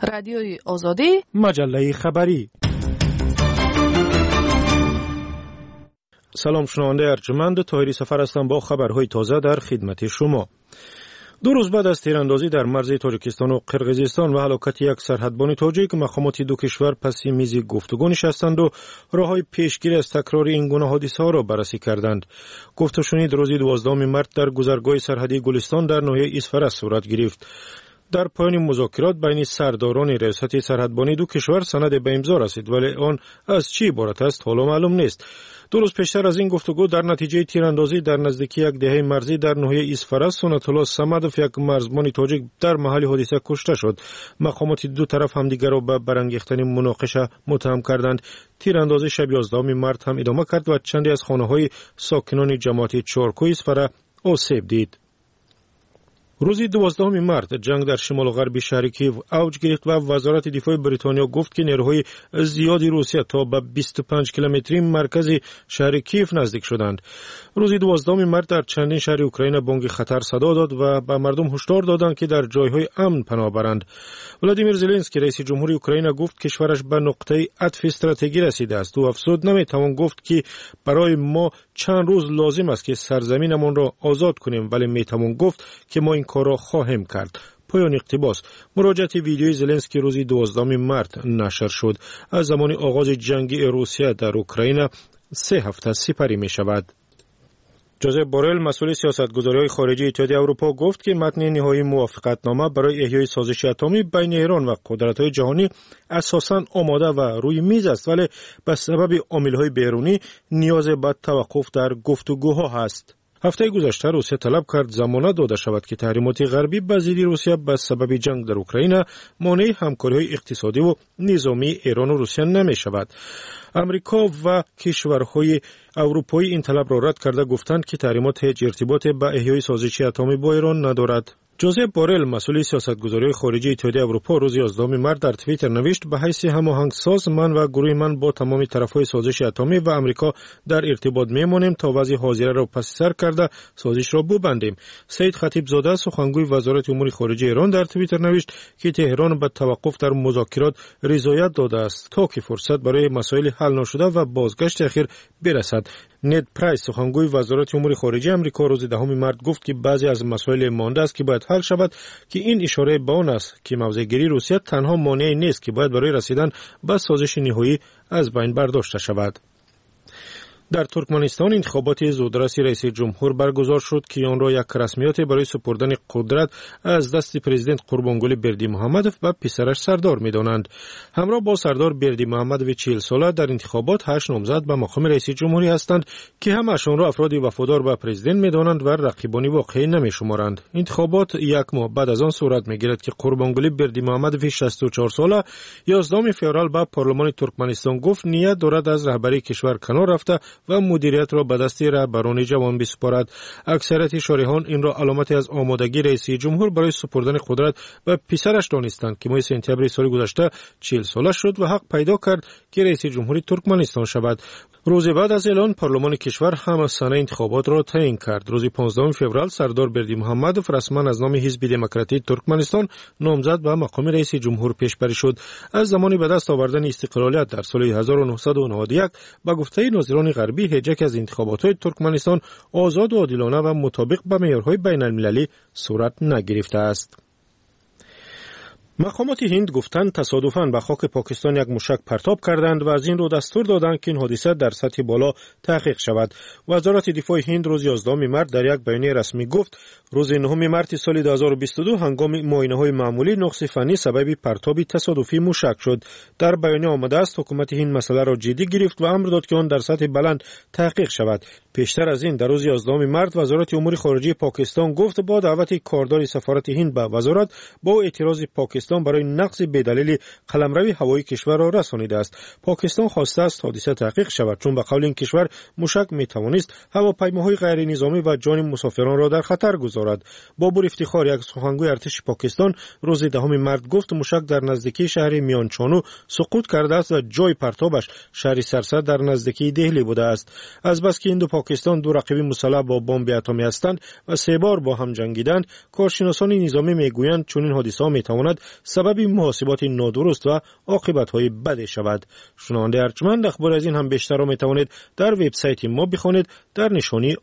رادیوی آزادی، مجله خبری. سلام شنونده ارجمند، طاهری سفر هستم با خبرهای تازه در خدمت شما. 2 روز بعد از تیراندازی در مرز تاجیکستان و قرقیزستان و هلاکت یک سرحدبان تاجیک، مقامات دو کشور پس میز گفتگو نشستند و راههای پیشگیری از تکرار این گونه حادثه ها را بررسی کردند. گفته شنید روز 12 مارس در گذرگاه سرحدی گلستان در ناحیه اسفرس صورت گرفت. در پایان مذاکرات بین سرداران ریاست سرحدبانی دو کشور سند به امضا رسید، ولی آن از چی عبارت است حالا معلوم نیست. 2 روز پیشتر از این گفتگو در نتیجه تیراندازی در نزدیکی یک دهه مرزی در ناحیه اسفرس، سنت الله صمدوف یک مرزبان تاجیک در محل حادثه کشته شد. مقامات دو طرف همدیگر را به برانگیختن مناقشه متهم کردند. تیراندازی شب 11 مارس هم ادامه کرد و چندی از خانه‌های ساکنان جماعت چارکوی اسفره آسیب دید. روز 12 مارس جنگ در شمال غربی شهر کیو اوج گرفت و وزارت دفاع بریتانیا گفت که نیروهای زیادی روسیه تا به 25 کیلومتری مرکز شهر کیو نزدیک شدند. روز 12 مارس در چندین شهر اوکراین بانگ خطر صدا داد و به مردم هشدار دادند که در جایهای امن پناه برند. ولادیمیر زلنسکی رئیس جمهوری اوکراین گفت کشورش به نقطه عطف استراتژیکی رسیده است. او افزود نمیتوان گفت که برای ما چند روز لازم است که سرزمینمان را آزاد کنیم، ولی میتوان گفت که ما این کار را خواهیم کرد. پایان اقتباس. مراجعه ویدیوی زلنسکی روز 12 مارس نشر شد. از زمان آغاز جنگ روسیه در اوکراین 3 هفته سپری می شود. جوزپ بورل مسئول سیاستگذاری‌های خارجی اتحادیه اروپا گفت که متن نهایی موافقتنامه برای احیای سازش اتمی بین ایران و قدرت‌های جهانی اساساً آماده و روی میز است، ولی به سبب عامل‌های بیرونی نیاز به توقف در گفتگوها هست. هفته گذشته روسیه طلب کرد ضمانت داده شود که تحریمات غربی به ضد روسیه به سبب جنگ در اوکراین مانع همکاری‌های اقتصادی و نظامی ایران و روسیه نمی شود. امریکا و کشورهای اروپایی این طلب را رد کرده گفتند که تحریمات هیچ ارتباطی به احیای سازش اتمی با ایران ندارد. جوزپ بورل مسئول سیاستگذاری خارجی اتحادیه اروپا روز 11 مارس در توییتر نوشت به حیث هماهنگساز من و گروه من با تمام طرفهای سازش اتمی و امریکا در ارتباط میمانیم تا وضع حاضره را پس سر کرده سازش را ببندیم. سید خطیب زاده سخنگوی وزارت امور خارجه ایران در توییتر نوشت که تهران به توقف در مذاکرات رضایت داده است تا که فرصت برای مسائل حل نشده و بازگشت اخیر برسد. نید پرایس سخنگوی وزارت امور خارجه آمریکا روز 10 مارس گفت که بعضی از مسائل مانده است که باید حل شود، که این اشاره به آن است که موضع‌گیری روسیه تنها مانعی نیست که باید برای رسیدن به سازش نهایی از بین برداشته شود. در ترکمنستان انتخابات زودرس رئیس جمهور برگزار شد که آن را یک رسمیت برای سپردن قدرت از دست پرزیدنت قربانگولی بردیمحمدوف و پسرش سردار می‌دانند. همراه با سردار بردیمحمدوف 40 ساله در انتخابات 8 نامزد به مقام رئیس جمهوری هستند که همه‌شان را افرادی وفادار به پرزیدنت می‌دانند و رقیبانی واقعی نمی‌شمارند. انتخابات یک ماه بعد از آن صورت می‌گیرد که قربانگولی بردیمحمدوف 64 ساله 11 فوریه به پارلمان ترکمنستان گفت نیت دارد از رهبری کشور کنار رفته و مدیریت را به دست رهبران جوان بسپارد. اکثریت شارحان این را علامتی از آمادگی رئیس جمهور برای سپردن قدرت به پسرش دانستند که ماه سپتامبر سال گذشته 40 ساله شد و حق پیدا کرد که رئیس جمهوری ترکمنستان شود. روز بعد از اعلان پارلمان کشور هم سنه انتخابات را تعیین کرد. روز 15 فوریه سردار بردیمحمدوف رسما از نام حزب دموکراتیک ترکمنستان نامزد به مقام رئیس جمهور پیشبری شد. از زمانی به دست آوردن استقلالیت در سال 1991 به گفته ناظران غربی هیچ یک از انتخابات ترکمنستان آزاد و عادلانه و مطابق با معیارهای بین المللی صورت نگرفته است. مقامات هند گفتند تصادفاً به خاک پاکستان یک موشک پرتاب کردند و از این رو دستور دادند که این حادثه در سطح بالا تحقیق شود. وزارت دفاع هند روز 11 مارس در یک بیانیه رسمی گفت روز 9 مارس سال 2022 هنگام معاینه‌های معمولی نقص فنی سبب پرتاب تصادفی موشک شد. در بیانیه آمده است حکومت هند مسئله را جدی گرفت و امر داد که آن در سطح بلند تحقیق شود. پیشتر از این در روز 11 مارس وزارت امور خارجه پاکستان گفت با دعوت کاردار سفارت هند به وزارت با اعتراض پاکستان برای نقض بدلیل قلمرو هوایی کشور را رسانیده است. پاکستان خواسته است حادثه تحقیق شود چون به قول این کشور موشک میتوانست هواپیماهای غیر نظامی و جان مسافران را در خطر گذارد. بابور افتخار یک سخنگوی ارتش پاکستان روز 10 مارس گفت موشک در نزدیکی شهر میانچانو سقوط کرده است و جای پرتابش شهر سرسد در نزدیکی دهلی بوده است. از بس که هند و پاکستان دو رقیب مسلح با بمب اتمی هستند و 3 بار با هم جنگیدند، کارشناسان نظامی میگویند چون این حادثه میتواند سبب محاسبات نادرست و عاقبت‌های بد شود. شنونده ارجمند، اخبار از این هم بیشتر را می‌توانید در وبسایت ما بخوانید در نشانی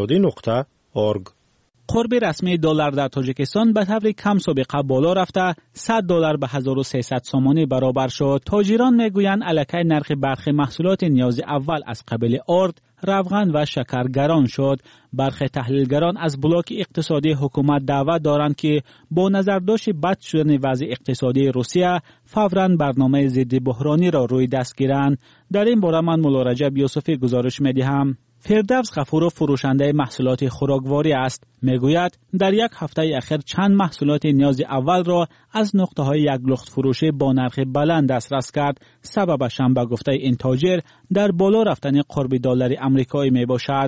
azadi.org. قرب رسمی دلار در تاجیکستان به طور کم سابقه بالا رفته $100 به 1300 سومانی برابر شد. تاجران میگویند الکی نرخ برخی محصولات نیاز اول از قبیل آرد، روغن و شکر گران شد. برخی تحلیلگران از بلاک اقتصادی حکومت دعوت دارند که با نظرداشت بد شدن وضع اقتصادی روسیه فوراً برنامه ضد بحرانی را روی دست گیرند. در این باره من مولا رجب یوسفی گزارش می‌دهم. فردوس غفورов فروشنده محصولات خوراکواری است. میگوید در یک هفته اخیر چند محصولات نیاز اول را از نقطه‌های یک لخت فروشی با نرخ بلند دسترس کرد. سببش هم به گفته این تاجر در بالا رفتن قرب دلار آمریکایی میباشد.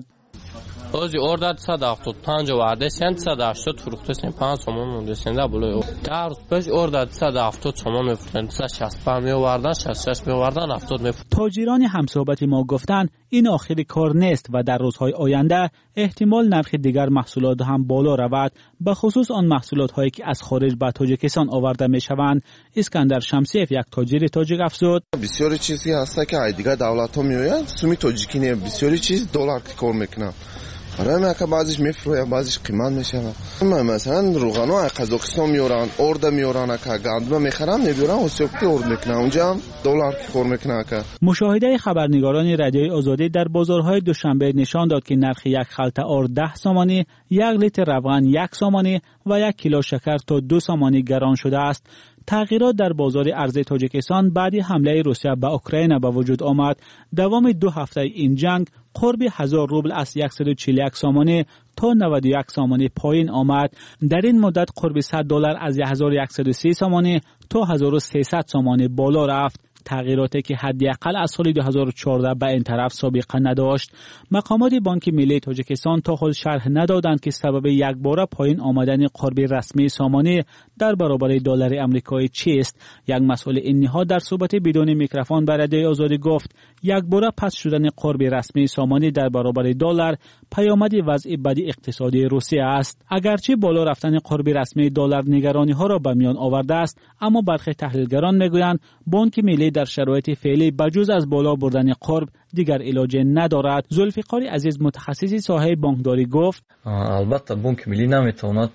O'zi orada 175 vardı, sen 180 furuktu, sen 5 somon münde, sen de buluyor. Tarz 5 orada 170 somon mefrend, 165 میوردن، 66 میوردن، 70 میفروختن. تاجران همصحبت ما گفتند این آخر کار نیست و در روزهای آینده احتمال نرخ دیگر محصولات هم بالا رود، به خصوص آن محصولات هایی که از خارج به تاجیکستان آورده میشوند. اسکندر شمسیف یک تاجر تاجیک افزود: بسیاری چیزی هست که دیگر دولت ها میآیند، سومی تاجیکی نه، بسیاری چیز دلار کار میکنه. برای که بعضیش میفروه، بعضیش قیمت میشه. مثلا روغن ها قزاقستان میارن، ارد میارن، که گندم میخرن میبرن و سوقتی ارد میکنن، اونجا هم دلار کار میکنه. که مشاهده خبرنگاران رادیوی آزادی در بازارهای دوشنبه نشان داد که نرخ یک خلطه ارد 10 سومانی، 1 لیتر روغن 1 سومانی و 1 کیلو شکر تا 2 سومانی گران شده است. تغییرات در بازار ارز تاجیکستان بعد حمله روسیه به اوکراین به وجود آمد. دوام 2 هفته این جنگ قرب 1000 روبل از 141 سومانی تا 91 سومانی پایین آمد. در این مدت قرب $100 از 1130 سومانی تا 1300 سومانی بالا رفت. تغییراتی که حداقل از سال 2014 به این طرف سابقه نداشت. مقامات بانک ملی تاجیکستان تا حال شرح ندادند که سبب یک باره پایین آمدن قرب رسمی سامانی در برابر دلار آمریکایی چیست. یک مسئول این نهاد در صحبت بدون میکروفون به رادیوی آزادی گفت یک باره پس شدن قرب رسمی سامانی در برابر دلار پیامد وضع بد اقتصادی روسیه است. اگرچه بالا رفتن قرب رسمی دلار نگرانی ها را به میان آورده است، اما برخی تحلیلگران میگویند بانک ملی در شرایط فعلی بجز از بالا بردن قرب دیگر علاج ندارد. ذوالفقار عزیز متخصص ساحه بانکداری گفت: البته بانک ملی نمیتواند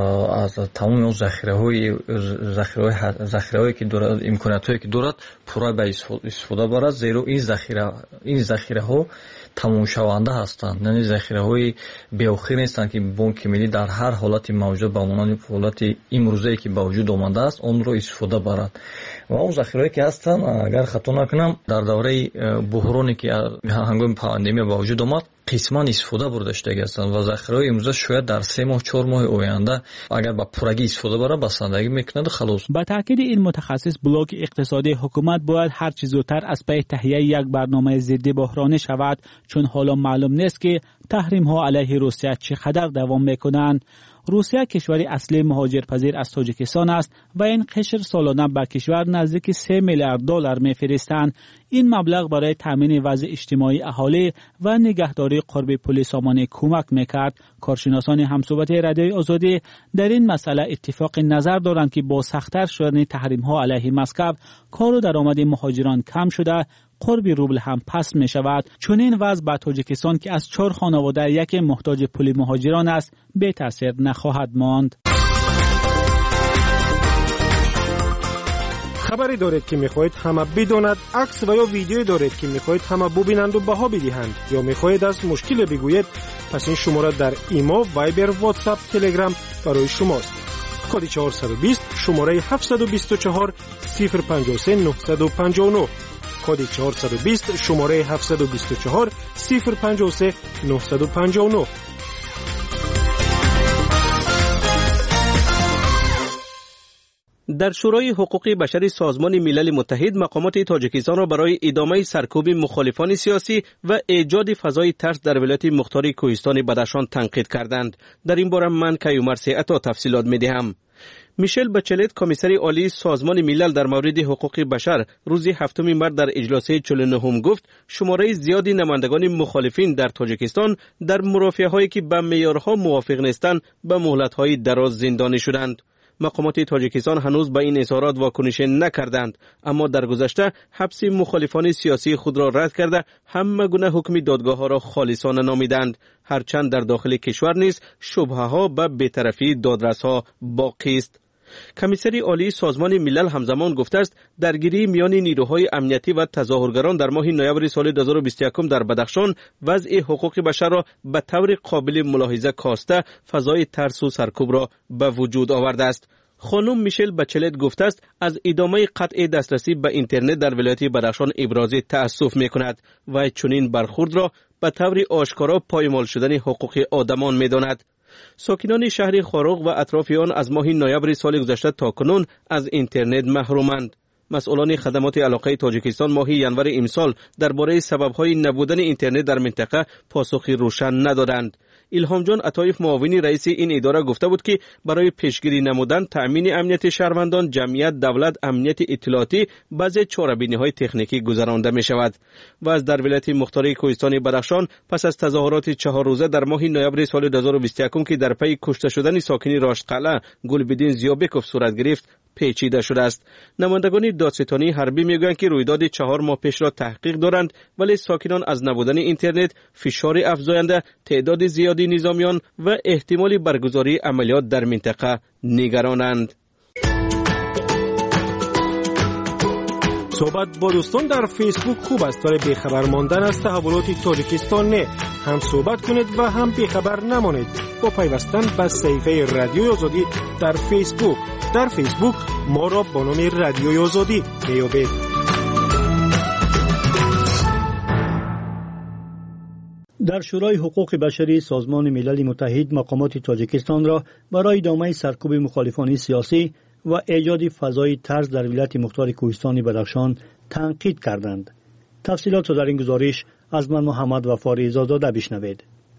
از تمام ذخیره‌هایی که دارد، امکانات‌هایی که دارد پورا به استفاده برد، زیرا این ذخیره‌ها تمام شونده هستند. یعنی ذخیره‌های بی‌آخر نیستند که بانک ملی در هر حالتی موجود به مانند حالت امروزی که به وجود آمده است آن را استفاده برد. و اون ذخیرهایی که هستند اگر خطا نکنم در دوره بحرانی که هنگام پاندمی به وجود آمد قسما استفاده برده شده هستند و ذخیره‌های امروزه شاید در 3 ماه 4 ماه آینده اگر با پورگی استفاده بره بسندگی میکنند خلاص. با تاکید این متخصص بلاک اقتصادی حکومت باید هر چه زودتر از پی تهیه یک برنامه ضد بحرانی شود، چون حالا معلوم نیست که تحریم ها علیه روسیه چقدر دوام میکنند. روسیه کشوری اصلی مهاجرپذیر از تاجیکستان است و این قشر سالانه به کشور نزدیک $3 میلیارد میفرستند. این مبلغ برای تامین وضع اجتماعی اهالی و نگهداری قرب پول سامانه کمک میکرد. کارشناسان همصحبت رادیوی آزادی در این مسئله اتفاق نظر دارند که با سخت‌تر شدن تحریم ها علیه مسکو کار و درآمد مهاجران کم شده، قرب روبل هم پست می شود. چون این وضع به تاجیکستان که از 4 خانواده یک محتاج پول مهاجران است به تاثیر نخواهد ماند. خبری دارید که میخواهید همه بداند، عکس و یا ویدیویی دارید که میخواهید همه ببینند و بها بدهند، یا میخواهید از مشکل بگویید، پس این شماره در ایما، وایبر، واتساپ، تلگرام برای شماست. کد 420 شماره 724 053 959. کد 420 شماره 724 053 959. در شورای حقوق بشری سازمان ملل متحد مقامات تاجیکستان را برای ادامه سرکوب مخالفان سیاسی و ایجاد فضای ترس در ولایت مختار کوهستان بدخشان تنقید کردند. در این باره من کیومرث عطا تفصیلات می‌دهم. میشل بچلت کمیسر عالی سازمان ملل در مورد حقوق بشر روز 7 مارس در اجلاس 49 گفت شماره زیادی نمایندگان مخالفین در تاجیکستان در مرافعه‌هایی که با معیارها موافق نیستند به مهلت‌های دراز زندانی شدند. مقامات تاجیکستان هنوز به این اظهارات واکنش نکردند، اما در گذشته حبس مخالفان سیاسی خود را رد کرده همه گونه حکم دادگاه ها را خالصانه نامیدند، هرچند در داخل کشور نیز شبهه ها به بی‌طرفی دادرس ها باقی است. کمیسری عالی سازمان ملل همزمان گفته است درگیری میان نیروهای امنیتی و تظاهرگران در ماه نوامبر سال 2021 در بدخشان وضع حقوق بشر را به طور قابل ملاحظه کاسته فضای ترس و سرکوب را به وجود آورده است. خانم میشل بچلت گفته است از ادامه قطع دسترسی به اینترنت در ولایت بدخشان ابراز تأسف میکند و چنین برخورد را به طور آشکارا پایمال شدن حقوق آدمان میداند. ساکنان شهر خاروق و اطراف آن از ماه نوامبر سال گذشته تا کنون از اینترنت محرومند. مسئولان خدمات علاقه تاجیکستان ماه ینور امسال درباره سبب‌های نبودن اینترنت در منطقه پاسخی روشن ندادند. الهام جان عطایف معاون رئیس این اداره گفته بود که برای پیشگیری نمودن تأمین امنیت شهروندان جمعیت دولت امنیت اطلاعاتی بعضی چاره‌بینی‌های تکنیکی گذرانده می‌شود و از در ولایت مختار کوهستان بدخشان پس از تظاهرات 4 روزه در ماه نوامبر سال 2021 که در پی کشته شدن ساکنی راشدقلعه گلبدین زیابکوف صورت گرفت پیچیده شده است. نمایندگان دادستانی حربی میگویند که رویداد 4 ماه پیش را تحقیق دارند، ولی ساکنان از نبودن اینترنت، فشار افزاینده، تعداد زیادی نظامیان و احتمال برگزاری عملیات در منطقه نگرانند. صحبت با دوستان در فیسبوک خوب است، ولی بیخبر ماندن از تحولات تاجیکستان نه. هم صحبت کنید و هم بیخبر نمانید با پیوستن به صفحه رادیوی آزادی در فیسبوک. در فیسبوک ما را با نام رادیوی آزادی میابید. در شورای حقوق بشری سازمان ملل متحد مقامات تاجیکستان را برای ادامه سرکوب مخالفان سیاسی و ایجاد فضای ترس در ولایت مختار کوهستان بدخشان تنقید کردند. تفصیلات را در این گزارش از من محمد وفاری زاده بشنوید.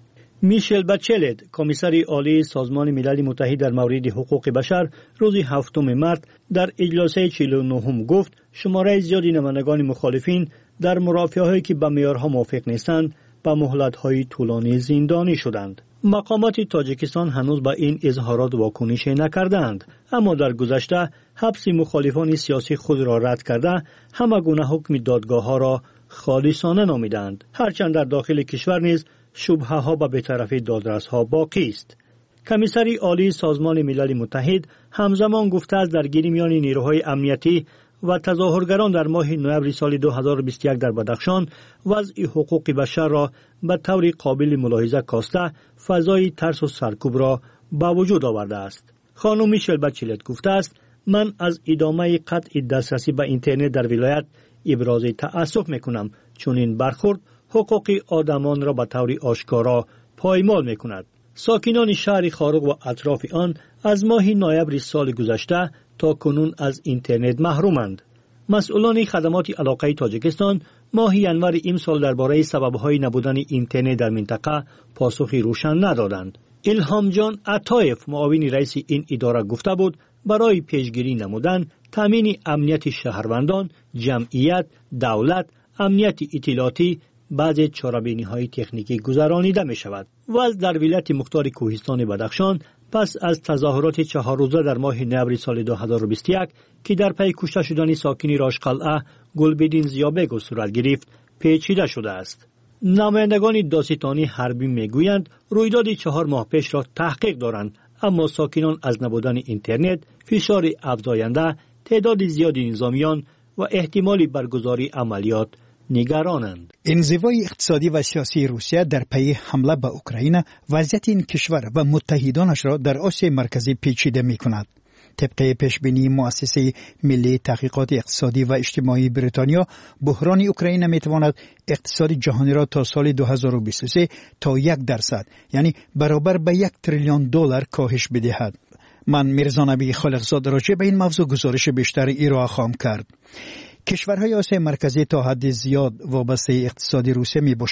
میشل بچلت، کمیسر عالی سازمان ملل متحد در مورد حقوق بشر، روز 7 مارس در اجلاس 49 گفت شماره زیادی نمایندگان مخالفین در مرافعه‌هایی که با معیارها موافق نیستند با مهلت‌های طولانی زندانی شدند. مقامات تاجیکستان هنوز با این اظهارات واکنش نکردند، اما در گذشته حبس مخالفان سیاسی خود را رد کرده همه گونه حکم دادگاه‌ها را خالصانه نامیدند، هرچند در داخل کشور نیز شبهه‌ها به بی‌طرفی دادرس‌ها باقی است. کمیسر عالی سازمان ملل متحد همزمان گفته است درگیری میان نیروهای امنیتی و تظاهرگران در ماه نوامبر سال 2021 در بدخشان وضع حقوق بشر را به طور قابل ملاحظه کاسته فضای ترس و سرکوب را به وجود آورده است. خانم میشل بچلت گفته است من از ادامه قطع دسترسی به اینترنت در ولایت ابراز تأسف میکنم، چون این برخورد حقوق آدمان را به طور آشکارا پایمال میکند. ساکنان شهر خاروق و اطراف آن از ماه نوامبر سال گذشته تا کنون از اینترنت محرومند. مسئولان خدمات علاقه تاجیکستان ماه ینور امسال درباره سبب‌های نبودن اینترنت در منطقه پاسخی روشن ندادند. الهام جان عطایف معاون رئیس این اداره گفته بود برای پیشگیری نمودن تامین امنیت شهروندان، جمعیت، دولت، امنیت اطلاعاتی بعضی چاره‌بینی‌های تکنیکی گذرانیده می شود. و در ولایت مختار کوهستان بدخشان پس از تظاهرات 4 روزه در ماه نوامبر سال 2021 که در پی کشته شدن ساکنی راشدقلعه گلبدین زیابکوف صورت گرفت پیچیده شده است. نمایندگان دادستانی حربی میگویند رویداد 4 ماه پیش را تحقیق دارند، اما ساکنان از نبودن اینترنت، فشار افزاینده، تعداد زیادی نظامیان و احتمال برگزاری عملیات نگرانند. انزوای اقتصادی و سیاسی روسیه در پی حمله به اوکراین وضعیت این کشور و متحدانش را در آسیای مرکزی پیچیده می کند. طبق پیشبینی مؤسسه ملی تحقیقات اقتصادی و اجتماعی بریتانیا، بحران اوکراین می تواند اقتصاد جهانی را تا سال 2023 تا 1% یعنی برابر به 1 تریلیون دلار کاهش بدهد. من میرزا نبی خالقزاد راجع به این موضوع گزارش بیشتر ارائه خواهم کرد. کشورهای آسیای مرکزی تا حد زیاد وابسته اقتصادی روسیه می باشند.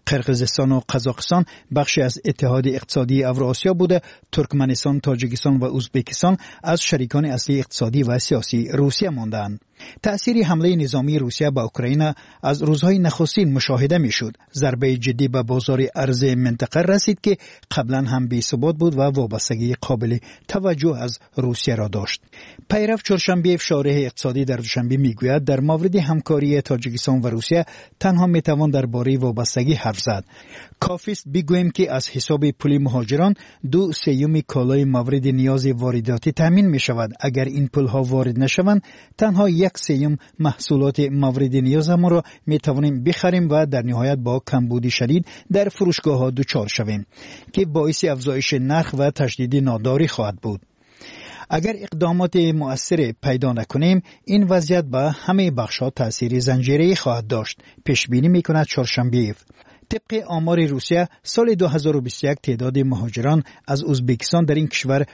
قرقیزستان و قزاقستان بخشی از اتحاد اقتصادی اوراسیا بوده، ترکمنستان، تاجیکستان و ازبکستان از شریکان اصلی اقتصادی و سیاسی روسیه ماندند. تأثیر حمله نظامی روسیه به اوکراین از روزهای نخستین مشاهده میشد. ضربه جدی به بازار ارز منطقه رسید که قبلا هم بی‌ثبات بود و وابستگی قابل توجه از روسیه را داشت. پیرو چهارشنبه شارح اقتصادی در دوشنبه میگوید در مورد همکاری تاجیکستان و روسیه تنها میتوان درباره وابستگی حرف زد. کافی است بگوییم که از حساب پول مهاجران 2/3 کالای مورد نیاز وارداتی تامین می شود. اگر این پولها وارد نشوند تنها 1/3 محصولات مورد نیاز ما را می توانیم بخریم و در نهایت با کمبود شدید در فروشگاه ها دچار شویم که باعث افزایش نرخ و تشدید ناداری خواهد بود. اگر اقدامات مؤثر پیدا نکنیم این وضعیت به همه بخش‌ها تأثیر زنجیره‌ای خواهد داشت، پیش بینی می‌کند چهارشنبه. طبق آمار روسیه سال 2021 تعداد مهاجران از ازبکستان در این کشور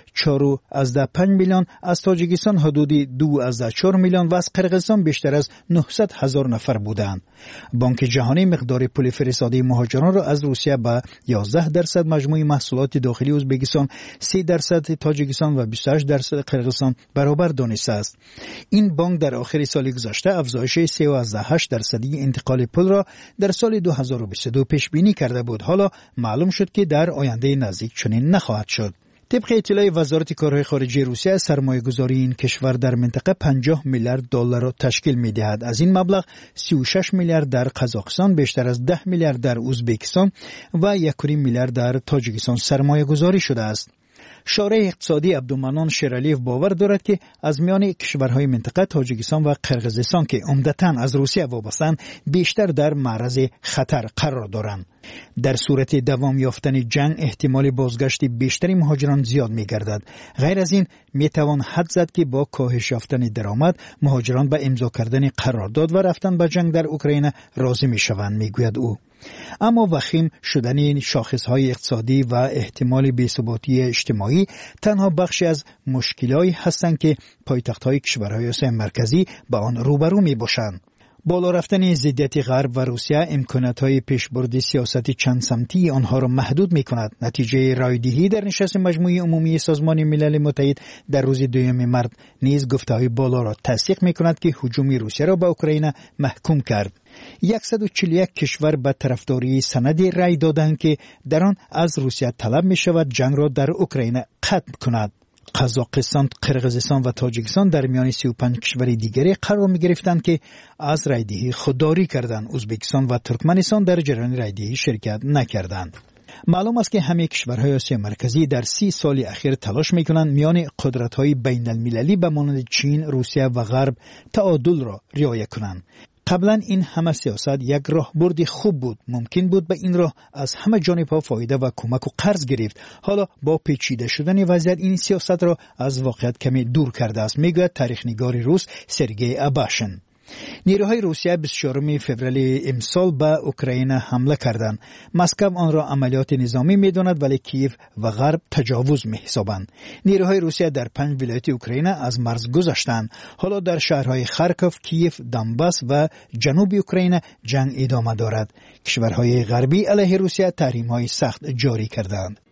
4.5 میلیون، از تاجیکستان حدود 2.4 میلیون و از قرقیزستان بیشتر از 900,000 نفر بودند. بانک جهانی مقدار پول فرستاده مهاجران را از روسیه به 11% مجموع محصولات داخلی ازبکستان، 3% تاجیکستان و 28% قرقیزستان برابر دانسته است. این بانک در آخر سال گذشته افزایش 3.8% انتقال پول را در سال 2022 پیش بینی کرده بود. حالا معلوم شد که در آینده نزدیک چنین نخواهد شد. طبق اطلاع وزارت کارهای خارجه روسیه سرمایه گذاری این کشور در منطقه 50 میلیارد دلار را تشکیل می دهد. از این مبلغ 36 میلیارد در قزاقستان، بیشتر از 10 میلیارد در ازبکستان و 1.5 میلیارد در تاجیکستان سرمایه گذاری شده است. شارح اقتصادی عبدالمنان شیرالیف باور دارد که از میان کشورهای منطقه تاجیکستان و قرقیزستان که عمدتاً از روسیه وابسته‌اند بیشتر در معرض خطر قرار دارند. در صورت دوام یافتن جنگ احتمال بازگشت بیشتری مهاجران زیاد می‌گردد. غیر از این میتوان حد زد که با کاهش یافتن درآمد مهاجران به امضا کردن قرارداد و رفتن به جنگ در اوکراین راضی میشوند، میگوید او. اما وخیم شدن شاخصهای اقتصادی و احتمال بی‌ثباتی اجتماعی تنها بخشی از مشکلایی هستند که پایتخت‌های کشورهای آسیا مرکزی با آن روبرو میباشند. بالا رفتن ضدیت غرب و روسیه امکانات‌های پیشبرد سیاست چند سمتی آنها را محدود می‌کند. نتیجه رایدهی در نشست مجموعه عمومی سازمان ملل متحد در روز 2 مارس نیز گفته‌های بالا را تصدیق می‌کند که هجوم روسیه را به اوکراین محکوم کرد. 141 کشور به طرفداری سند رای دادند که در آن از روسیه طلب می‌شود جنگ را در اوکراین ختم کند. قزاقستان، قرقیزستان و تاجیکستان در میان 35 کشور دیگری قرار می گرفتند که از رایدهی خودداری کردند. ازبکستان و ترکمنستان در جریان رایدهی شرکت نکردند. معلوم است که همه کشورهای آسیا مرکزی در 30 سال اخیر تلاش می کنند میان قدرت‌های بین المللی به مانند چین، روسیه و غرب تعادل را رعایت کنند. قبلا این همه سیاست یک راهبرد خوب بود. ممکن بود به این راه از همه جانب‌ها فایده و کمک و قرض گرفت. حالا با پیچیده شدن وضعیت این سیاست را از واقعیت کمی دور کرده است، میگوید تاریخ‌نگار روس سرگئی اباشین. نیروهای روسیه 24 فوریه امسال به اوکراین حمله کردند. مسکو آن را عملیات نظامی می‌داند ولی کیف و غرب تجاوز می‌حسابند. نیروهای روسیه در 5 ولایت اوکراین از مرز گذشتند. حالا در شهرهای خارکوف، کیف، دانباس و جنوب اوکراین جنگ ادامه دارد. کشورهای غربی علیه روسیه تحریم‌های سخت جاری کردند.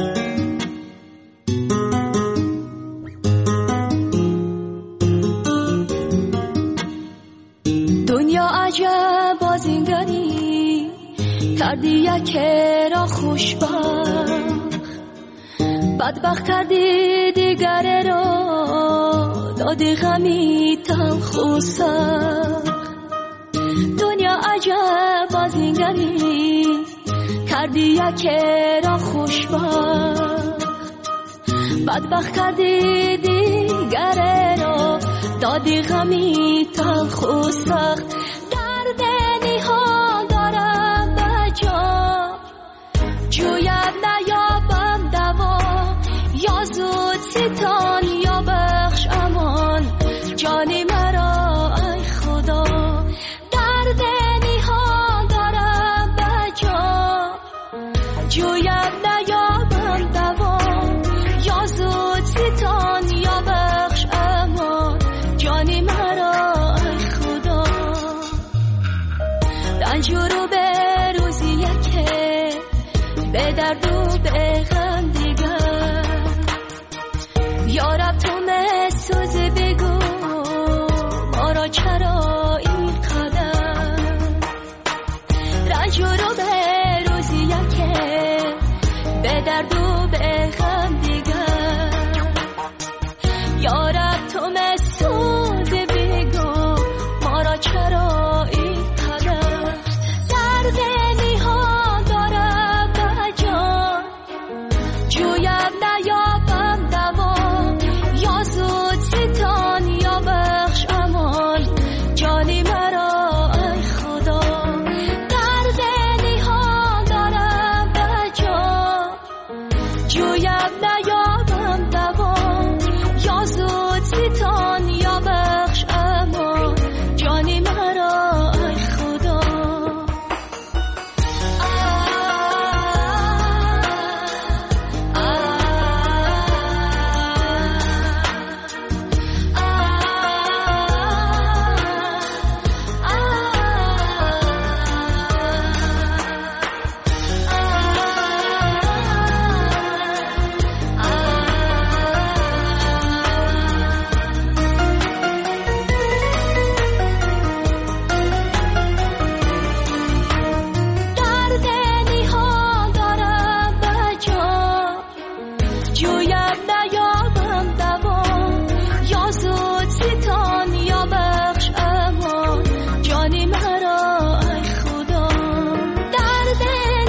عجب بازینگری کردی یک را خوشبخت، بدبخت کردی دیگر را دادی غمی تلخ و سخت. دنیا عجب بازینگری کردی یک را خوشبخت، بدبخت کردی دیگر را دادی غمی تلخ و سخت. درد نهان دارم به جا، جویم نیابم دوا، یا زود ستان یا بخش امان جان مرا ای خدا. درد نهان دارم به جا، جویم نیابم دوا، یا زود ستان یا بخش امان جان مرا ای خدا. را چرا این قدر رنج رو به روزی که به درد و به غم دیگر یارب تو مسود بگو ما را چرا این قدر درد نیها دارم به جان جویم نیابم دوا یا زود ستان یا بخش امان جانی مرا ای خدا درد نیها دارم به جان جویم نیابم دوا یا زود ستان یا بخش امان جانی مرا ای خدا درد نیها دارم به جان جویم نیابم دوا یا زود ستان یا بخش امان جانی مرا ای خدا درد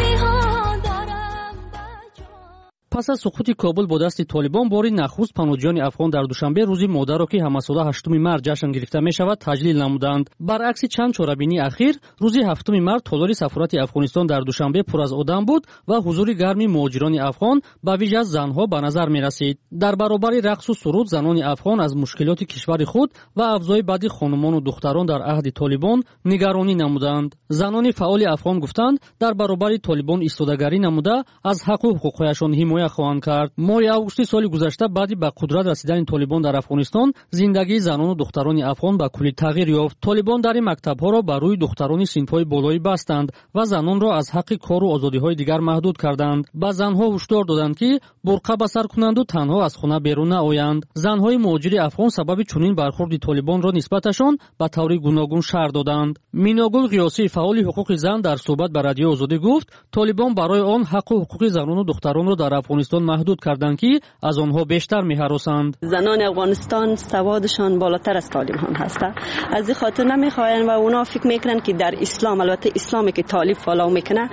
نیها دارم به جان. پس از سقوط کابل با دست طالبان باری نخست پناهجویان افغان در دوشنبه روزی مادر را که همساله 8 مارس جشن گرفته می شود تجلیل نمودند. برعکس چند چاره‌بینی اخیر روزی 7 مارس تالار سفارت افغانستان در دوشنبه پر از آدم بود و حضور گرمی مهاجران افغان به ویژه از زنها به نظر می رسید. در برابر رقص و سرود زنان افغان از مشکلات کشور خود و افزای بدی خانمان و دختران در عهد طالبان نگرانی نمودند. زنان فعال افغان گفتند در برابر طالبان ایستادگی نموده از حق و حقوقشان حمایت خواهند کرد. ماه آگوست سال گذشته بعد به قدرت رسیدن طالبان در افغانستان زندگی زنان و دختران افغان به کلی تغییر یافت. طالبان در مکتب‌ها را بر روی دختران صنف‌های بالایی بستند و زنان را از حق کار و آزادی‌های دیگر محدود کردند. با زنها هشدار دادند که برقه به سر کنند و تنها از خانه بیرون نآیند. زن‌های مهاجر افغان سبب چنین برخورد طالبان را نسبتشان به طور گوناگون شرح دادند. میناگل قیاسی فعال حقوق زن در صحبت با رادیو آزادی گفت طالبان برای آن حق و حقوق زنان و دختران را در افغانستان محدود کردند که از آنها بیشتر می‌هراسند. زنان افغانستان سوادشان بالاتر از طالبان هست. از این خاطر نمیخواین و اونا فکر میکنن که در اسلام، البته اسلامی که طالب فالو میکنه،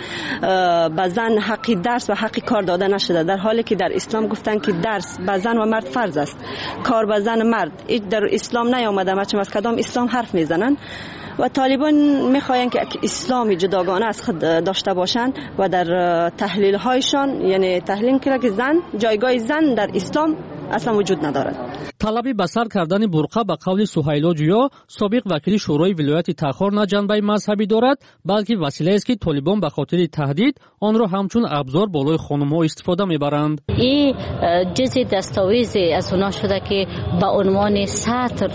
به زن حق درس و حق کار داده نشده، در حالی که در اسلام گفتن که درس به زن و مرد فرض است، کار به زن مرد. این در اسلام نیامده، مچم از کدام اسلام حرف میزنن و طالبان میخواین که اسلام جداگانه از خود داشته باشن و در تحلیل هایشان یعنی تحلیل کنه که زن جایگاه زن در اسلام اصلا وجود ندارد. طلبی به سر کردن برقه به قول سهیلا جویا سابق وکیل شورای ولایت تخار نه جنبه مذهبی دارد بلکه وسیله است که طالبان به خاطر تهدید آن را همچون ابزار بالای خانم‌ها استفاده میبرند. این جزء دستاویز از اونا شده که به عنوان ساتر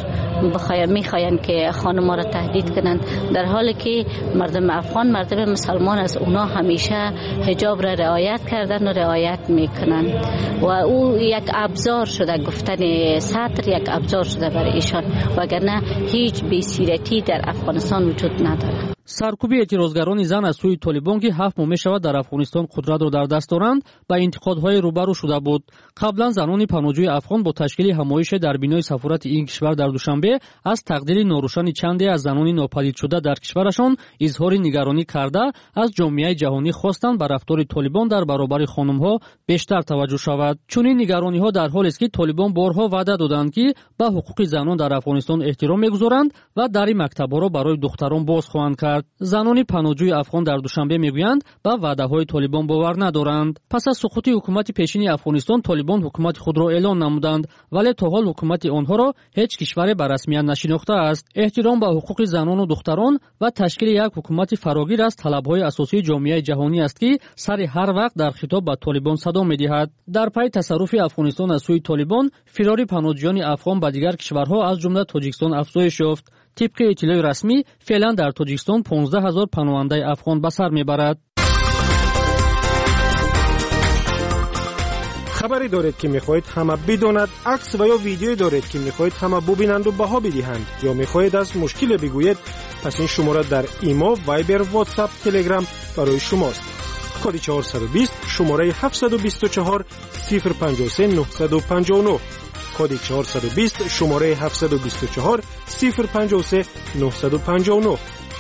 میخواین که خانم‌ها را تهدید کنند، در حالی که مردم افغان، مردم مسلمان از اونا همیشه حجاب را رعایت کردن و رعایت میکنند و او یک ابزار شده، گفتن ساتر یک ابزار شده برای ایشان، وگرنه هیچ بی‌سیرتی در افغانستان وجود نداره. سرکوب اعتراضگران زن از سوی طالبان که 7 ماه می‌شود در افغانستان قدرت را در دست دارند با انتقادهای روبرو شده بود. قبلا زنان پناهجوی افغان با تشکیل همایش در بینای سفارت این کشور در دوشنبه از تقدیر ناروشن چندی از زنان ناپدید شده در کشورشان اظهار نگرانی کرده از جامعه جهانی خواستند بر رفتار طالبان در برابر خانم‌ها بیشتر توجه شود. چنین نگرانی‌ها در حالی است که طالبان بارها وعده دادند که به حقوق زنان در افغانستان احترام می‌گذارند و در مکتب‌ها را برای دختران باز خواهند کرد. زنان پناهجوی افغان در دوشنبه میگویند به وعده‌های طالبان باور ندارند. پس از سقوط حکومت پیشین افغانستان طالبان حکومت خود را اعلان نمودند، ولی تا حال حکومت آنها را هیچ کشور به رسمیت نشناخته است. احترام به حقوق زنان و دختران و تشکیل یک حکومت فراگیر از طلب‌های اساسی جامعه جهانی است که سر هر وقت در خطاب به طالبان صدا می‌دهد. در پی تصرف افغانستان از سوی طالبان فرار پناهجویان افغان به دیگر کشورها از جمله تاجیکستان افزایش یافت. طبق اطلاع رسمی فعلا در تاجیکستان 15000 پناهنده افغان به سر میبرد. خبری دارید که میخواهید همه بداند، عکس و یا ویدیویی دارید که میخواهید همه ببینند و بها بدهند، یا میخواهید از مشکل بگویید، پس این شماره در ایمو، وایبر، واتساپ، تلگرام برای شماست. کد 420 شماره 724 053 959. کد 420 شماره 724 053 959.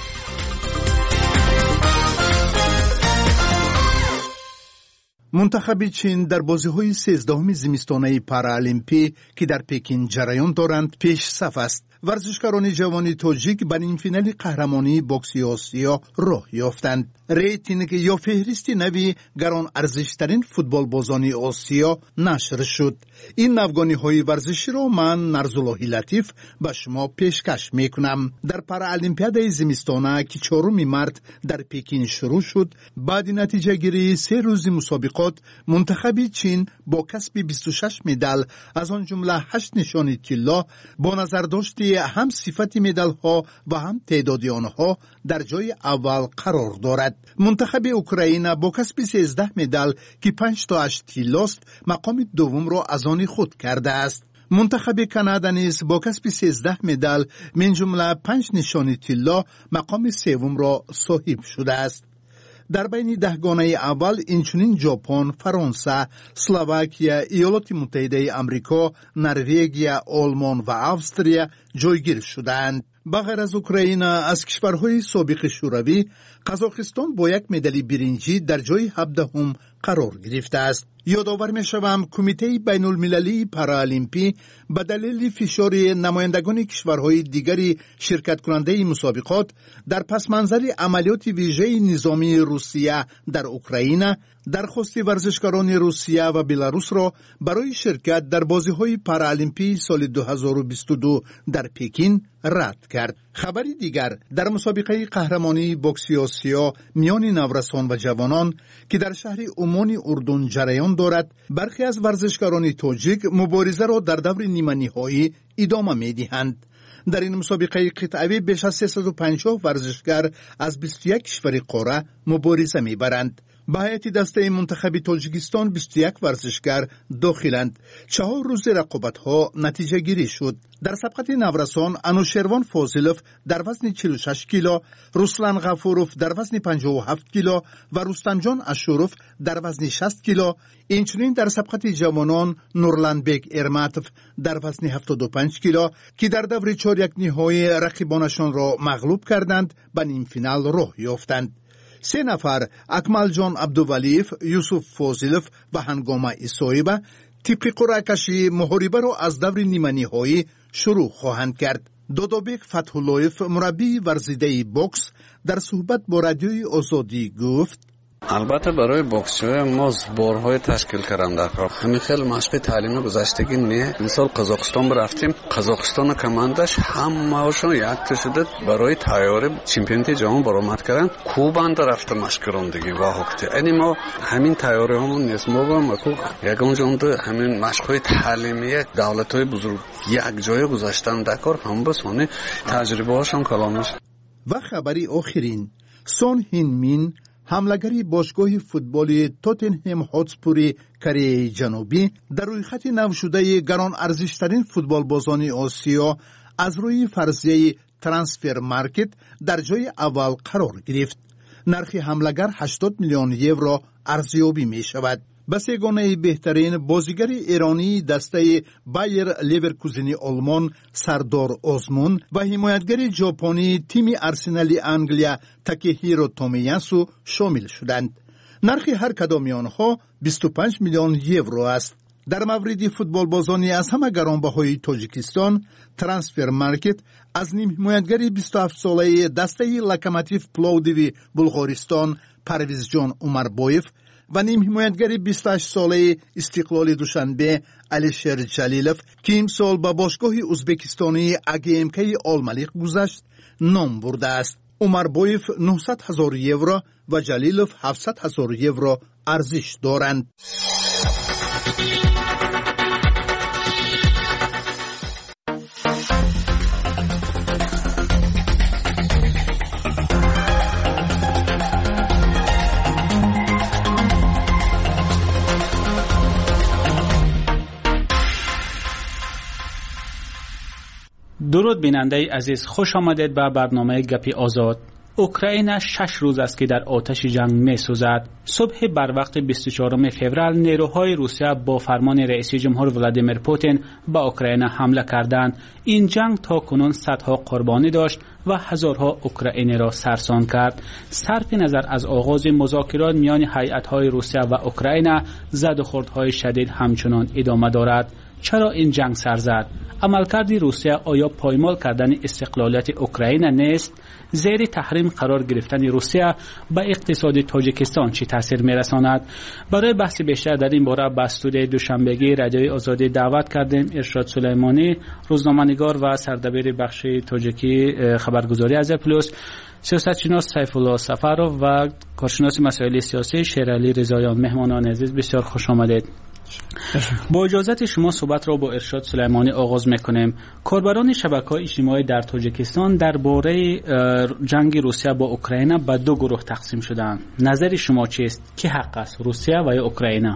منتخب چین در بازی‌های 13 زمستانه پارالیمپی که در پکین جریان دارند پیش صف است. ورزشکاران جوان تاجیک به نیم فینال قهرمانی بوکسی آسیا راه یافتند. ریتینگ یا فهرست نوی گران ارزشترین فوتبال بازان آسیا نشر شد. این نوگانی‌های ورزشی را من نرزاللهی لطیف به شما پیشکش میکنم. در پارالیمپیاد زمستانه که 4 مارس در پکین شروع شد، بعد نتیجه گیری 3 روز مسابقات، منتخب چین با کسب 26 مدال از آن جمله 8 نشان طلا با نظر داشتی هم صفت مدال ها و هم تعداد آنها در جای اول قرار دارد. منتخب اوکراین با کسب 13 مدال که 5 تا 8 طلاست مقام دوم را از آن خود کرده است. منتخب کانادا نیز با کسب 13 مدال من جمله 5 نشان طلا مقام سوم را صاحب شده است. در بین 10 گانه اول اینچنین ژاپن، فرانسه، اسلواکیه، ایالات متحده آمریکا، نروژ، آلمان و استرالیا جایگیر شدند. بغیر از اوکراین، از کشورهای سابق شوروی، قزاقستان با 1 مدال برنجی در جای 17 قرار گرفته است. یادآور می‌شوم کمیته بین المللی پارالیمپی به دلیل فشار نمایندگان کشورهای دیگری شرکت کننده مسابقات در پس منظر عملیات ویژه نظامی روسیه در اوکراین، درخواست ورزشکاران روسیه و بلاروس را برای شرکت در بازی‌های پارالیمپی سال 2022 در پکین رد کرد. خبری دیگر در مسابقه قهرمانی بوکسی آسیا میان نورسان و جوانان که در شهر عمان اردن جریان دارد، برخی از ورزشکاران تاجیک مبارزه را در دور نیمه نهایی ادامه می‌دهند. در این مسابقه قطعی بیش از 350 ورزشکار از 21 کشور قاره مبارزه می‌برند. به هیئت دسته منتخب تاجیکستان 21 ورزشکار داخلند. 4 روز رقابت‌ها نتیجه گیری شد. در سبقت نورسان انوشروان فاضلوف در وزن 46 کیلو، رسلان غفوروف در وزن 57 کیلو و رستمجان اشوروف در وزن 60 کیلو، اینچنین در سبقت جوانان نورلانبک ارماتوف در وزن 75 کیلو که در دور 4 نهایی رقیبانشان را مغلوب کردند به نیم فینال راه یافتند. 3 نفر اکمل جان عبدولیف، یوسف فاضلوف و هنگامه ایسایبه طبق قرعه کشی محاربه را از دور نیمه نهایی شروع خواهند کرد. دودوبک فتح‌اللهیف مربی ورزیده بوکس در صحبت با رادیوی آزادی گفت: البته برای بوکس‌های ما بارهای تشکیل کردن در کار. همین خیلی مشق تعلیمی گذشتگی نه. مثال قزاقستان رفتیم، قزاقستان کمانداش همه‌شون یک شده برای تیاری چمپیونات جهان برآمد کردن. کوباند رفته مشق کردن و وقتی یعنی ما همین تیاری همون نیست، ما با مکو یگان جنده همین مشق‌های تعلیمی دولت‌های بزرگ یک جای گذاشتن در کار هم بسونه تجربه هاشون کلامش. و خبری آخرین، سون هین مین حملگری باشگاه فوتبال توتنهم هاتسپور کره جنوبی در روی خط نو شده گران ارزشترین فوتبال بازان آسیا از روی فرضیه ترانسفر مارکت در جای اول قرار گرفت. نرخ حملگر 80 میلیون یورو ارزیابی می شود. به سگانه بهترین بازیگر ایرانی دسته بایر لیورکوزن آلمان سردار آزمون و حمایتگر ژاپنی تیم ارسنال انگلیا تاکهیرو تومیاسو شامل شدند. نرخ هر کدام آنها 25 میلیون یورو است. در مورد فوتبال بازانی از همه گرانبهای تاجیکستان، ترانسفر مارکت از نیم حمایتگر 27 ساله دسته لوکوموتیو پلوډیو بلغارستان پرویز جان عمربایف و نیم حمایتگر 28 ساله استقلال دوشنبه علیشیر جلیلوف که امسال با باشگاه ازبکستانی AGMK آلملیق گذشت نام برده است. عمربایف 900,000 یورو و جلیلوف 700,000 یورو ارزش دارند. درود بیننده عزیز، خوش آمدید به برنامه گپی آزاد. اوکراین 6 روز است که در آتش جنگ می سوزد. صبح بر وقت 24 فوریه نیروهای روسیه با فرمان رئیس جمهور ولادیمیر پوتین به اوکراین حمله کردند. این جنگ تا کنون صدها قربانی داشت و هزارها اوکراینی را سرسان کرد. صرف نظر از آغاز مذاکرات میان هیئت‌های روسیه و اوکراین، زد و خوردهای شدید همچنان ادامه دارد. چرا این جنگ سر زد؟ عملکرد روسیه آیا پایمال کردن استقلالیت اوکراین نیست؟ زیر تحریم قرار گرفتن روسیه به اقتصاد تاجیکستان چه تاثیر میرساند؟ برای بحث بیشتر در این باره به استودیوی دوشنبگی رادیوی آزادی دعوت کردیم ارشاد سلیمانی، روزنامه‌نگار و سردبیر بخش تاجیکی خبرگزاری از پلوس، سیاستشناس سیف الله سفرov و کارشناس مسائل سیاسی شیرعلی رضاییان. مهمانان عزیز بسیار خوش آمدید. با اجازت شما صحبت را با ارشاد سلیمانی آغاز میکنیم. کاربران شبکه‌های اجتماعی در تاجیکستان درباره جنگ روسیه با اوکراین به دو گروه تقسیم شدند. نظر شما چیست؟ کی حق است، روسیه و یا اوکراین؟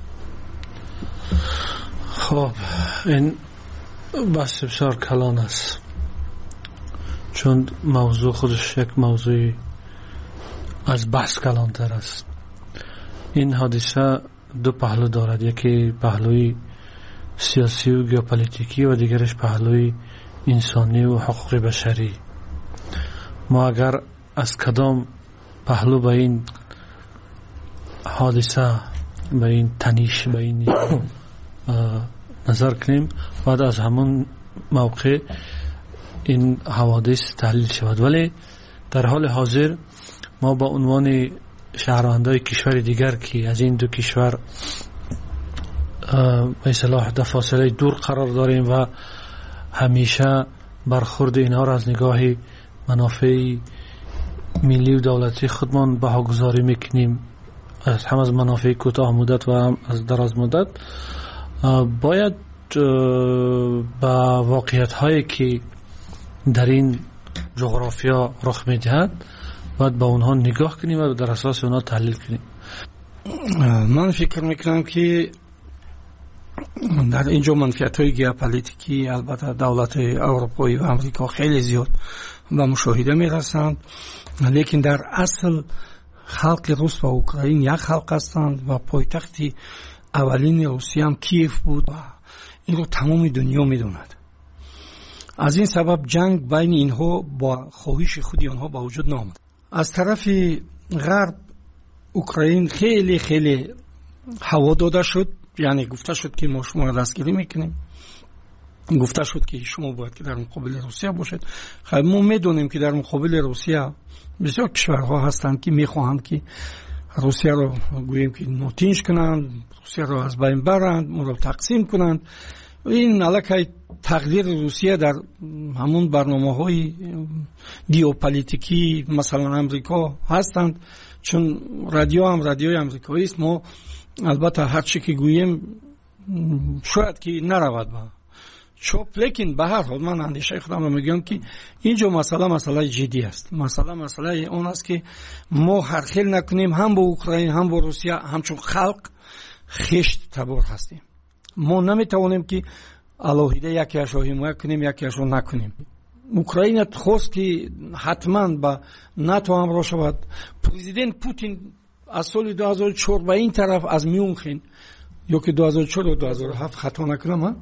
خب این بحث بسیار کلان است، چون موضوع خودش یک موضوع از بحث کلانتر است. این حادثه دو پهلو دارد، یکی پهلوی سیاسی و ژئوپلیتیکی و دیگرش پهلوی انسانی و حقوق بشری. ما اگر از کدام پهلو به این حادثه، به این تنش، به این نظر کنیم، بعد از همون موقع این حوادث تحلیل شود. ولی در حال حاضر ما با عنوان شهروندای کشور دیگر که از این دو کشور به اصطلاح در فاصله دور قرار داریم و همیشه برخورد اینها را از نگاه منافع ملی و دولتی خودمان بهاگذاری میکنیم، هم از منافع کوتاه مدت و هم از دراز مدت. باید با واقعیت هایی که در این جغرافیا رخ میدهد باید با اونها نگاه کنیم و در اساس اونها تحلیل کنیم. من فکر میکنم که در اینجا منفعت های ژئوپلیتیکی البته دولت اروپایی و امریکا خیلی زیاد به مشاهده میرسند، لیکن در اصل خلق روس و اوکراین یک خلق هستند و پایتخت اولین روسیه هم کیف بود و این رو تمام دنیا میدوند. از این سبب جنگ بین اینها با خواهش خودی آنها با وجود نامد. از طرف غرب اوکراین خیلی خیلی هوا داده شد، یعنی گفته شد که ما شما دستگیری میکنیم، گفته شد که شما باید که در مقابل روسیه باشید. خب ما میدونیم که در مقابل روسیه بسیار کشورها هستند که میخواهند که روسیه رو گوییم که نوتینش کنند، روسیه رو از بین برند، ما رو تقسیم کنند. این علاقه تقدیر روسیه در همون برنامه‌های ژئوپلیتیکی مثلا امریکا هستند، چون رادیو هم رادیوی امریکایی است. ما البته هر چی که گوییم شاید که نرود با چوب، لیکن به هر حال من اندیشه خودم رو میگم که اینجا مسئله جدی است. مسئله اون است که ما هر خیل نکنیم، هم با اوکراین هم با روسیه همچون خلق خشت تبار هستیم. ما نمیتوانیم که علاهیده یکیش رو حمایت کنیم یکیش رو نکنیم. اوکراین خواست که حتما با ناتو همراه شود. پرزیدنت پوتین از سال 2004 به این طرف از میونخین یا که 2004 و 2007 خطا نکنم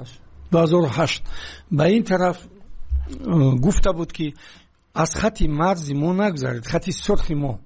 2008 به این طرف گفته بود که از خط مرزی ما نگذارید، خط سرخی ما،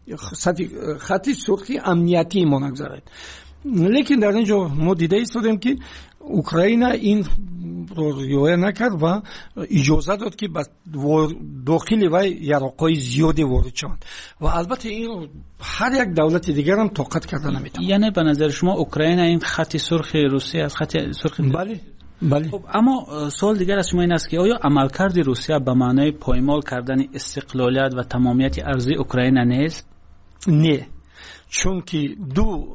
خط سرخی امنیتی ما نگذارید. لیکن در اینجا ما دیده ایستادیم که اوکراین این رو رعایت نکرد و اجازه داد که داخل و یراقای زیادی وارد شوند و البته این هر یک دولت دیگر هم طاقت کرده نمیتونه. یعنی به نظر شما اوکراین این خط سرخ روسیه از خط سرخ؟ بله. خب اما سوال دیگر از شما این است که آیا عملکرد روسیه به معنای پایمال کردن استقلالیت و تمامیت ارضی اوکراین نیست؟ نه، چون که دو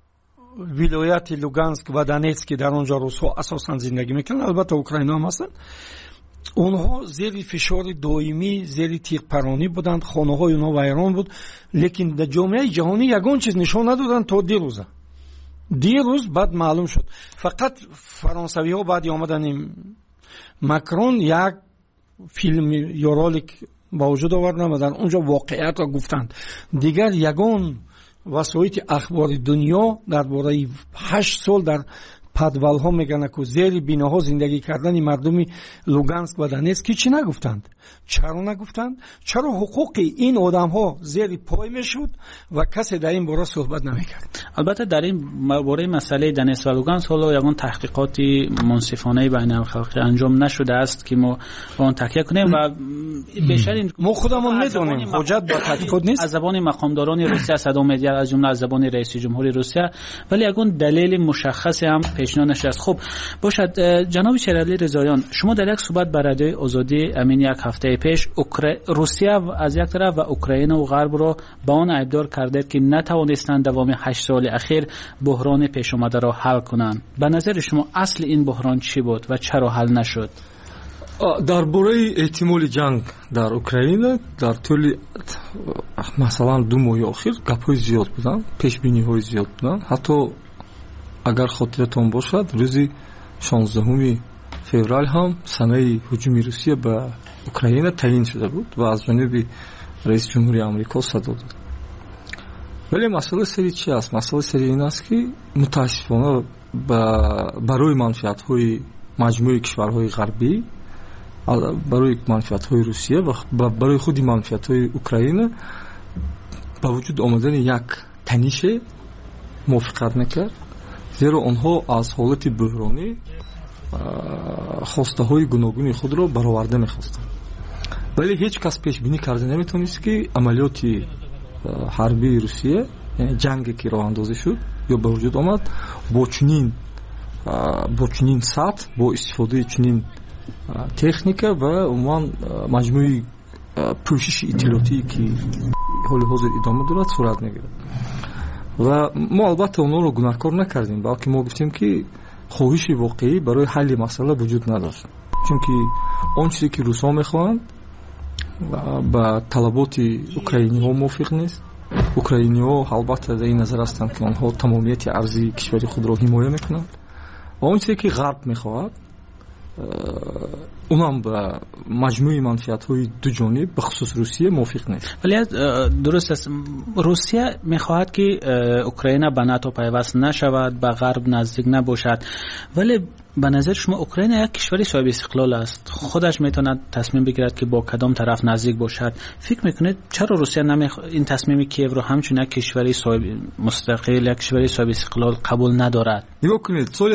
ولایت لوگانسک و دونتسک در اونجا روس‌ها اساساً زندگی میکنن، البته اوکراینی هم هستن، اونها زیر فشار دائمی، زیر تیغ‌پرانی بودند، خانه‌های اونها ویران بود، لیکن در جامعه جهانی یگان چیز نشون ندادن تا دیروز بعد معلوم شد. فقط فرانسوی‌ها بعد آمدن макрон як филм ё ролик ба вуҷуд оварданд ва дар онҷо воқеиятро гуфтанд. дигар ягон васоити ахбори дунё дар бораи 8 сол дар падвалҳо мегӯянд ки зери биноҳо зиндагӣ кардани мардуми Луганск ва Донецк чӣ нагуфтанд? чаро нагуфтанд? чаро ҳуқуқи ин одамҳо зери пой мешуд ва касе дар ин бора суҳбат намекард? البته در این باره مسئله دنیس و لوگانس حالا یگان تحقیقاتی منصفانه بین الخلقی انجام نشده است که ما با آن تکیه کنیم و بیشتر این ما خودمون میدونیم حجت با تحقیقات نیست. از زبان مقامداران روسیه صدا می‌دهد، از جمله از زبان رئیس جمهوری روسیه، ولی یگان دلیل مشخصی هم پیشنهاد نشده است. خب باشد جناب شیرعلی رضاییان، شما در یک صحبت با رادیوی آزادی امین یک هفته پیش روسیه از یک طرف و اوکراین و غرب را با آن ادعا کرده که نتوانستند دوام 8 سال اخیر بحران پیش آمده را حل کنند. به نظر شما اصل این بحران چی بود و چرا حل نشد؟ درباره احتمال جنگ در اوکراین در طول مثلا 2 ماه اخیر گپ‌های زیاد بودن، پیش‌بینی‌های زیاد بودن. حتی اگر خاطرتون باشد روز 16 فوریه هم سنه هجوم روسیه به اوکراین تعیین شده بود و از جانب رئیس جمهوری آمریکا صدا داد. ولی مسئله سری چی است؟ مسئله سری این است که متاسفانه برای منفعت‌های مجموعه کشورهای غربی، برای منفعت‌های روسیه و برای خود منفعت‌های اوکراین با وجود آمدن یک تنش موافقت نکرد، زیرا آنها از حالت بحرانی خواسته‌های گوناگون خود را برآورده می‌خواستند. ولی هیچ کس پیش بینی کرده نمی‌تونست که عملیات حربی روسیه، یعنی جنگی که راه اندازی شد یا به وجود آمد، با چنین سطح، با استفاده چنین تکنیکا و عموما مجموعه پوشش اطلاعاتی که حال حاضر ادامه دارد صورت میگیرد. و ما البته اونها رو گناهکار نکردیم، بلکه ما گفتیم که خواهش واقعی برای حل مسئله وجود نداشت، چون که آن چیزی که روس‌ها میخواهند با طلبات اوکراینی‌ها موافق نیست. اوکراینی‌ها البته در این نظر هستند که آنها تمامیت ارضی کشور خود را حمایت میکنند و آن چیزی که غرب میخواهد اونم با مجموعه منفعت‌های دو جانب به خصوص روسیه موافق نیست. ولی درست است، روسیه میخواهد که اوکراین به ناتو پیوست نشود، به غرب نزدیک نباشد، ولی به نظر شما اوکراین یک کشوری صاحب استقلال است، خودش میتواند تصمیم بگیرد که با کدام طرف نزدیک باشد. فکر میکنید چرا روسیه این تصمیم کیف رو همچون یک کشوری صاحب مستقل، یک کشوری صاحب استقلال قبول ندارد؟ نگاه کنید، سال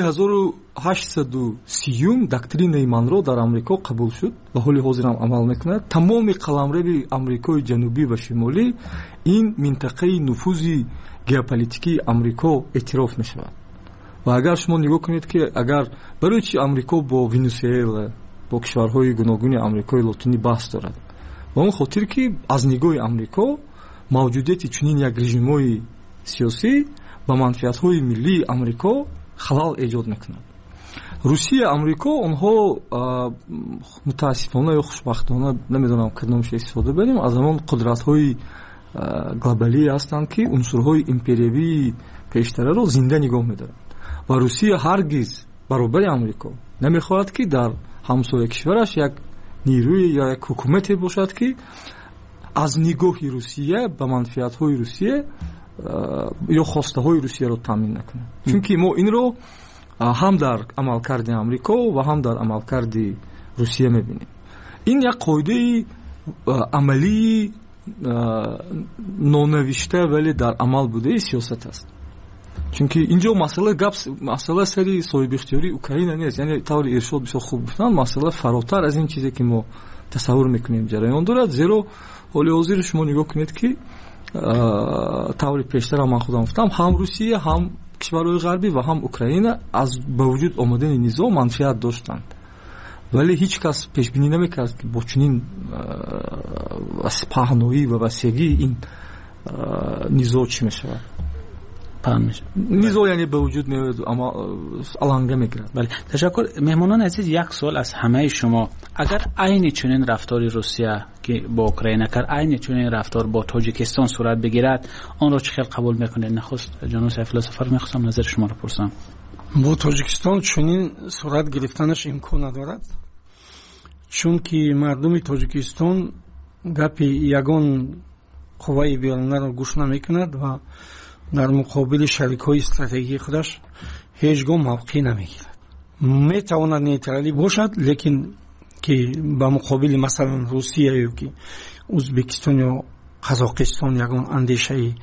1830 دکترین مانرو در آمریکا قبول شد و حالی حاضر هم عمل میکند. تمام قلمرو آمریکای جنوبی و شمالی این منطقه نفوذ ژئوپلیتیکی آمریکا اعتراف میشود. و اگر شما نگاه کنید که اگر برای چی آمریکا با ونزوئلا، با کشورهای گوناگون آمریکای لاتینی بحث دارد، و اون خاطر که از نگاه آمریکا موجودیت چنین یک رژیم‌های سیاسی با منفعت‌های ملی آمریکا خلل ایجاد میکند. روسیه آمریکا اونها متاسفانه یا خوشبختانه نمیدونم کدومش استفاده بریم، از همون قدرت‌های گلوبالی هستند که عنصرهای امپریالی پیشتره رو زنده نگاه می‌دارند. و روسیه هرگز برابر آمریکا نمیخواهد که در همسایه کشورش یک نیروی یا یک حکومتی باشد که از نگاه روسیه به منفعت‌های روسیه یا خواسته‌های روسیه رو تامین نکنه. چون که ما این رو هم در عملکرد آمریکا و هم در عملکرد روسیه می‌بینیم. این یک قاعده عملی نونوشته ولی در عمل بوده سیاست است. چون که اینجا مسئله سری صاحب اختیاری اوکراین نیست، یعنی طور ارشاد بسیار خوب گفتن، مسئله فراتر از این چیزی که ما تصور میکنیم جریان دارد. زیرا حال حاضر شما نگاه کنید که طور پیشتر هم من خودم گفتم، هم روسیه هم کشورهای غربی و هم اوکراین از با وجود آمدن نظام منفعت داشتند، ولی هیچ کس پیش بینی نمیکرد که با چنین پهنایی و وسیعی این نظام چی میشود. نیزو یعنی به وجود میاد اما الانگه میگیرد. بله، تشکر. مهمانان عزیز، یک سوال از همه شما، اگر عین چنین رفتاری روسیه که با اوکراین کرد، عین چنین رفتار با تاجیکستان صورت بگیرد، آن را چه قبول میکنید؟ نخست جناب سیفالله سفر میخواستم نظر شما را پرسم. با تاجیکستان چنین صورت گرفتنش امکان ندارد. чунки мардуми тоҷикистон гапи ягон қувваи беёнаро гӯш намекунад ва дар муқобили шарикҳои стратегии худаш ҳеҷ гом мавқеъ намегирад. метавонад нейтралӣ бошад, лекин ки ба муқобили масалан русия ё ки ӯзбекистон ё қазоқистон ягон андешаи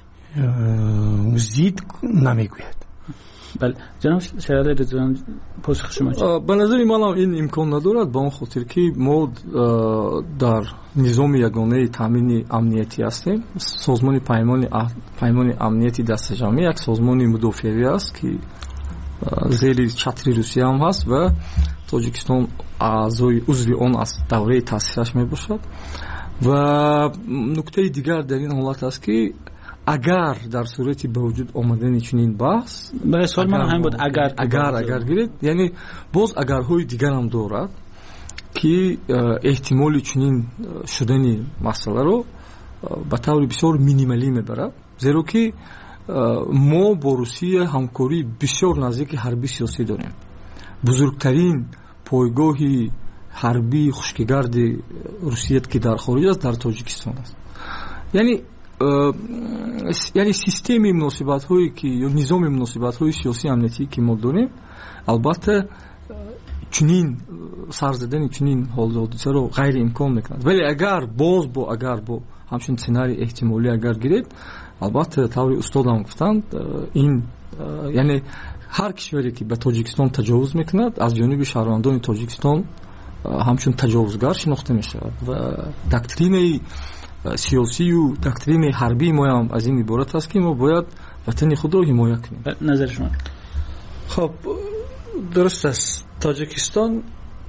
зид намегӯяд. بله جناب شهردار رضوان پاسخ شما چیه؟ به نظر من این امکان ندارد به اون خاطر که ما در نظام یگانه تامین امنیتی هستیم. سازمان پیمان امنیتی دست جمعی یک سازمان مدافعی است که زیر چتر روسیه هم هست و تاجیکستان اعضای عضو آن است. دوره تأسیسش میباشد. و نکته دیگر در این حالت است که اگر در صورتی به وجود آمدن چنین بحث برای سوال من همین بود اگر گیرید یعنی باز اگرهای دیگر هم دارد که احتمال چنین شدن مسئله رو به طور بسیار مینیمالی میبرد زیرا که ما با روسیه همکاری بسیار نزدیک حربی سیاسی داریم. بزرگترین پایگاه حربی خشکگرد روسیه که در خارج است در تاجیکستان است. یعنی سیستم مناسبت هایی که یا نظام مناسبت های سیاسی امنیتی که ما داریم البته چنین سر زدن چنین حادثه رو غیر امکان میکند. ولی اگر با همچین سناریو احتمالی اگر گیرید البته طوری استادم گفتند این یعنی هر کشوری که به تاجیکستان تجاوز میکند از جانب شهروندان تاجیکستان همچون تجاوزگر شناخته میشود و دکترین سیاسی و دکترین حربی ما هم از این عبارت است که ما باید وطن خود را حمایت کنیم. نظر شما؟ خب درست است. تاجیکستان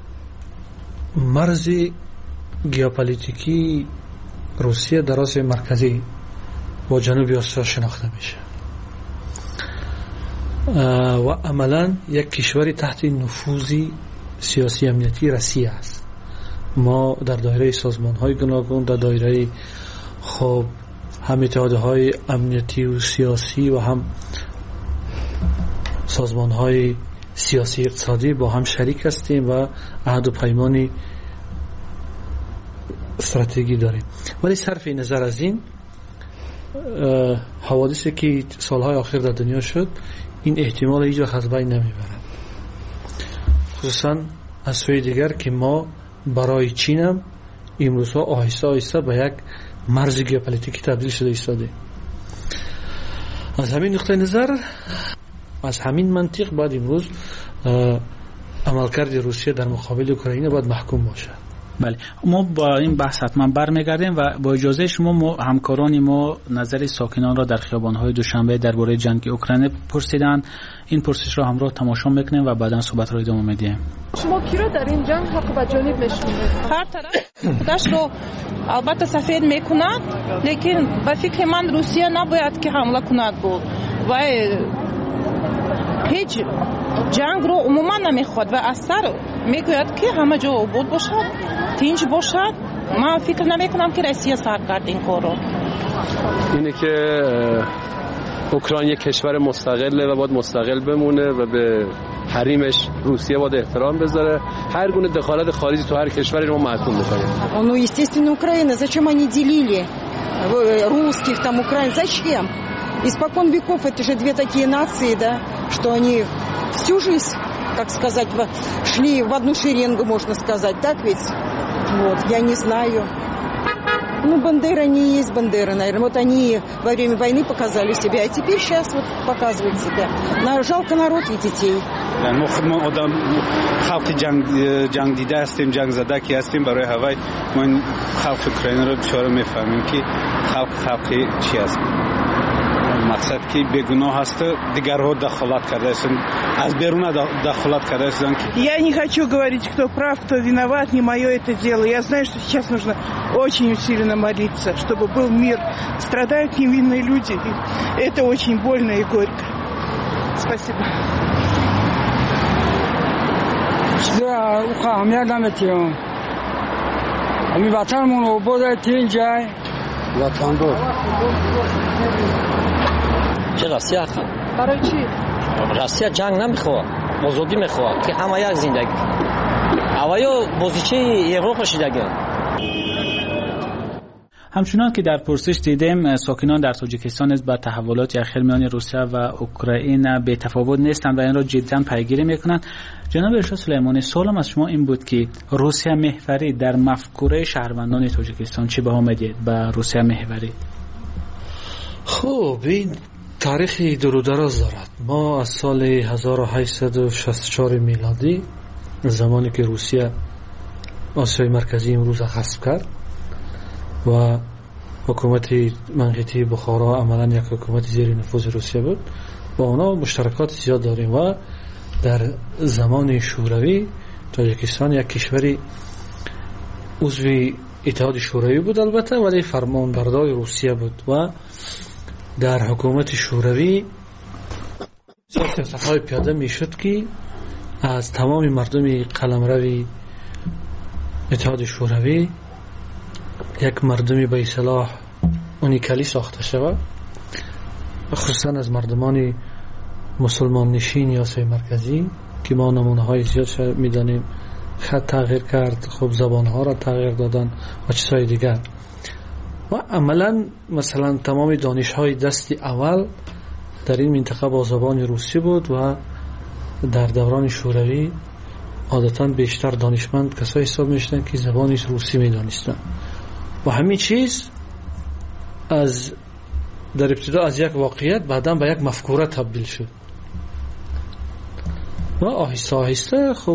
مرز ژئوپلیتیکی روسیه در آسیا مرکزی و جنوبی آسیا شناخته میشه و عملا یک کشوری تحت نفوذ سیاسی امنیتی روسیه است. ما در دایره سازمان‌های گوناگون در دایره خب هم اتحادیه‌های امنیتی و سیاسی و هم سازمان‌های سیاسی اقتصادی با هم شریک هستیم و عهد و پیمان استراتژی داریم. ولی صرف نظر از این حوادثی که سالهای آخر در دنیا شد این احتمال هیچ وقت از بین نمیبرد. خصوصا از سوی دیگر که ما برای چین هم امروزها آهسته آهسته به یک مرز ژئوپلیتیکی تبدیل شده ایستاده. از همین نقطه نظر از همین منطق باید امروز عملکرد روسیه در مقابل اوکراین باید محکوم باشد. بله ما با این بحث حتما برمیگردیم و با اجازه شما همکاران ما نظر ساکنان را در خیابان‌های دوشنبه درباره جنگ اوکراین پرسیدند. این پرسش را همراه تماشا میکنیم و بعدا صحبت را ادامه میدیم. شما کی را در این جنگ حق و جانب نشونید؟ هر طرف خودش رو البته سفید میکند، لیکن به فکر من روسیه نباید که حمله کند بود و هیچ جنگ رو عموما نمیخواد و اثر میگوید که همه جا آباد باشد، تنج باشد. من فکر نمیکنم که روسیه سر کرد این کار رو. اینه که اوکراین یک کشور مستقله و باید مستقل بمونه و به حریمش روسیه باید احترام بذاره. هر گونه دخالت خارجی تو هر کشوری رو محکوم می‌کنیم. Ну, естественно, Украина. Зачем они делили русских, там, украинцев? Зачем? Испокон веков это же две такие нации, да, что они всю жизнь, как сказать, шли в одну шеренгу, можно сказать, так ведь? Вот, я не знаю. Ну, Бандера не есть Бандера, наверное. Вот они во время войны показали себя, а теперь сейчас вот показывают себя. Жалко народ и детей. ما خودمون آدم خلق جنگ دیده هستیم، جنگ زده که هستیم برای هوای ما این خلق اوکراین رو بسیار میفهمیم که خلقی چی است. مقصد که بیگناه هست دیگرها دخالت کرده هستند، از بیرون دخالت کرده هستند. Я не хочу говорить, кто прав, кто виноват, не мое это дело. Я знаю, что сейчас нужно очень усиленно молиться, чтобы был мир. Страдают невинные люди. Это очень больно и горько. Спасибо. چرا او اهمیت نمیتیم. امی وطنمون رو بوده تین جای وطن رو چه روسیه خواهد برای چی؟ روسیه جنگ نمیخواد، آزادی میخواد که همه یک زندگی. اوایو بازیچه ایران خوشیدگه. همچنان که در پرسش دیدیم ساکنان در تاجیکستان با تحولات اخیر میان روسیه و اوکراین به تفاوت نیستند و این را جدا پیگیری میکنند. جناب ارشاد سلیمانی، سوالم از شما این بود که روسیه محوری در مفکوره شهروندان تاجیکستان چی بها میدید به روسیه محوری؟ خب این تاریخی دور و دراز دارد. ما از سال 1864 میلادی زمانی که روسیه آسیای مرکزی امروز غصب کرد و حکومت منقطی بخارا عملا یک حکومت زیر نفوذ روسیه بود، با اونا مشترکات زیاد داریم و در زمان شوروی تاجیکستان یک کشوری عضو اتحاد شوروی بود البته، ولی فرمانبردار روسیه بود و در حکومت شوروی سیاست‌های پیاده میشد که از تمام مردم قلمرو اتحاد شوروی یک مردمی به اصطلاح اونیکالی ساخته شود، خصوصا از مردمان مسلمان نشین آسیای مرکزی که ما نمونه های زیاد میدانیم. خط تغییر کرد، خب زبان ها را تغییر دادن و چیزهای دیگر و عملا مثلا تمام دانش های دست اول در این منطقه با زبان روسی بود و در دوران شوروی عادتا بیشتر دانشمند کسایی حساب میشدن که زبان روسی میدانستن و همین چیز از در ابتدا از یک واقعیت بعدا به یک مفکوره تبدیل شد و آهسته آهسته خب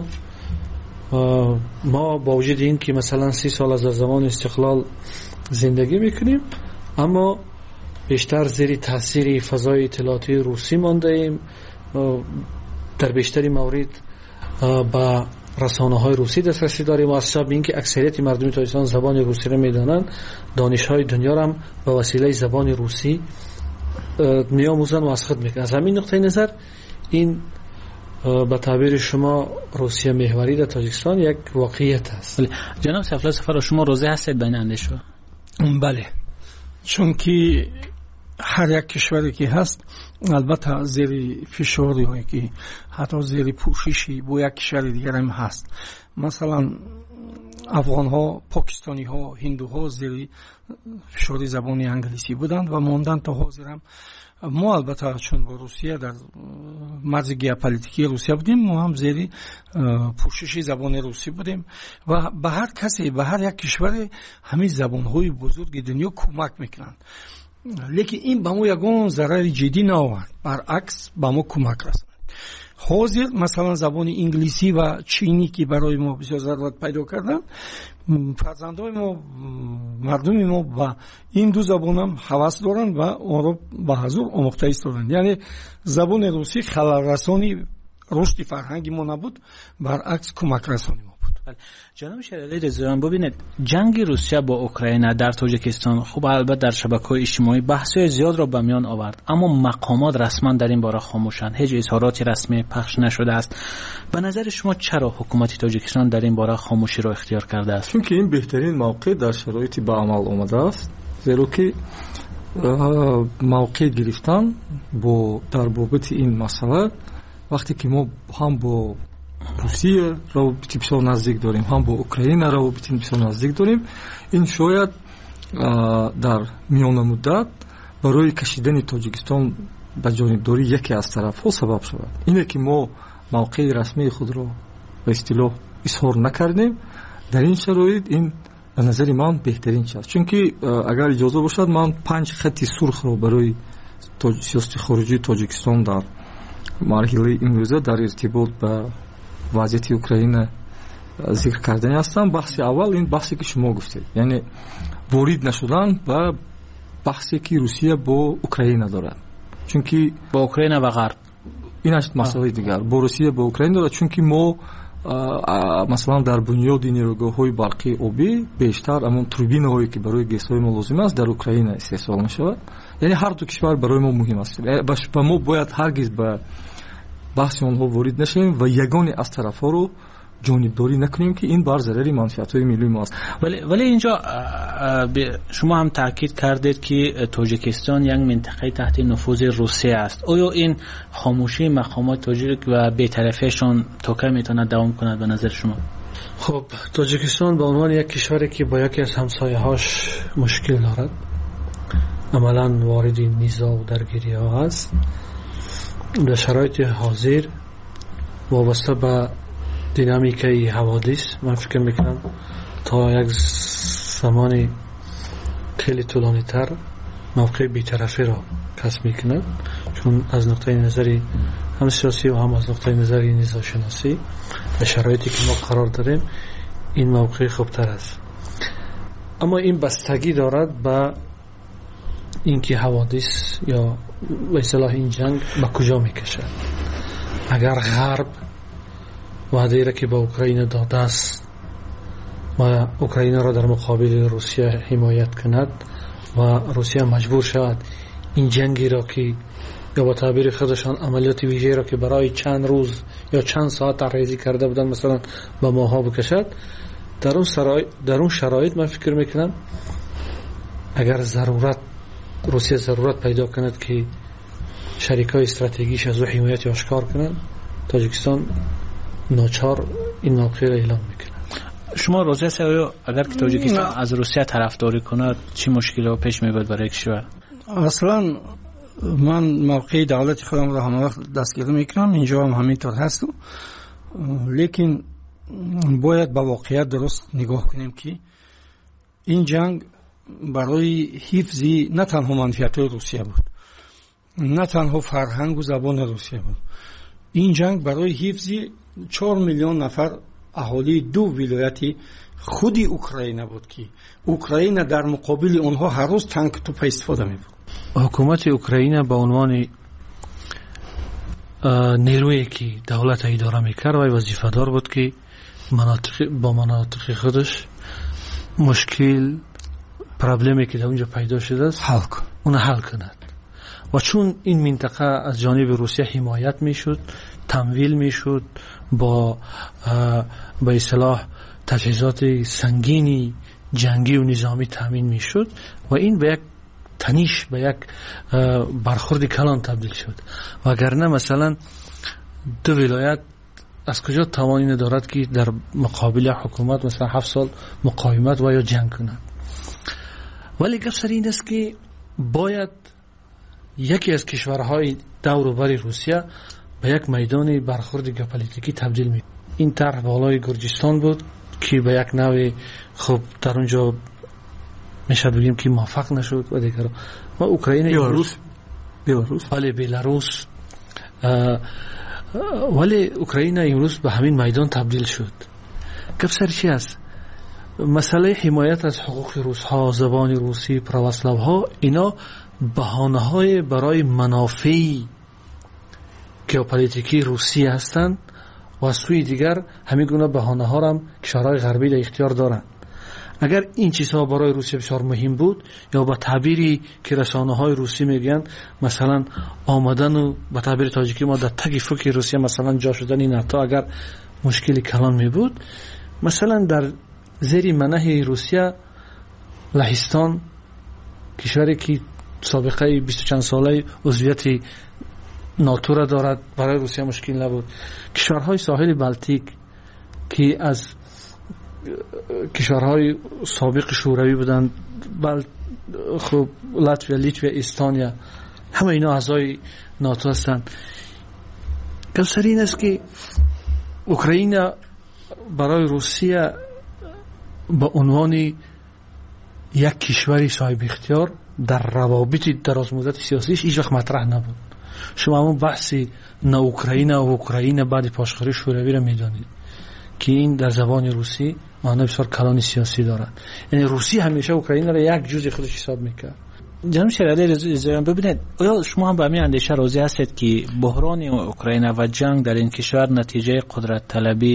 ما با وجود این که مثلا 30 سال از زمان استقلال زندگی میکنیم اما بیشتر زیر تاثیر فضای اطلاعاتی روسی مانده ایم، در بیشتری مورد با رسانه های روسی دسترسی داریم و از سبب اینکه اکثریت مردم تاجیکستان زبان روسی را میدانند، دانش های دنیا را به وسیله زبان روسی میآموزند و از خود میکنند. از همین نقطه نظر این به تعبیر شما روسیه محوری در تاجیکستان یک واقعیت است. جناب سیفالله سفر، شما روزه هستید بین اندیشه؟ بله، چون که هر یک کشوری که هست البته زیر فشاری هایی که حتی زیر پوششی با یک کشور دیگر هم هست. مثلا افغان ها، پاکستانی ها، هندو ها زیر فشار زبان انگلیسی بودند و ماندن تا حاضر هم. ما البته چون با روسیه در مرز ژئوپلیتیکی روسیه بودیم، ما هم زیر پوشش زبان روسی بودیم و به هر کسی، به هر یک کشور همین زبان های بزرگ دنیا کمک میکنند. لیکن این به ما یگان ضرر جدی نآورد، برعکس به ما کمک رساند. حاضر مثلا زبان انگلیسی و چینی که برای ما بسیار ضرورت پیدا کردن، فرزندان ما، مردم ما و این دو زبان هم هوس دارند و آن را به حضور آموخته ایستادند. یعنی زبان روسی خلل رسانی رشد فرهنگی ما نبود، برعکس کمک رسانی ما بود. جناب شیرعلی رضاییان، ببینید جنگ روسیه با اوکراین در تاجیکستان خب البته در شبکه‌های اجتماعی بحث‌های زیاد را به میان آورد، اما مقامات رسما در این باره خاموشند، هیچ اظهاراتی رسمی پخش نشده است. به نظر شما چرا حکومت تاجیکستان در این باره خاموشی را اختیار کرده است؟ چون که این بهترین موقع در شرایطی به عمل آمده است، زیرا که موقع گرفتن با در بابت این مسئله وقتی که ما هم با روسیه روابط بسیار نزدیک داریم، هم با اوکراین روابط بسیار نزدیک داریم، این شاید در میان مدت برای کشیدن تاجیکستان به جانبداری یکی از طرف‌ها سبب شود. اینه که ما موقع رسمی خود را به اصطلاح اظهار نکردیم. در این شرایط این به نظر من بهترین چیز است، چون که اگر اجازه باشد من 5 خط سرخ را برای سیاست خارجی تاجیکستان در مرحله امروزه در ارتباط با وضعیت اوکراین ذکر کردن هستم. بحث اول این بحثی که شما گفتید، یعنی وارد نشدن و بحثی که روسیه با اوکراین دارد، چون که با اوکراین و غرب این است مسئله دیگر. با روسیه با اوکراین دارد، چون که ما مثلا در بنیاد نیروگاه‌های برقی آبی بیشتر همون توربین‌هایی که برای گازهای ما لازم است در اوکراین استفاده می‌شود. یعنی هر دو کشور برای ما مهم است. با ما باید هرگز به بحث آنها وارد نشیم و یگانه از طرف‌ها رو جانبداری نکنیم که این بر ضرر منفعت‌های ملی ما است. ولی اینجا شما هم تاکید کردید که تاجیکستان یک منطقه تحت نفوذ روسیه است. آیا این خاموشی مقامات تاجیک و بی‌طرفیشان تا کی میتونه دوام کند به نظر شما؟ خب تاجیکستان به عنوان یک کشوری که با یکی از همسایه‌هاش مشکل دارد، عملاً وارد نزاع و درگیری‌ها است، در شرایط حاضر وابسته به دینامیکای حوادث من فکر میکنم تا یک زمان خیلی طولانی تر موقع بی‌طرفی را کسب میکنه، چون از نقطه نظری هم سیاسی و هم از نقطه نظری نزاع شناسی در شرایطی که ما قرار داریم این موقع خوبتر است. اما این بستگی دارد به اینکه حوادث یا به اصطلاح این جنگ به کجا میکشد. اگر غرب وعده را که به اوکراین داده است و اوکراین را در مقابل روسیه حمایت کند و روسیه مجبور شود این جنگی را که یا با تعبیر خودشان عملیات ویژه را که برای چند روز یا چند ساعت طرح‌ریزی کرده بودند مثلا به ماها بکشد، در اون شرایط من فکر میکنم اگر روسیه ضرورت پیدا کند که شریکای استراتژیکش از او حمایت آشکار کنند، تاجیکستان ناچار این موقع را اعلام میکنه. شما راضی هستید اگر که تاجیکستان از روسیه طرفداری کند چی مشکلی پیش میاد برای کشور؟ اصلا من موقع دولت خودم را همه وقت دستگیری میکنم، اینجا هم همینطور هست، لیکن باید با واقعیت درست نگاه کنیم که این جنگ برای حفظ نه تنها منفعت روسیه بود، نه تنها فرهنگ و زبان روسیه بود، این جنگ برای حفظ 4 میلیون نفر اهالی 2 ولایت خودی اوکراین بود که اوکراین در مقابل اونها هر روز تانک توپ استفاده می‌کرد. حکومت اوکراین به عنوان نیرویی که دولت اداره می‌کرد و وظیفه دار بود که مناطق خودش مشکل پرابلمی که در اونجا پیدا شده است اون حل کند و چون این منطقه از جانب روسیه حمایت میشد، تمویل میشد، با به اصطلاح تجهیزات سنگینی جنگی و نظامی تامین میشد و این به یک تنیش، به یک برخورد کلان تبدیل شد. وگرنه مثلا 2 ولایت از کجا توانی دارد که در مقابل حکومت مثلا 7 سال مقاومت و یا جنگ کند؟ ولی گپ سر این است که باید یکی از کشورهای دور و بر روسیه به یک میدان برخورد ژئوپلیتیکی تبدیل می. این طرح بالای گرجستان بود که به یک نوع خب در اونجا میشه بگیم که موفق نشد و دیگر و اوکراین بلاروس ولی اوکراین امروز به همین میدان تبدیل شد. گپ سر چی است؟ مسئله حمایت از حقوق روس‌ها، زبان روسی، پرواسلاوها، اینا بهانه‌های برای منافع ژئوپلیتیکی روسیه هستند و از سوی دیگر همین گونه بهانه‌ها را هم کشورهای غربی در اختیار دارند. اگر این چیزها برای روسیه بسیار مهم بود یا با تعبیری که رسانه‌های روسی میگن مثلا آمدن و با تعبیر تاجیکی ما در تگ فک روسیه مثلا جا شدن این ناتو اگر مشکلی کلان می بود، مثلا در زیر منح روسیه لهستان کشوری که سابقه 20 چند ساله عضویت ناتو را دارد برای روسیه مشکل نبود. کشورهای ساحل بالتیک که از کشورهای سابق شوروی بودند، خب لاتویا، لیتویا، استونیا، همه اینا اعضای ناتو هستند. گپ این است که اوکراین برای روسیه به عنوان یک کشوری صاحب اختیار در روابط درازمدت سیاسیش هیچ وقت مطرح نبود. شما همون بحثی نه اوکراین و اوکراین بعد پاشخوری شوروی را میدانید که این در زبان روسی معنی بسیار کلان سیاسی دارد. یعنی روسی همیشه اوکراین را یک جزء خودش حساب میکرد. جناب شیرعلی رضاییان، ببینید آیا شما هم به همین اندیشه راضی هستید که بحران اوکراین و جنگ در این کشور نتیجه قدرت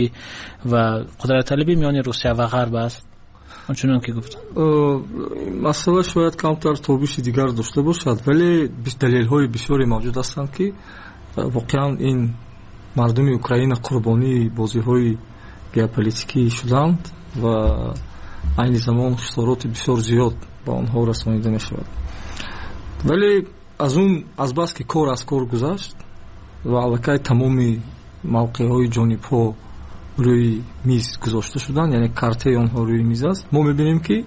طلبی میان روسیه و غرب است؟ اونچنان که گفتم مسئله شاید کمتر تابش دیگر داشته باشد، ولی دلیل‌های بسیاری موجود هستند که واقعا این مردم اوکراین قربانی بازی‌های ژئوپلیتیکی شدند و این زمان خسارات بسیار زیاد با آنها رسانیده می‌شود. ولی از بس که کار از کار گذشت و علاقه تمام موقع‌های جانب‌ها روی میز گذاشته شدن، یعنی کارت آنها روی میز است. ما میبینیم که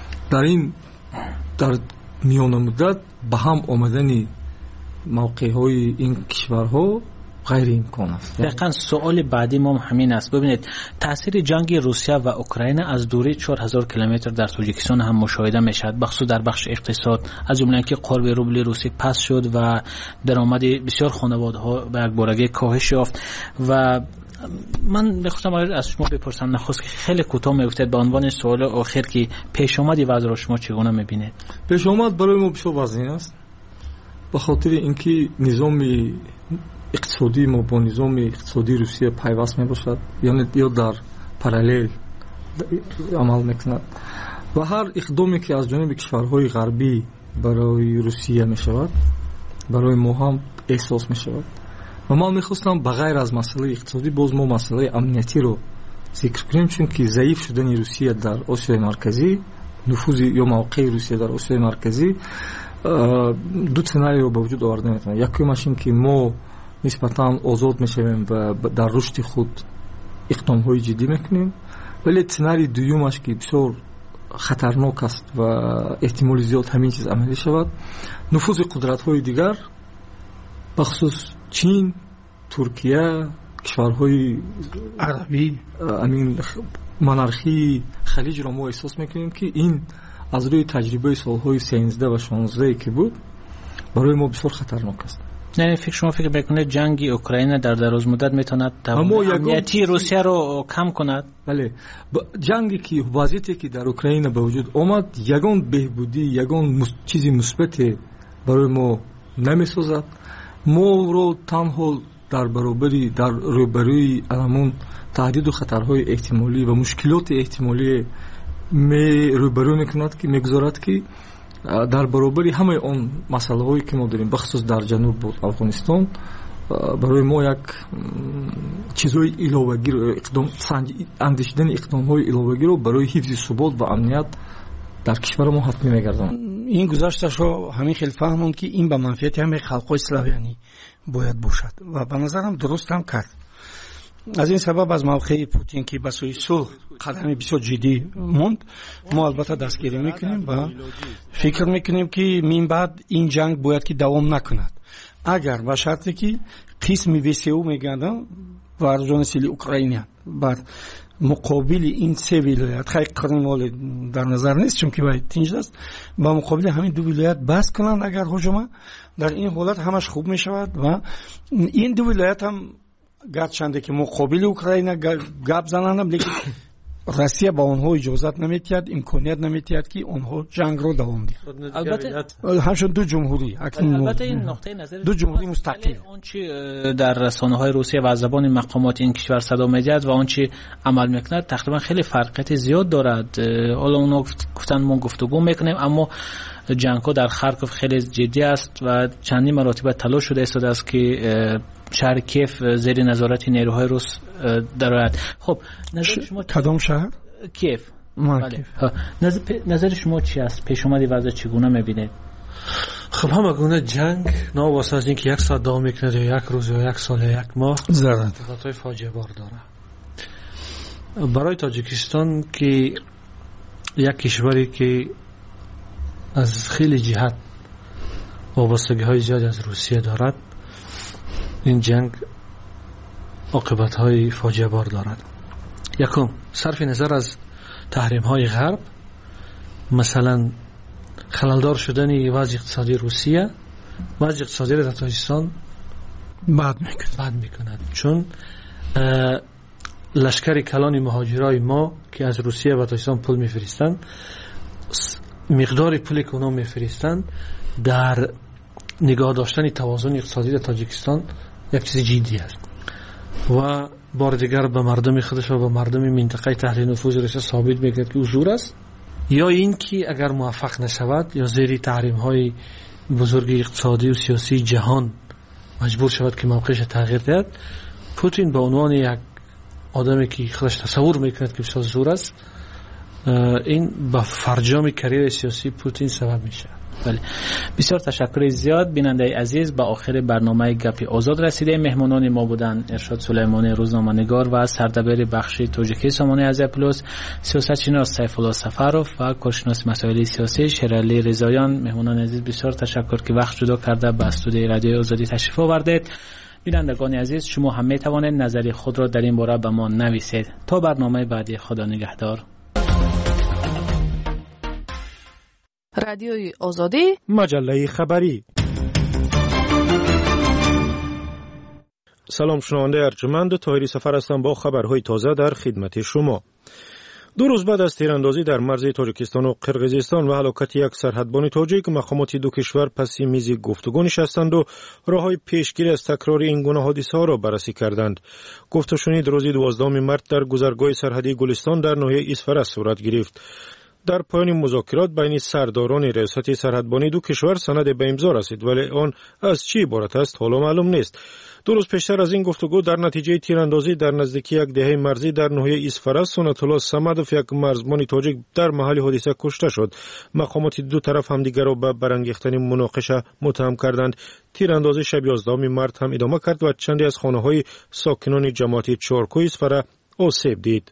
در میان مدت به هم آمدن موقع‌های این کشورها غیر امکان است. دقیقاً سوال بعدی ما همین است. ببینید تاثیر جنگ روسیه و اوکراین از دوری 4000 کیلومتر در تاجیکستان هم مشاهده میشد، بخصوص در بخش اقتصاد، از جمله اینکه قرب روبل روسی پست شد و درآمد بسیار خانواده‌ها به یکبارگی کاهش یافت. و من بخواستم از شما بپرسم نخست که خیلی کوتاه میگفتید به عنوان سوال آخر که پیش آمدی وضع را شما چگونه میبینید؟ پیش آمد برای ما بسیار وزین است، به خاطر اینکه نظام اقتصادی ما با نظام اقتصادی روسیه پیوست میباشد، یعنی یا در پارالل عمل میکند و هر اقدامی که از جانب کشورهای غربی برای روسیه میشود برای ما هم احساس میشود. و من میخواستم بغیر از مسئله اقتصادی باز ما مسئله امنیتی رو ذکر کنیم، چون که ضعیف شدن روسیه در آسیای مرکزی، نفوذ یا موقع روسیه در آسیای مرکزی دو سناریو به وجود آورده میتونه. یکیش این که ما نسبتاً آزاد میشویم و در رشد خود اقدام‌های جدی میکنیم، ولی سناریوی دومش که بسیار خطرناک است و احتمال زیاد همین چیز عملی شود، نفوذ قدرت‌های دیگر بخصوص چین، ترکیه، کشورهای عربی، همین منارخی خلیج را ما احساس میکنیم که این از روی تجربه سالهای 13 و 16 که بود برای ما بسیار خطرناک است. یعنی شما فکر میکنید جنگ اوکراین در دراز مدت میتواند امنیتی روسیه رو کم کند؟ بله، جنگی که وضعیتی که در اوکراین به وجود آمد یگان بهبودی، یگان چیزی مثبت برای ما نمیسازد. ما رو تنها در روبروی علمون تهدید و خطرهای احتمالی و مشکلات احتمالی روبرو میکند که میگذارد که در برابر همه اون مسئله هایی که ما داریم بخصوص در جنوب بود افغانستان برای ما یک چیزهای علاوه‌گی رو اندیشیدن اقدام‌های علاوه‌گی رو برای حفظ ثبات و امنیت در کشور ما حتمی می‌گرداند. این گذاشتش رو همین خیلی فهموند که این به منفعت همه خلق‌های اسلامی باید باشد و به نظرم درست هم کرد. از این سبب از موقع پوتین که به سوی صلح قدم بسیار جدی موند، ما البته دستگیری میکنیم و فکر میکنیم که من بعد این جنگ باید که دوام نکند، اگر به شرطی که قسم وسیو میگردن واردان سیلی اوکراینیان بر مقابل این سه ولایت خیلی قرنوال در نظر نیست چون که باید تینج است، با مقابل همین دو ولایت بس کنند اگر هجوم در این حالت همش خوب میشود و این دو ولایت هم گرچنده که مقابل اوکراین گپ زنند، لیکن روسیه با آنها اجازت نمیدهد، امکانیت نمیدهد که آنها جنگ رو دوام دهند. البته همشون دو جمهوری البته این نقطه نظر دو جمهوری مستقل آنچه در رسانه‌های روسیه و زبان مقامات این کشور صدا می‌دهد و آنچه عمل می‌کند تقریبا خیلی فرقیت زیاد دارد. حالا اونا گفتن ما گفتگو می‌کنیم، اما جنگ‌ها در خارکوف خیلی جدی است و چندین مراتب تلاش شده است که شهر کیف زیر نظارت نیروهای روس درآید. خب نظر شما کدام شهر؟ کیف. بله. نظر شما چی است؟ پیش اومدی وضع چگونه می‌بینید؟ خب همه گونه جنگ ناواسطه از اینکه یک ساعت دوام می‌کند یا یک روز یا یک سال یا یک ماه ضررات فاجعه بار داره. برای تاجیکستان که یک کشوری که از خیلی جهت وابستگی‌های زیادی از روسیه دارد، این جنگ عاقبت‌های فاجعه بار دارد. یکم صرف نظر از تحریم‌های غرب، مثلا خللدار شدن وضع اقتصادی روسیه، وضع اقتصادی در تاجیکستان بد میکند، چون لشکر کلان مهاجرای ما که از روسیه و تاجیکستان پول میفرستند، مقدار پولی که اونا میفرستند در نگاه داشتن توازن اقتصادی در تاجیکستان یک چیز جدی است و بار دیگر به مردم خودش و به مردم منطقه تحت نفوذ روسیه ثابت می‌کند که حضور است، یا این که اگر موفق نشود یا زیر تحریم‌های بزرگ اقتصادی و سیاسی جهان مجبور شود که موقعش تغییر دهد، پوتین به عنوان یک آدمی که خودش تصور می‌کند که بسیار زور است، این با فرجام کریر سیاسی پوتین سبب میشه. بله، بسیار تشکر زیاد. بیننده عزیز، به آخر برنامه گپ آزاد رسیده. مهمانان ما بودند ارشاد سلیمانی روزنامه‌نگار و سردبیر بخش توجیکی سامانه ازیا پلوس، سیاستشناس سیف الله سفرов و کارشناس مسائل سیاسی شیرعلی رضاییان. مهمانان عزیز بسیار تشکر که وقت جدا کرده به استودیوی رادیو آزادی تشریف آوردید. بینندگان عزیز، شما هم می توانید نظر خود را در این باره به ما نویسید. تا برنامه بعدی، خدا نگهدار. رادیوی آزادی، مجله خبری. سلام شنونده ارجمند، طاهری سفر هستم با خبرهای تازه در خدمت شما. 2 روز بعد از تیراندازی در مرز تاجیکستان و قرقیزستان و هلاکت یک سرحدبان تاجیک، مقامات دو کشور پس میز گفتگو نشستند و راههای پیشگیری از تکرار این گونه حادثه‌ها را بررسی کردند. گفته شنید روز 12 مارس در گذرگاه سرحدی گلستان در ناحیه اسفرس صورت گرفت. در پایان مذاکرات بین سرداران ریاست سرحدبانی دو کشور سند به امضا رسید، ولی آن از چی عبارت است حالا معلوم نیست. 2 روز پیشتر از این گفتگو در نتیجه تیراندازی در نزدیکی یک دهه مرزی در ناحیه اسفرس، سنت الله صمدوف یک مرزبان تاجیک در محل حادثه کشته شد. مقامات دو طرف همدیگر را به برانگیختن مناقشه متهم کردند. تیراندازی شب 11 مارس هم ادامه کرد و چندی از خانه‌های ساکنان جماعت چارکوی اسفره آسیب دید.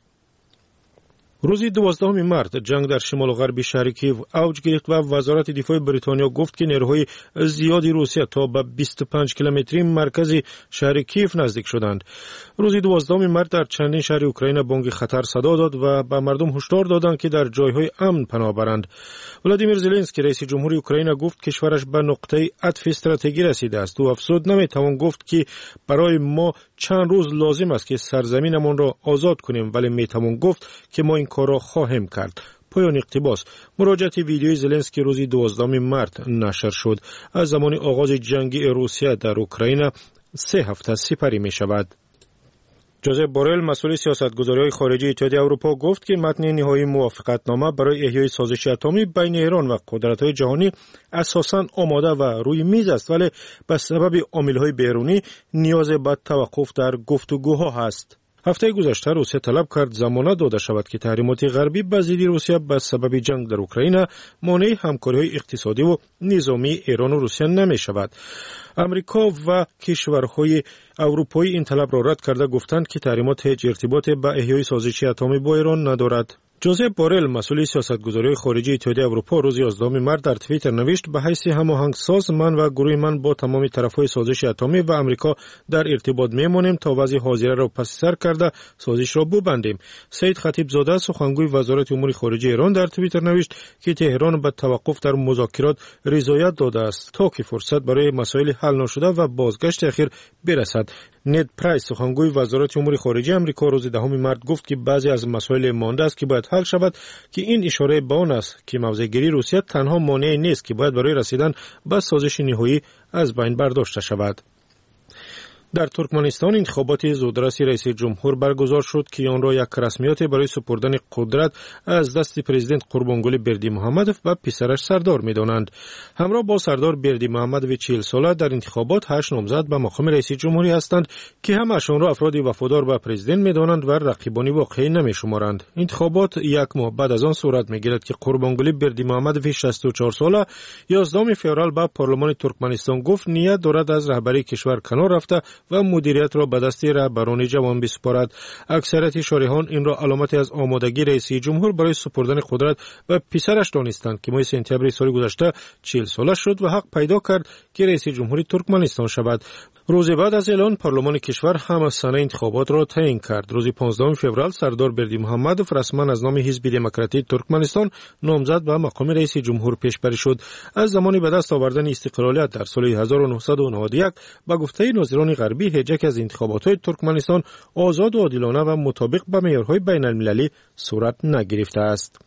روز 12 مارس جنگ در شمال و غرب شهر کیف اوج گرفت و وزارت دفاع بریتانیا گفت که نیروهای زیادی روسیه تا به 25 کیلومتری مرکز شهر کیف نزدیک شدند. روز 12 مارس در چندین شهر اوکراین بانگ خطر صدا داد و به مردم هشدار دادند که در جایهای امن پناه برند. ولادیمیر زلنسکی رئیس جمهوری اوکراین گفت کشورش به نقطه عطف استراتژی رسیده است. او افزود نمیتوان گفت که برای ما چند روز لازم است که سرزمینمان را آزاد کنیم، ولی میتوان گفت که ما این کار را خواهیم کرد. پایان اقتباس. مراجعه ویدیوی زلنسکی روز 12 مارس نشر شد. از زمان آغاز جنگ روسیه در اوکراین 3 هفته سپری می شود. جوزپ بورل مسئول سیاستگذاری‌های خارجی اتحادیه اروپا گفت که متن نهایی موافقتنامه برای احیای سازش اتمی بین ایران و قدرت‌های جهانی اساساً آماده و روی میز است، ولی به سبب عامل‌های بیرونی نیاز به توقف در گفتگوها هست. هفته گذشته روسیه طلب کرد ضمانت داده شود که تحریمات غربی به ضد روسیه به سبب جنگ در اوکراین مانع همکاری‌های اقتصادی و نظامی ایران و روسیه نمی شود. امریکا و کشورهای اروپایی این طلب را رد کرده گفتند که تحریمات هیچ ارتباطی به احیای سازش اتمی با ایران ندارد. جوزپ بورل مسئول سیاستگذاری خارجی اتحادیه اروپا روز 11 مارس در توییتر نوشت به حیث هماهنگساز من و گروه من با تمام طرفهای سازش اتمی و امریکا در ارتباط میمانیم تا وضع حاضره را پس سر کرده سازش را ببندیم. سید خطیب زاده سخنگوی وزارت امور خارجه ایران در توییتر نوشت که تهران به توقف در مذاکرات رضایت داده است تا که فرصت برای مسائل حل نشده و بازگشت اخیر برسد. نید پرایس سخنگوی وزارت امور خارجه آمریکا روز 10 مارس گفت که بعضی از مسائل مانده است که باید حل شود، که این اشاره به آن است که موضع‌گیری روسیه تنها مانع نیست که باید برای رسیدن به سازش نهایی از بین برداشته شود. در ترکمنستان انتخابات زودرس رئیس جمهور برگزار شد که آن را یک رسمیت برای سپردن قدرت از دست پرزیدنت قربانگلی بردیمحمدوف و پسرش سردار می‌دانند. همراه با سردار بردیمحمدوف 40 ساله در انتخابات 8 نامزد به مقام رئیس جمهوری هستند که همه‌شان را افراد وفادار به پرزیدنت می‌دانند و رقیبانی واقعی نمی‌شمارند. انتخابات یک ماه بعد از آن صورت می‌گیرد که قربانگلی بردیمحمدوف 64 ساله 11 فوریه به پارلمان ترکمنستان گفت نیت دارد از رهبری کشور کنار رفته و مدیریت را به دست رهبران جوان بسپارد. اکثریت شارحان این را علامتی از آمادگی رئیس جمهور برای سپردن قدرت به پسرش دانستند که ماه سپتامبر سال گذشته 40 ساله شد و حق پیدا کرد که رئیس جمهوری ترکمنستان شود. روز بعد از اعلان پارلمان کشور هم سنه انتخابات را تعیین کرد. روز 15 فوریه سردار بردیمحمدوف رسما از نام حزب دموکراتیک ترکمنستان نامزد به مقام رئیس جمهور پیشبری شد. از زمانی به دست آوردن استقلالیت در سال 1991 با گفته ناظران غربی هیچ یک از انتخابات‌های ترکمنستان آزاد و عادلانه و مطابق با معیارهای بین‌المللی صورت نگرفته است.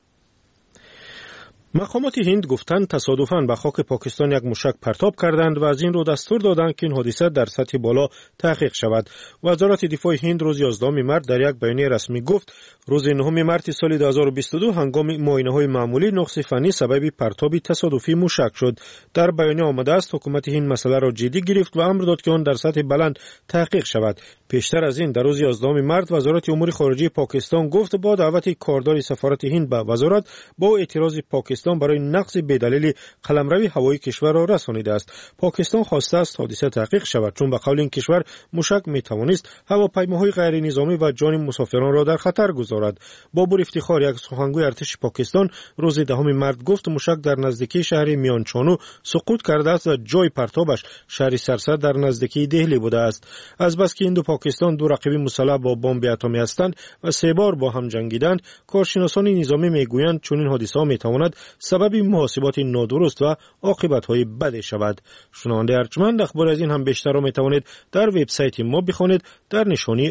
مقامات هند گفتند تصادفاً به خاک پاکستان یک موشک پرتاب کردند و از این رو دستور دادند که این حادثه در سطح بالا تحقیق شود. وزارت دفاع هند روز 11 مارس در یک بیانیه رسمی گفت روز 9 مارس سال 2022 هنگام معاینه‌های معمولی نقص فنی سبب پرتاب تصادفی موشک شد. در بیانیه آمده است حکومت هند مسئله را جدی گرفت و امر داد که آن در سطح بلند تحقیق شود. پیشتر از این در روز 11 مارس وزارت امور خارجه پاکستان گفت با دعوت کاردار سفارت هند به وزارت با اعتراض پاکستان پاکستان برای نقض بی‌دلیل قلمرو هوایی کشور را رسانیده است. پاکستان خواسته است حادثه تحقیق شود، چون به قول این کشور موشک میتوانست هواپیماهای غیر نظامی و جان مسافران را در خطر گذارد. بابور افتخار، یک سخنگوی ارتش پاکستان، روز 10 مارس گفت موشک در نزدیکی شهر میانچانو سقوط کرده است و جای پرتابش شهر سرسد در نزدیکی دهلی بوده است. از بس که این دو پاکستان دو رقیب مسلح با بمب اتمی هستند و 3 بار با هم جنگیدند، کارشناسان نظامی میگویند چون این حادثه ها میتواند سبب محاسبات نادرست و عاقبت‌های بد شود. شنونده ارجمند، اخبار از این هم بیشتر را میتوانید در وبسایت ما بخوانید در نشانی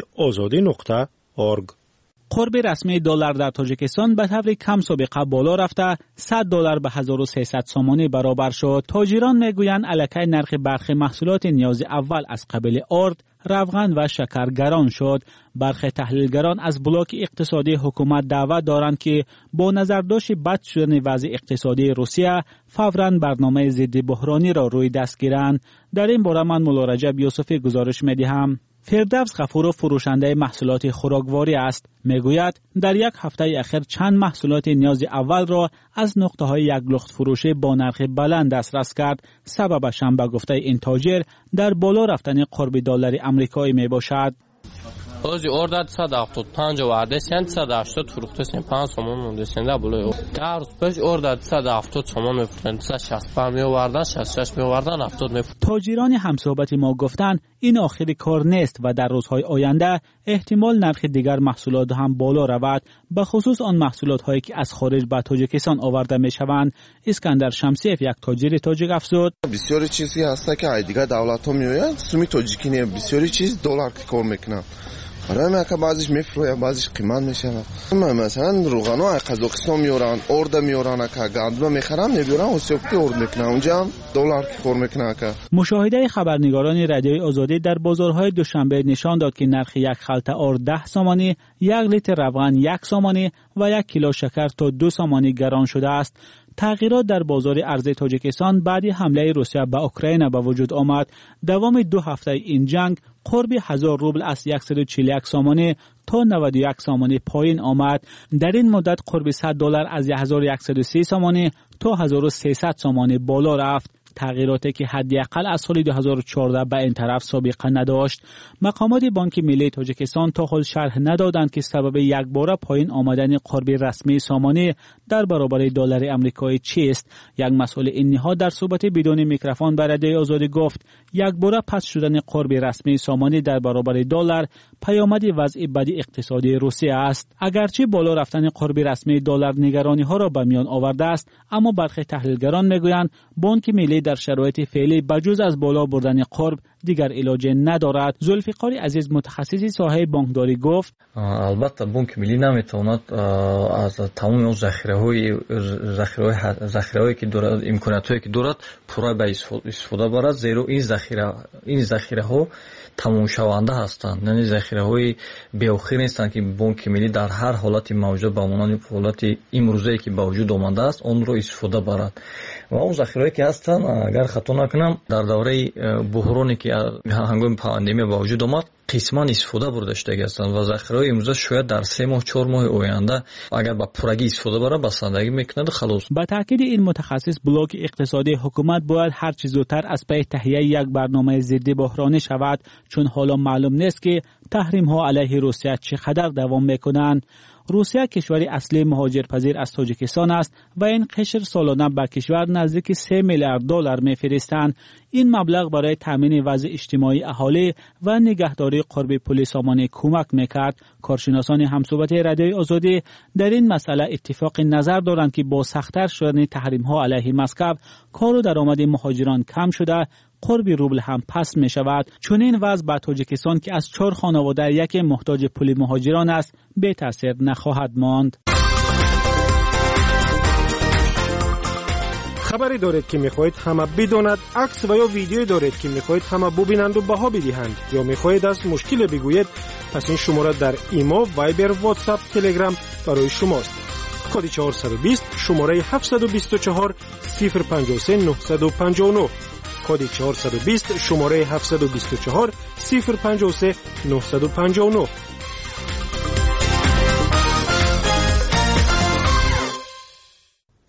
azadi.org. قرب رسمی دلار در تاجیکستان به طور کم سابقه بالا رفته $100 به 1300 سامانی برابر شد. تاجران میگویند الکی نرخ برخی محصولات نیاز اول از قبیل آرد، روغن و شکر گران شد. برخی تحلیلگران از بلاک اقتصادی حکومت دعوت دارند که با نظرداشت بد شدن وضع اقتصادی روسیه فوراً برنامه ضد بحرانی را روی دست گیرند. در این باره من مولا رجب یوسفی گزارش می‌دهم. فردوس غفورов فروشنده محصولات خوراکواری است. میگوید در یک هفته اخیر چند محصولات نیاز اول را از نقطه‌های یک لخت فروشی با نرخ بلند دسترس کرد. سببش هم به گفته این تاجر در بالا رفتن قرب دلار آمریکایی میباشد. O'zi orada 175 vardı, sen 180 furukta sen 5 somon mundesinde buluyor. Tarz peş orada 170 somon mefrend, 165 میوردن، 66 میوردن، 70 میفروختن. تاجران همصحبت ما گفتند این آخر کار نیست و در روزهای آینده احتمال نرخ دیگر محصولات هم بالا رود، به خصوص آن محصولات هایی که از خارج به تاجیکستان آورده میشوند. اسکندر شمسیف، یک تاجر تاجیک افزود: بسیاری چیزی هست که دیگر دولت ها میآیند، سومی تاجیکی نه، بسیاری چیز دلار کار میکنن. برای من که بعضیش میفروه، بعضیش قیمت میشه. مثلا روغن ها قزاقستان میارن، ارد میارن، که گندم میخرن میبرن و سوپتی ارد میکنن، اونجا هم دلار که کار میکنه. که مشاهده خبرنگاران رادیوی آزادی در بازارهای دوشنبه نشان داد که نرخ یک خلطه آرد 10 سامانی، 1 لیتر روغن 1 سامانی و 1 کیلو شکر تا 2 سامانی گران شده است. تغییرات در بازار ارز تاجیکستان بعد حمله روسیه به اوکراین به وجود آمد. دوام 2 هفته این جنگ قرب 1000 روبل از 141 سامانی تا 91 سامانی پایین آمد. در این مدت قرب $100 از 1130 سامانی تا 1300 سامانی بالا رفت. تغییراتی که حداقل از سال 2014 به این طرف سابقه نداشت. مقامات بانک ملی تاجیکستان تا حال شرح ندادند که سبب یک باره پایین آمدن قرب رسمی سامانی در برابر دلار آمریکایی چیست. یک مسئول این نهاد در صحبت بدون میکروفون به رادیوی آزادی گفت یک باره پس شدن قرب رسمی سامانی در برابر دلار پیامد وضع بد اقتصادی روسیه است. اگرچه بالا رفتن قرب رسمی دلار نگرانی ها را به میان آورده است، اما برخی تحلیلگران میگویند بانک ملی در شرایط فعلی بجز از بالا بردن قرب دیگر علاج ندارد. ذوالفقار عزیز، متخصص ساحه بانکداری، گفت البته بانک ملی نمیتواند از تمام ذخیره‌هایی که دارد، امکانات‌هایی که دارد پورا به استفاده برد، زیرا این ذخیره‌ها تمام شونده هستند. یعنی ذخیره‌های بی‌آخر نیستند که بانک ملی در هر حالت موجود به مانند حالت امروزی که به وجود آمده است آن را استفاده برد. و اون ذخیرهایی که هستند اگر خطا نکنم در دوره بحرانی که هنگام پاندمی به وجود آمد قسما استفاده برده شده هستند و ذخیره‌های امروزه شاید در 3 ماه 4 ماه آینده اگر با پورگی استفاده بره بسندگی میکنه خلاص. با تاکید این متخصص بلاک اقتصادی حکومت باید هر چه زودتر از پی تهیه یک برنامه ضد بحرانی شود، چون حالا معلوم نیست که تحریم ها علیه روسیه چقدر دوام میکنند. روسیه کشوری اصلی مهاجرپذیر از تاجیکستان است و این قشر سالانه به کشور نزدیک $3 میلیارد میفرستند. این مبلغ برای تامین وضع اجتماعی اهالی و نگهداری قرب پل سامانی کمک میکرد. کارشناسان همصحبت رادیوی آزادی در این مسئله اتفاق نظر دارند که با سخت‌تر شدن تحریم ها علیه مسکو کار و درآمد مهاجران کم شده، قرب روبل هم پس می شود. چون این وضع به تاجیکستان که از 4 خانواده یک محتاج پول مهاجران است به تاثیر نخواهد ماند. خبری دارید که میخواهید همه بداند، عکس و یا ویدیویی دارید که میخواهید همه ببینند و بها بدهند، یا میخواهید از مشکل بگویید، پس این شماره در ایمو، وایبر، واتساپ، تلگرام برای شماست. کد 420 شماره 724 053 959. کد 420 شماره 724 053 959.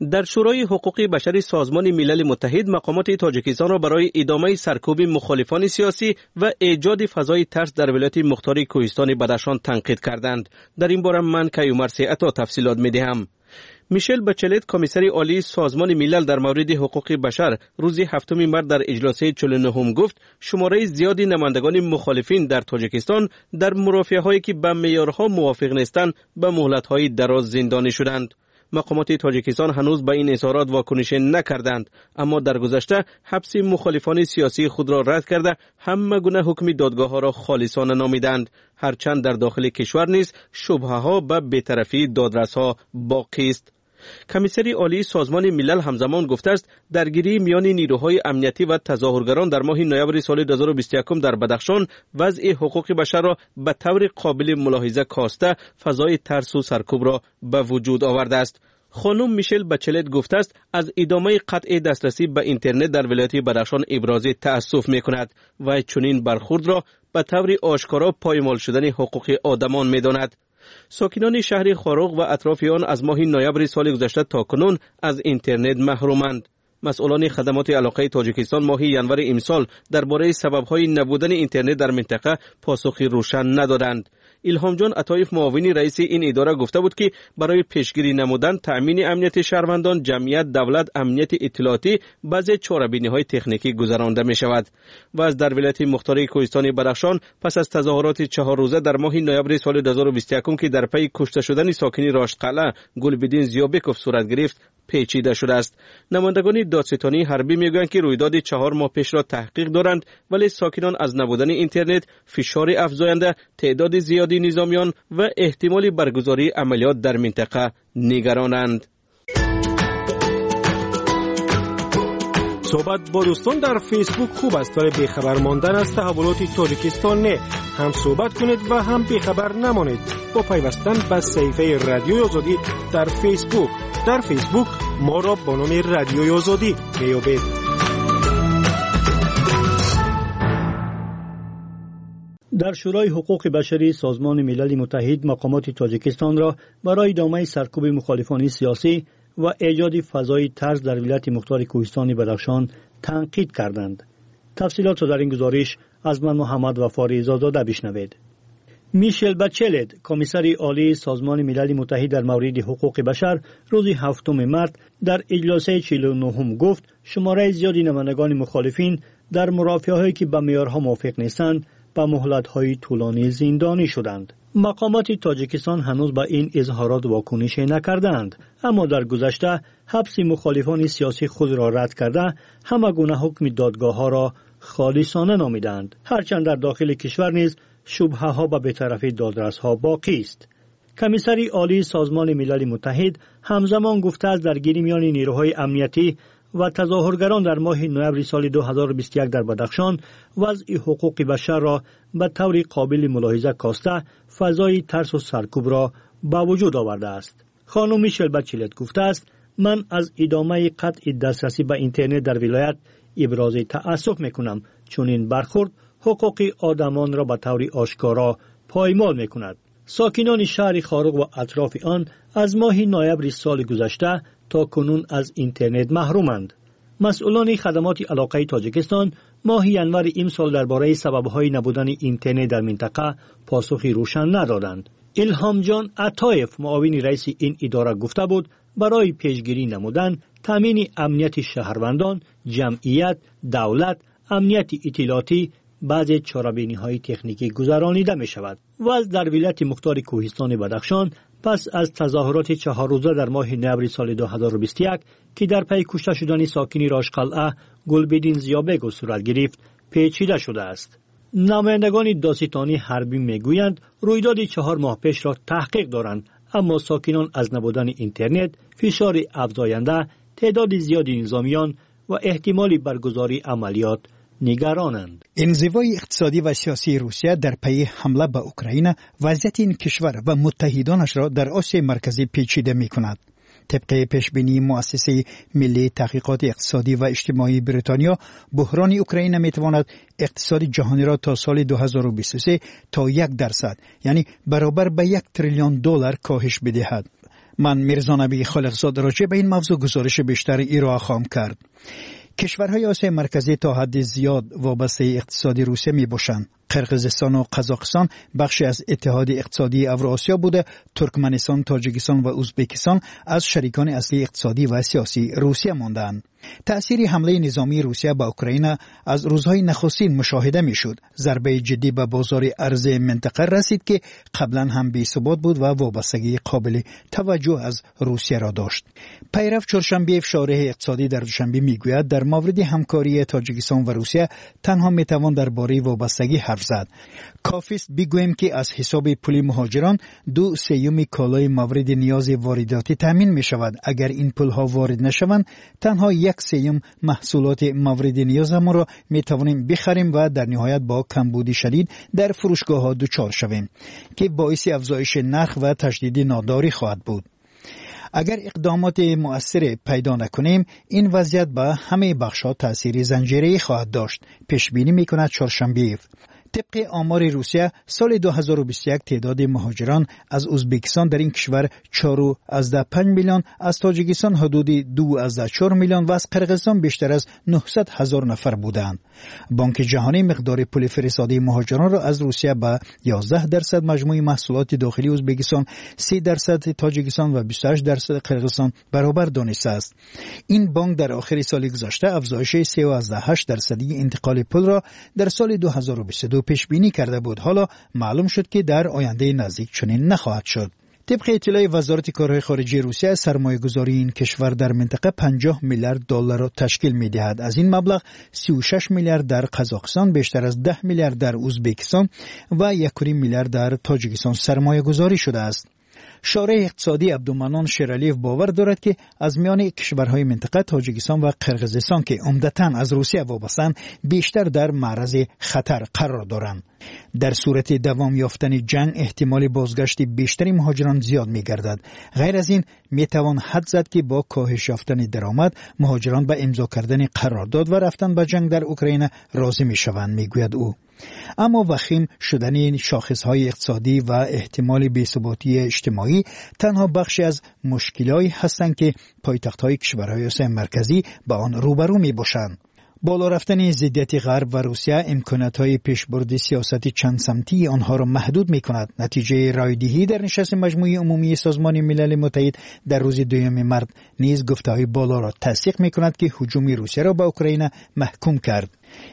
در شورای حقوق بشری سازمان ملل متحد مقامات تاجیکستان را برای ادامه سرکوب مخالفان سیاسی و ایجاد فضای ترس در ولایت مختار کوهستان بدخشان تنقید کردند. در این باره من کیومرث عطا تفصیلات می‌دهم. میشل بچلت کمیسر عالی سازمان ملل در مورد حقوق بشر روز 7 مارس در اجلاس 49 گفت شماره زیادی نمایندگان مخالفین در تاجیکستان در مرافعه‌هایی که به معیارها موافق نیستند به مهلت‌های دراز زندانی شدند. مقامات تاجیکستان هنوز به این اظهارات واکنش نکردند، اما در گذشته حبس مخالفان سیاسی خود را رد کرده همه گونه حکم دادگاه‌ها را خالصانه نامیدند، هرچند در داخل کشور نیز شبهه‌ها به بی‌طرفی دادرس‌ها باقی است. کمیسر عالی سازمان ملل همزمان گفته است درگیری میان نیروهای امنیتی و تظاهرگران در ماه نوامبر سال 2021 در بدخشان وضع حقوق بشر را به طور قابل ملاحظه کاسته فضای ترس و سرکوب را به وجود آورده است. خانم میشل بچلت گفته است از ادامه قطع دسترسی به اینترنت در ولایت بدخشان ابراز تأسف می‌کند و چنین برخورد را به طور آشکارا پایمال شدن حقوق آدمان می‌داند. ساکنان شهر خاروق و اطراف آن از ماه نوامبر سال گذشته تا کنون از اینترنت محرومند. مسئولان خدمات علاقه تاجیکستان ماه ینور امسال درباره سبب‌های نبودن اینترنت در منطقه پاسخی روشن ندادند. الهام جان عطایف معاون رئیس این اداره گفته بود که برای پیشگیری نمودن تأمین امنیت شهروندان جمعیت دولت امنیت اطلاعاتی بعضی چاره‌بینی‌های تکنیکی گذرانده می‌شود. و از در ولایت مختار کوهستان بدخشان پس از تظاهرات 4 روزه در ماه نوامبر سال 2021 که در پی کشته شدن ساکنی راشقلعه گلبدین زیابکوف صورت گرفت پیچیده شده است. نمایندگان دادستانی حربی میگویند که رویداد 4 ماه پیش را تحقیق دارند، ولی ساکنان از نبودن اینترنت، فشار افزاینده، تعداد زیادی نظامیان و احتمال برگزاری عملیات در منطقه نگرانند. صحبت با دوستان در فیسبوک خوب است، ولی بیخبر ماندن از تحولات تاجیکستان نه. هم صحبت کنید و هم بیخبر نمانید با پیوستن به صفحه رادیوی آزادی در فیسبوک. در فیسبوک ما را با نام رادیوی آزادی میابید. در شورای حقوق بشری سازمان ملل متحد مقامات تاجیکستان را برای ادامه سرکوب مخالفان سیاسی و ایجاد فضای ترس در ولایت مختار کوهستان بدخشان تنقید کردند. تفصیلات را در این گزارش از من محمد وفاری زاده بشنوید. میشل بچلت کمیسر عالی سازمان ملل متحد در مورد حقوق بشر روز 7 مارس در اجلاس 49 گفت شماره زیادی نمایندگان مخالفین در مرافعه‌هایی که به معیارها موافق نیستند به مهلت‌های طولانی زندانی شدند. مقامات تاجیکستان هنوز به این اظهارات واکنش نکردند، اما در گذشته حبس مخالفان سیاسی خود را رد کرده همه گونه حکم دادگاه‌ها را خالصانه نامیدند، هرچند در داخل کشور نیز شبهه‌ها به بی‌طرفی دادرس‌ها باقی است. کمیسر عالی سازمان ملل متحد همزمان گفته است درگیری میان نیروهای امنیتی و تظاهرگران در ماه نوامبر سال 2021 در بدخشان وضع حقوق بشر را به طور قابل ملاحظه کاسته فضای ترس و سرکوب را به وجود آورده است. خانم میشل بچلت گفته است من از ادامه قطع دسترسی به اینترنت در ولایت ابراز تأسف میکنم، چون این برخورد حقوق آدمان را به طور آشکارا پایمال میکند. ساکنان شهر خاروق و اطراف آن از ماه نوامبر سال گذشته تا کنون از اینترنت محرومند. مسئولان خدمات علاقه تاجیکستان ماه ینور امسال درباره سبب‌های نبودن اینترنت در منطقه پاسخی روشن ندادند. الهام جان عطایف معاون رئیس این اداره گفته بود برای پیشگیری نمودن تامین امنیت شهروندان، جمعیت، دولت، امنیت اطلاعاتی بعضی چاره‌بینی‌های تکنیکی گذرانیده می شود. و از در ولایت مختار کوهستان بدخشان پس از تظاهرات 4 روزه در ماه نوامبر سال 2021 که در پی کشته شدن ساکنی راشقلعه گلبدین زیابکوف صورت گرفت پیچیده شده است. نمایندگان دادستانی حربی میگویند رویداد 4 ماه پیش را تحقیق دارند، اما ساکنان از نبودن اینترنت، فشار افزاینده، تعداد زیادی نظامیان و احتمال برگزاری عملیات نگرانند. انزوای اقتصادی و سیاسی روسیه در پی حمله به اوکراین وضعیت این کشور و متحدانش را در آسیا مرکزی پیچیده می کند. طبق پیشبینی مؤسسه ملی تحقیقات اقتصادی و اجتماعی بریتانیا، بحران اوکراین می تواند اقتصاد جهانی را تا سال 2023 تا 1% یعنی برابر به $1 تریلیون کاهش بدهد. من میرزا نبی خالقزاد راجع به این موضوع گزارش بیشتر ارائه خواهم کرد. کشورهای آسیای مرکزی تا حد زیاد وابسته اقتصادی روسیه می باشند. قرقیزستان و قزاقستان بخشی از اتحاد اقتصادی اوراسیا بوده. ترکمنستان، تاجیکستان و ازبکستان از شریکان اصلی اقتصادی و سیاسی روسیه ماندند. تأثیر حمله نظامی روسیه به اوکراین از روزهای نخستین مشاهده میشد. ضربه جدی به بازار ارز منطقه رسید که قبلا هم بی‌ثبات بود و وابستگی قابل توجه از روسیه را داشت. پیرو چهارشنبه شارح اقتصادی در دوشنبه میگوید در مورد همکاری تاجیکستان و روسیه تنها میتوان درباره وابستگی حرف زد. کافی است بگوییم که از حساب پول مهاجران 2/3 کالای مورد نیاز وارداتی تامین می شود. اگر این پول ها وارد نشوند تنها 1/3 محصولات مورد نیاز ما را می توانیم بخریم و در نهایت با کمبود شدید در فروشگاه ها دچار شویم که باعث افزایش نرخ و تشدید ناداری خواهد بود. اگر اقدامات مؤثر پیدا نکنیم این وضعیت به همه بخش‌ها تأثیر زنجیره‌ای خواهد داشت. پیش بینی می‌کند چهارشنبه. طبق آمار روسیه سال 2021 تعداد مهاجران از ازبکستان در این کشور 4.5 میلیون، از تاجیکستان حدود 2.4 میلیون و از قرقیزستان بیشتر از 900,000 نفر بودند. بانک جهانی مقدار پول فرستاده مهاجران را از روسیه به 11% مجموع محصولات داخلی ازبکستان، 3% تاجیکستان و 28% قرقیزستان برابر دانسته است. این بانک در آخر سال گذشته افزایش 3.8% انتقال پول را در سال 2022 پیش بینی کرده بود. حالا معلوم شد که در آینده نزدیک چنین نخواهد شد. طبق اطلاع وزارت کارهای خارجی روسیه سرمایه‌گذاری این کشور در منطقه 50 میلیارد دلار را تشکیل می‌دهد. از این مبلغ 36 میلیارد در قزاقستان، بیشتر از 10 میلیارد در ازبکستان و 1 میلیارد در تاجیکستان سرمایه‌گذاری شده است. شارح اقتصادی عبدالمنان شیرالیف باور دارد که از میان کشورهای منطقه تاجیکستان و قرقیزستان که عمدتاً از روسیه وابسته‌اند بیشتر در معرض خطر قرار دارند. در صورت دوام یافتن جنگ احتمال بازگشت بیشتری مهاجران زیاد می‌گردد. غیر از این میتوان حد زد که با کاهش یافتن درآمد مهاجران به امضا کردن قرارداد و رفتن به جنگ در اوکراین راضی می‌شوند، میگوید او. اما وخیم شدن شاخصهای اقتصادی و احتمال بی‌ثباتی اجتماعی تنها بخشی از مشکلایی هستند که پایتخت‌های کشورهای آسیای مرکزی با آن روبرو می‌باشند. بالا رفتن ضدیت غرب و روسیه امکانات‌های پیشبرد سیاست چند سمتی آنها را محدود می‌کند. نتیجه رایدهی در نشست مجموعه عمومی سازمان ملل متحد در روز 2 مارس نیز گفته‌های بالا را تصدیق می‌کند که هجوم روسیه را به اوکراین محکوم کرد.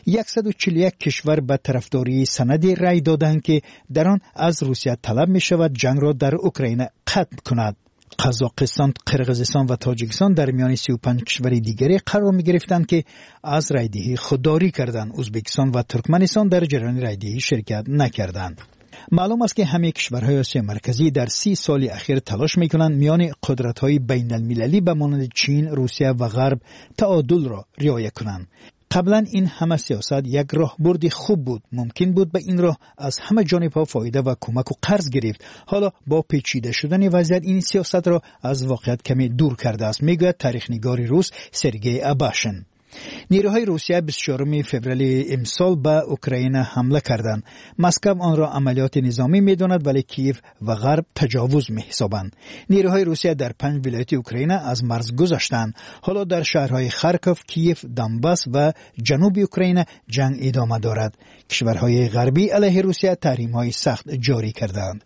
141 کشور به طرفداری سندی رای دادند که در آن از روسیه طلب می‌شود جنگ را در اوکراین ختم کند. قزاقستان، قرقیزستان و تاجیکستان در میان 35 کشور دیگری قرار می گرفتند که از رایدهی خودداری کردند. ازبکستان و ترکمنستان در جریان رایدهی شرکت نکردند. معلوم است که همه کشورهای آسیا مرکزی در 30 سال اخیر تلاش می کنند میان قدرت‌های بین المللی به مانند چین، روسیه و غرب تعادل را رعایت کنند. قبلا این همه سیاست یک راهبرد خوب بود. ممکن بود به این راه از همه جانب‌ها فایده و کمک و قرض گرفت. حالا با پیچیده شدن وضعیت این سیاست را از واقعیت کمی دور کرده است، میگوید تاریخ‌نگار روس سرگئی اباشن. نیروهای روسیه 24 فوریه امسال به اوکراین حمله کردند. مسکو آن را عملیات نظامی می‌داند ولی کیف و غرب تجاوز می‌حسابند. نیروهای روسیه در 5 ولایت اوکراین از مرز گذشتند. حالا در شهرهای خارکوف، کیف، دانباس و جنوب اوکراین جنگ ادامه دارد. کشورهای غربی علیه روسیه تحریم‌های سخت جاری کردند.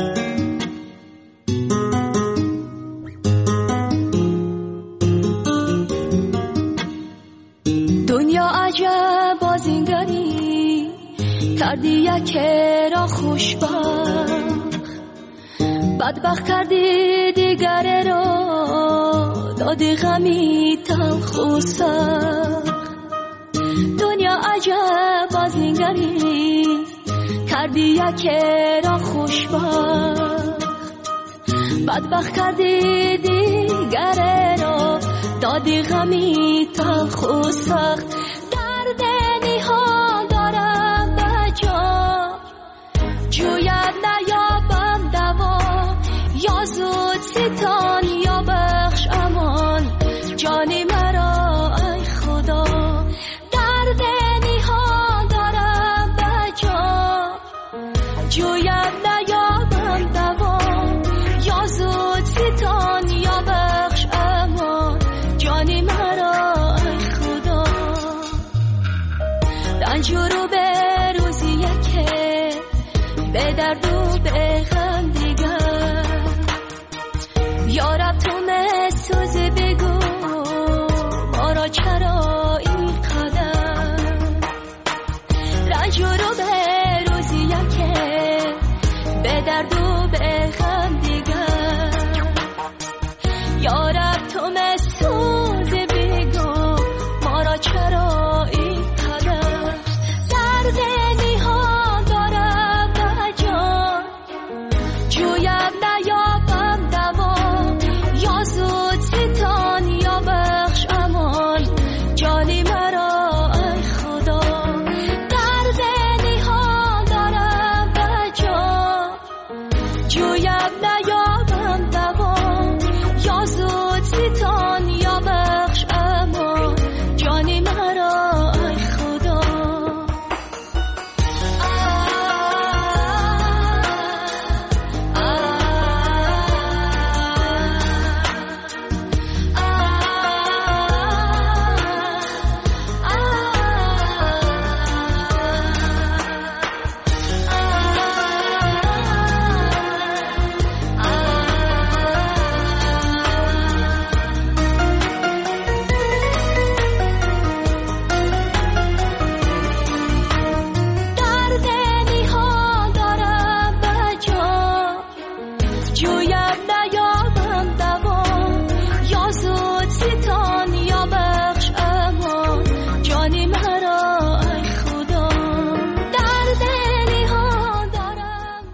عجب بازینگری کردی یک را خوشبخت، بدبخت کردی دیگر را دادی غمی تلخ و سخت. دنیا عجب بازینگری کردی یک را خوشبخت، بدبخت کردی دیگر را دادی غمی تلخ و سخت. درد نهان دارم به جا جوید نیابم دوا، یا زود ستان یا بخش امان جانی مرا ای خدا. درد نهان دارم به جا جوید نیابم دوا، یا زود ستان رنجورو به روزیه که به درد و به غم دیگر یارب تو مسوز بگو ما را چرا این قدر رنجورو به روزیه که به درد و به غم دیگر یارب تو مسوز بگو ما را چرا این قدر درد نیها دارم به جان جویم نیابم دوا یا زود ستان یا بخش امان جانی مرا ای خدا درد نیها دارم به جان جویم نیابم دوا یا زود ستان یا بخش امان جانی مرا ای خدا درد نیها دارم به جان جویم نیابم دوا یا زود ستان یا بخش امان جانی مرا ای خدا درد نیها دارم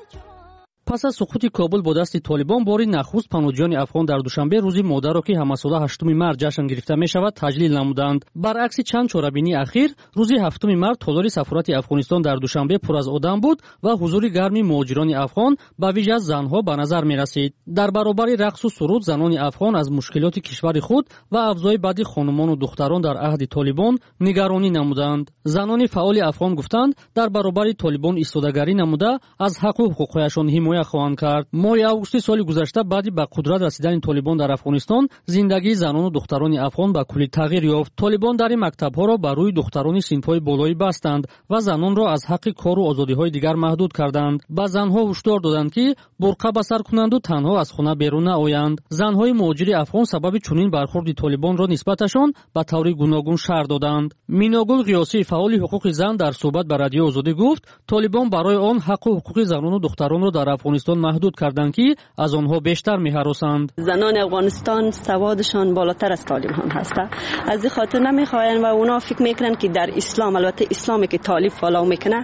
پس از سقوط کابل با دست طالبان باری نخست پناهجویان افغان در دوشنبه روزی مادر که همساله 8 مارس جشن گرفته می شود تجلیل نمودند. برعکس چند چاره‌بینی اخیر روزی 7 مارس تالار سفارت افغانستان در دوشنبه پر از آدم بود و حضور گرمی مهاجران افغان به ویژه زنها به نظر می رسید. در برابر رقص و سرود زنان افغان از مشکلات کشور خود و افزای بدی خانمان و دختران در عهد طالبان نگرانی نمودند. زنان فعال افغان گفتند در برابر طالبان ایستادگی نموده از حق و حقوقشان حمایت خواهند کرد. ماه اوگوست سال گذشته بعد به قدرت رسیدن طالبان در افغانستان زندگی زنان و دختران افغان به کلی تغییر یافت. طالبان در مکتب‌ها را بر روی دختران صنف‌های بالایی بستند و زنان را از حق کار و آزادی‌های دیگر محدود کردند. با زنها هشدار دادند که برقه به سر کنند و تنها از خانه بیرون نآیند. زنهای مهاجر افغان سبب چنین برخورد طالبان را نسبتشان به طور گوناگون شرح دادند. میناگل قیاسی فعال حقوق زن در صحبت با رادیو آزادی گفت طالبان برای آن حق و حقوق زنان و دختران را در افغانستان محدود کردند که از آنها بیشتر می‌هراسند. زنان افغانستان سوادشان بالاتر از طالبان هست. از این خاطر نمیخواین و اونا فکر میکنن که در اسلام، البته اسلامی که طالب فالو میکنه،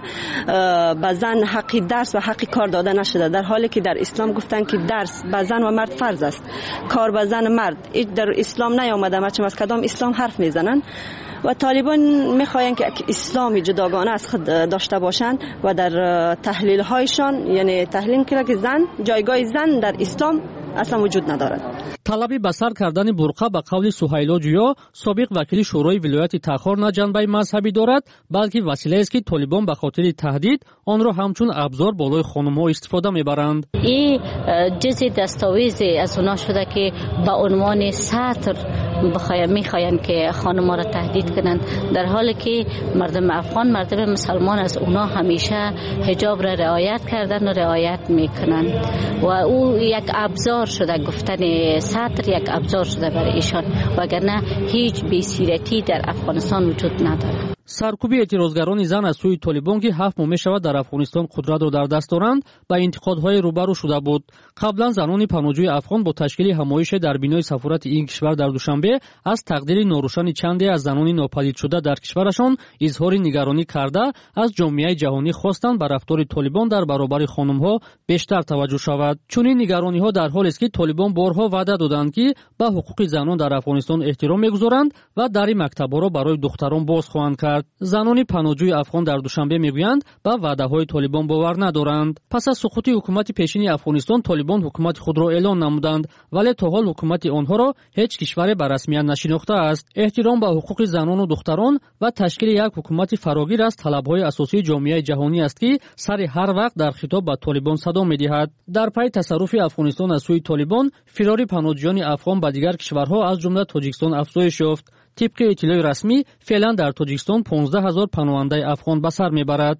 به زن حقی درس و حقی کار داده نشده، در حالی که در اسلام گفتن که درس به زن و مرد فرض است، کار به زن مرد در اسلام نیامده. چون از کدام اسلام حرف میزنن و طالبان میخواین که اسلامی جداگانه از خود داشته باشند و در تحلیل هایشان یعنی تحلیل کنه که زن جایگاه زن در اسلام اصلا وجود ندارد. طلب به سر کردن برقه به قول سهیلا جویا سابق وکیل شورای ولایت تخار نه جنبه مذهبی دارد بلکه وسیله است که طالبان به خاطر تهدید آن را همچون ابزار بالای خانم‌ها استفاده میبرند. این جزء دستاویزی از اونا شده که به عنوان ساتر میخواین که خانم‌ها را تهدید کنند، در حالی که مردم افغان، مردم مسلمان از اونا همیشه حجاب را رعایت کردن و رعایت میکنند و او یک ابزار شده، گفتن ساتر یک ابزار شده برای ایشان، وگرنه هیچ بی‌سیرتی در افغانستان وجود ندارد. سرکوب اعتراضگران زن از سوی طالبان که 7 ماه می‌شود در افغانستان قدرت را در دست دارند با انتقادهای روبرو شده بود. قبلا زنان پناهجوی افغان با تشکیل همایش در بینای سفارت این کشور در دوشنبه از تقدیر ناروشن چندی از زنان ناپدید شده در کشورشان اظهار نگرانی کرده از جامعه جهانی خواستند بر رفتار طالبان در برابر خانم‌ها بیشتر توجه شود. چنین نگرانی‌ها در حالی است که طالبان بارها وعده دادند که به حقوق زنان در افغانستان احترام می‌گذارند و در مکتب‌ها را برای دختران باز خواهند کرد. زنان پناهجوی افغان در دوشنبه میگویند به وعده‌های طالبان باور ندارند. پس از سقوط حکومت پیشین افغانستان طالبان حکومت خود را اعلان نمودند، ولی تا حال حکومت آنها را هیچ کشور به رسمیت نشناخته است. احترام به حقوق زنان و دختران و تشکیل یک حکومت فراگیر از طلب‌های اساسی جامعه جهانی است که سر هر وقت در خطاب به طالبان صدا می‌دهد. در پی تصرف افغانستان از سوی طالبان فرار پناهجویان افغان به دیگر کشورها از جمله تاجیکستان افزایش یافت. طبق اطلاع رسمی فعلا در تاجیکستان 15000 پناهنده افغان به سر میبرد.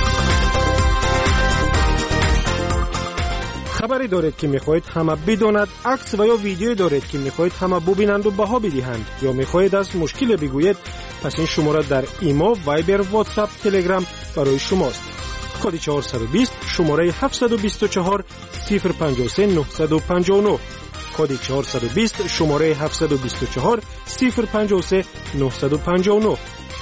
خبری دارید که میخواهید همه بداند، عکس و یا ویدیویی دارید که میخواهید همه ببینند و بها بدهند، یا میخواهید از مشکل بگویید، پس این شماره در ایما، وایبر، واتساپ، تلگرام برای شماست. کد 420 شماره 724 053 959. کد 420 شماره 724 053 959.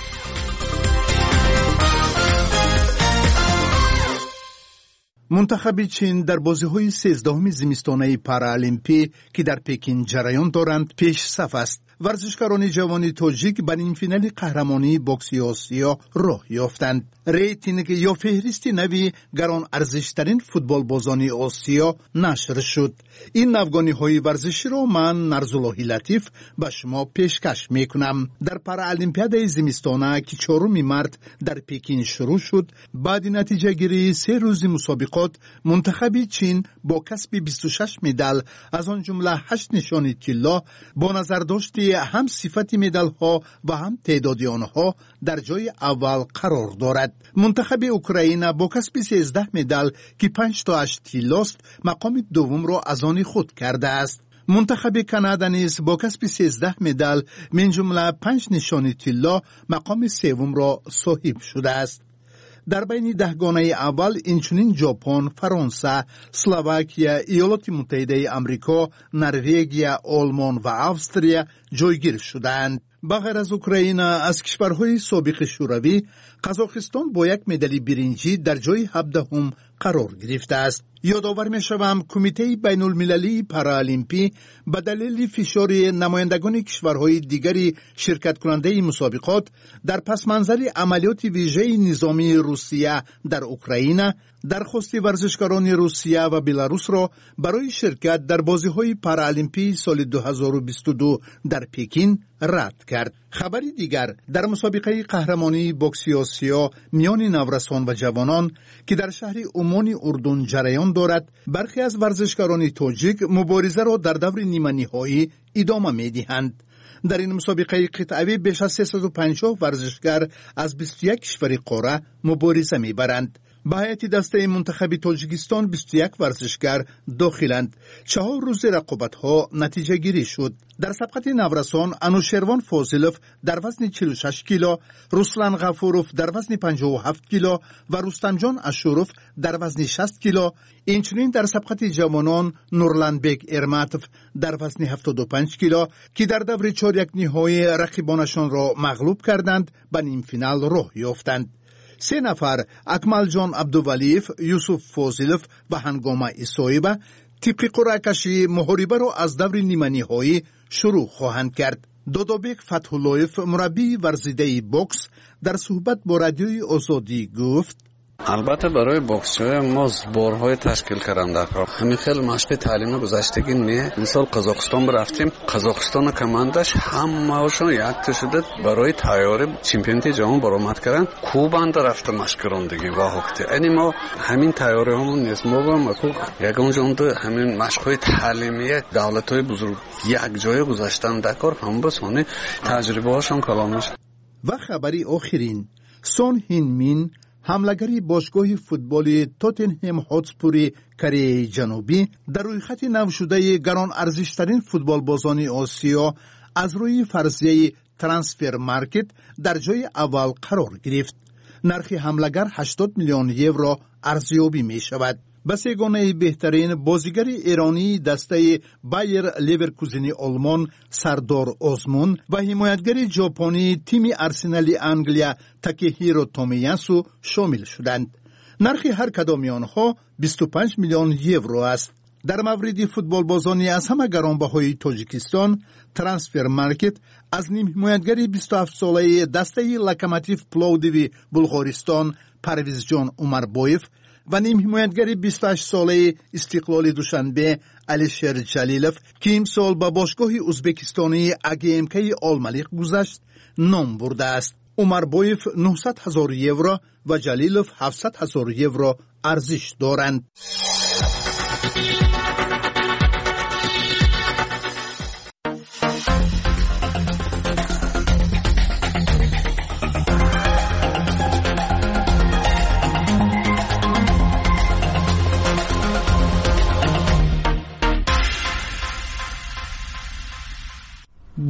منتخب چین در بازی‌های 13 زمستانه پارالمپی که در پکین جریان دارند پیش صف است. ورزشکاران جوان تاجیک به نیم فینال قهرمانی بوکس آسیا راه یافتند. ریتینگ یا فهرست نوی گران ارزشترین فوتبال بازان آسیا نشر شد. این نوگانی‌های ورزشی را من نرزالله لطیف به شما پیشکش میکنم. در پارالمپیاد زمستانه که 4 مارس در پکین شروع شد، بعد نتیجه گیری 3 روز مسابقات، منتخب چین با کسب 26 مدال از آن جمله 8 نشان طلا با نظر داشتی هم صفت مدال ها و هم تعداد آنها در جای اول قرار دارد. منتخب اوکراین با کسب 13 مدال که 5 تا 8 طلاست مقام دوم را از آن خود کرده است. منتخب کانادا نیز با کسب 13 مدال من جمله 5 نشان طلا مقام سوم را صاحب شده است. در بین 10 گانه اول اینچنین ژاپن، فرانسه، اسلواکیه، ایالات متحده آمریکا، نروژ، آلمان و استرالیا جایگیر شدند. بغیر از اوکراین، از کشورهای سابق شوروی، قزاقستان با یک مدال برنجی در جای 17 قرار گرفته است. یادآور می‌شوم کمیته بین المللی پارالمپی به دلیل فشار نمایندگان کشورهای دیگری شرکت کننده مسابقات در پس منظر عملیات ویژه نظامی روسیه در اوکراین، درخواست ورزشکاران روسیه و بلاروس را برای شرکت در بازی‌های پارالمپی سال 2022 در پکین رد کرد. خبری دیگر در مسابقه قهرمانی بوکس آسیا میان نورسان و جوانان که در شهر عمان اردن جریان دارد، برخی از ورزشکاران تاجیک مبارزه را در دور نیمه نهایی ادامه می‌دهند. در این مسابقه قطعی بیش از 350 ورزشکار از 21 کشور قاره مبارزه می‌برند. به هیئت دسته منتخب تاجیکستان 21 ورزشکار داخلند. 4 روز رقابت‌ها نتیجه گیری شد. در سبقت نورسان انوشروان فاضلوف در وزن 46 کیلو، رسلان غفوروف در وزن 57 کیلو و رستمجان اشوروف در وزن 60 کیلو، اینچنین در سبقت جوانان نورلانبک ارماتوف در وزن 75 کیلو که در دور 4 نهایی رقیبانشان را مغلوب کردند به نیم فینال راه یافتند. 3 نفر اکمل جان عبدولیف، یوسف فاضلوف و هنگامه ایسایبه طبق قرعه کشی محاربه را از دور نیمه نهایی شروع خواهند کرد. دودابک فتح‌اللهیف مربی ورزیده بوکس در صحبت با رادیوی آزادی گفت: البته برای بوکس‌های ما زبارهای تشکیل کردن در کار. همین خیلی مشق تعلیم گذشتگی نه. مثال قزاقستان برفتیم، قزاقستان کمانداش همه‌شون یک شده برای تیاری چمپیونی جهان برآمد کردن. کوبان رفته مشق راندگی و هوکتی. یعنی ما همین تیاریامون نیست. ما با مکوک یگان جنده همین مشق‌های تعلیمی دولت‌های بزرگ یک جای گذاشتن در کار هم بسونه تجربه‌هاشون کلام میشه. و خبری آخرین، سون هین مین حملگری باشگاه فوتبال توتنهم هاتسپور کره جنوبی در روی خط نو شده گران ارزشترین فوتبال بازان آسیا از روی فرضیه ترانسفر مارکت در جای اول قرار گرفت. نرخ حملگر 80 میلیون یورو ارزیابی می شود. به سگانه بهترین بازیگر ایرانی دسته بایر لیورکوزن آلمان سردار آزمون و حمایتگر ژاپنی تیم ارسنال انگلیا تاکهیرو تومیاسو شامل شدند. نرخ هر کدام آنها 25 میلیون یورو است. در مورد فوتبال بازانی از همه گرانبهای تاجیکستان، ترانسفر مارکت از نیم حمایتگر 27 ساله دسته لوکوموتیو پلویدیو بلغارستان پرویز جان عمربایف و نیم حمایتگر 28 ساله استقلال دوشنبه علیشیر جلیلوف که امسال با باشگاه ازبکستانی AGMK آلملیق گذشت نام برده است. عمربایف 900,000 یورو و جلیلوف 700,000 یورو ارزش دارند.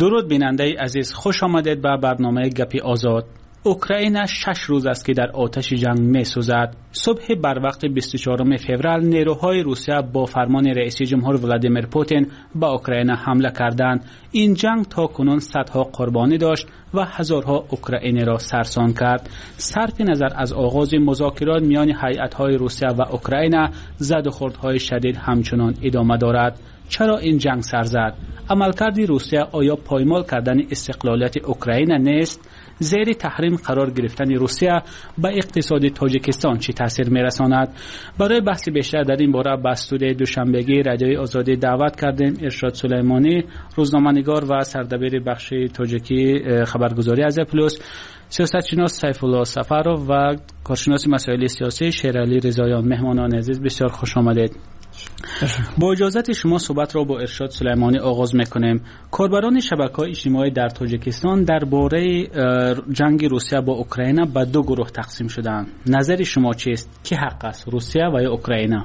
درود بیننده عزیز، خوش آمدید به برنامه گپی آزاد. اوکراین 6 روز است که در آتش جنگ می سوزد. صبح بر وقت 24 فوریه نیروهای روسیه با فرمان رئیس جمهور ولادیمیر پوتین به اوکراین حمله کردند. این جنگ تا کنون صدها قربانی داشت و هزارها اوکراینی را سرسان کرد. صرف نظر از آغاز مذاکرات میان هیئت‌های روسیه و اوکراین، زد و خوردهای شدید همچنان ادامه دارد. چرا این جنگ سر زد؟ عملکرد روسیه آیا پایمال کردن استقلالیت اوکراین نیست؟ زیر تحریم قرار گرفتن روسیه به اقتصاد تاجیکستان چه تاثیر میرساند؟ برای بحث بیشتر در این باره به استودیوی دوشنبگی رادیوی آزادی دعوت کردیم. ارشاد سلیمانی، روزنامه‌نگار و سردبیر بخش تاجیکی خبرگزاری از پلوس، سیاستشناس سیف الله سفرov و کارشناس مسائل سیاسی شیرعلی رضاییان. مهمانان عزیز بسیار خوش آمدید. با اجازت شما صحبت را با ارشاد سلیمانی آغاز میکنیم. کاربران شبکه‌های اجتماعی در تاجیکستان درباره جنگ روسیه با اوکراین به دو گروه تقسیم شدند. نظر شما چیست؟ کی حق است، روسیه و یا اوکراین؟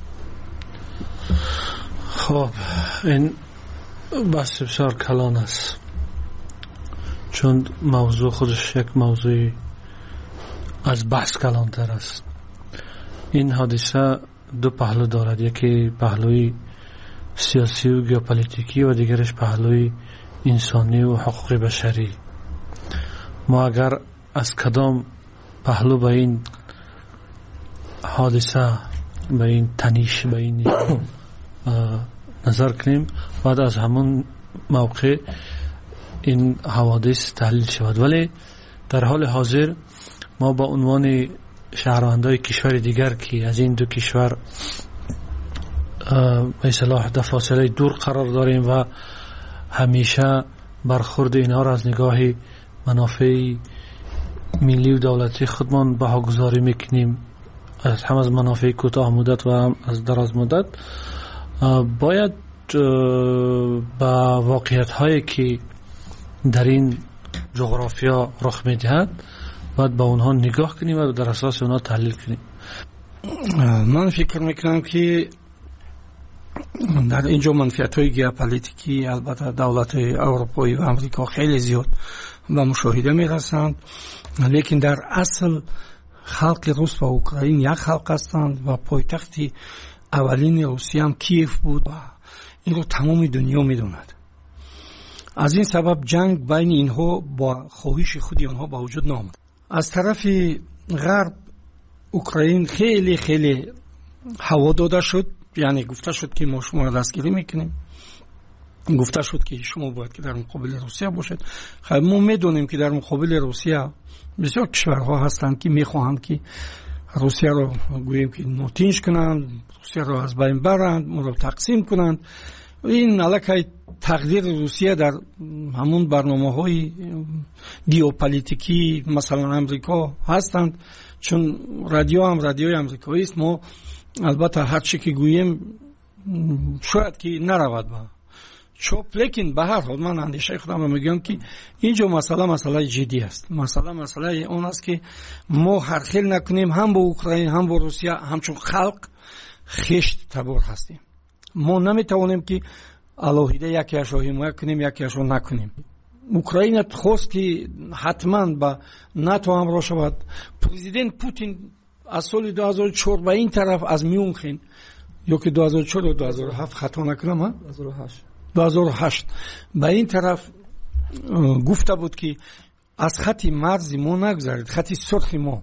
خب این بحث بسیار کلان است، چون موضوع خودش یک موضوع از بحث کلانتر است. این حادثه دو پهلو دارد، یکی پهلوی سیاسی و ژئوپلیتیکی و دیگرش پهلوی انسانی و حقوق بشری. ما اگر از کدام پهلو به این حادثه، به این تنیش، به این نظر کنیم، بعد از همون موقع این حوادث تحلیل شود. ولی در حال حاضر ما با عنوان شهروندای کشور دیگر که از این دو کشور به اصطلاح در فاصله دور قرار داریم و همیشه برخورد اینها را از نگاه منافع ملی و دولتی خودمان بهاگذاری میکنیم، هم از منافع کوتاه مدت و هم از دراز مدت. باید با واقعیت هایی که در این جغرافیا رخ میدهد باید با اونها نگاه کنیم و در اساس اونها تحلیل کنیم. من فکر میکنم که در اینجا منفعت‌های ژئوپلیتیکی البته دولت‌های اروپایی و آمریکا خیلی زیاد به مشاهده میرسند، لیکن در اصل خلق روس و اوکراین یک خلق هستند و پایتخت اولین روسیه هم کیف بود و این رو تمام دنیا میدوند. از این سبب جنگ بین اینها با خواهش خودی آنها با وجود نامد. از طرف غرب اوکراین خیلی خیلی هوا داده شد، یعنی گفته شد که ما شما را دستگیری میکنیم، گفته شد که شما باید که در مقابل روسیه باشید. خب ما میدونیم که در مقابل روسیه بسیار کشورها هستند که میخواهند که روسیه را گوییم که نوتینش کنند، روسیه را از بین برند، ما را تقسیم کنند. این علاقه تقدیر روسیه در همون برنامه‌های ژئوپلیتیکی مثلا امریکا هستند، چون رادیوی امریکایی است. ما البته هر چی که گوییم شاید که نرود با چوب، لیکن به هر حال من اندیشه خودم میگم که اینجا مسئله جدی است. مسئله اون است که ما هر خیل نکنیم، هم با اوکراین هم با روسیه همچون خلق خشت تبار هستیم. ما نمیتوانیم که علاهیده یکیش را حمایت کنیم یکیش را نکنیم. اوکراین خواست که حتما با ناتو همراه شود. پرزیدنت پوتین از سال 2004 به این طرف از میونخین، یا که 2004 و 2007 خطا نکنم، 2008 به این طرف گفته بود که از خطی مرزی ما نگذارید، خطی سرخی ما،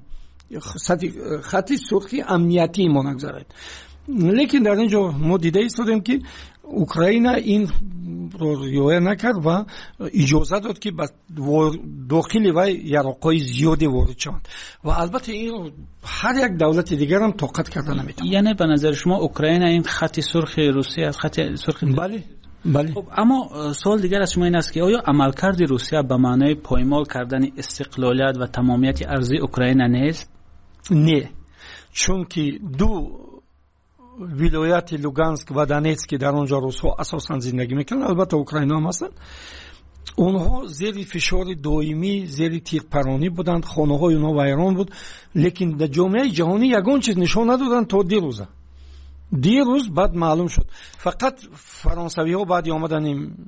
خطی سرخی امنیتی ما نگذارید. لیکن در اینجا ما دیده ایستادیم که اوکراین این رو رعایت نکرد و اجازه داد که داخل و یراقای زیادی وارد شوند و البته این هر یک دولت دیگر هم طاقت کرده نمیتونه. یعنی به نظر شما اوکراین این خط سرخ روسیه از خط سرخ؟ بله. خب اما سوال دیگر از شما این است که آیا عملکرد روسیه به معنای پایمال کردن استقلالیت و تمامیت ارضی اوکراین نیست؟ نه، چون که دو ولایت لوگانسک و دونتسک که در اونجا روس‌ها اساساً زندگی میکنن، البته اوکراینی هم هستند، اونها زیر فشار دائمی، زیر تیغ‌پرانی بودند، خانه‌های اونها ویران بود. لیکن در جامعه جهانی یگان چیز نشون ندادن تا دیروز بعد معلوم شد. فقط فرانسوی‌ها بعد آمدن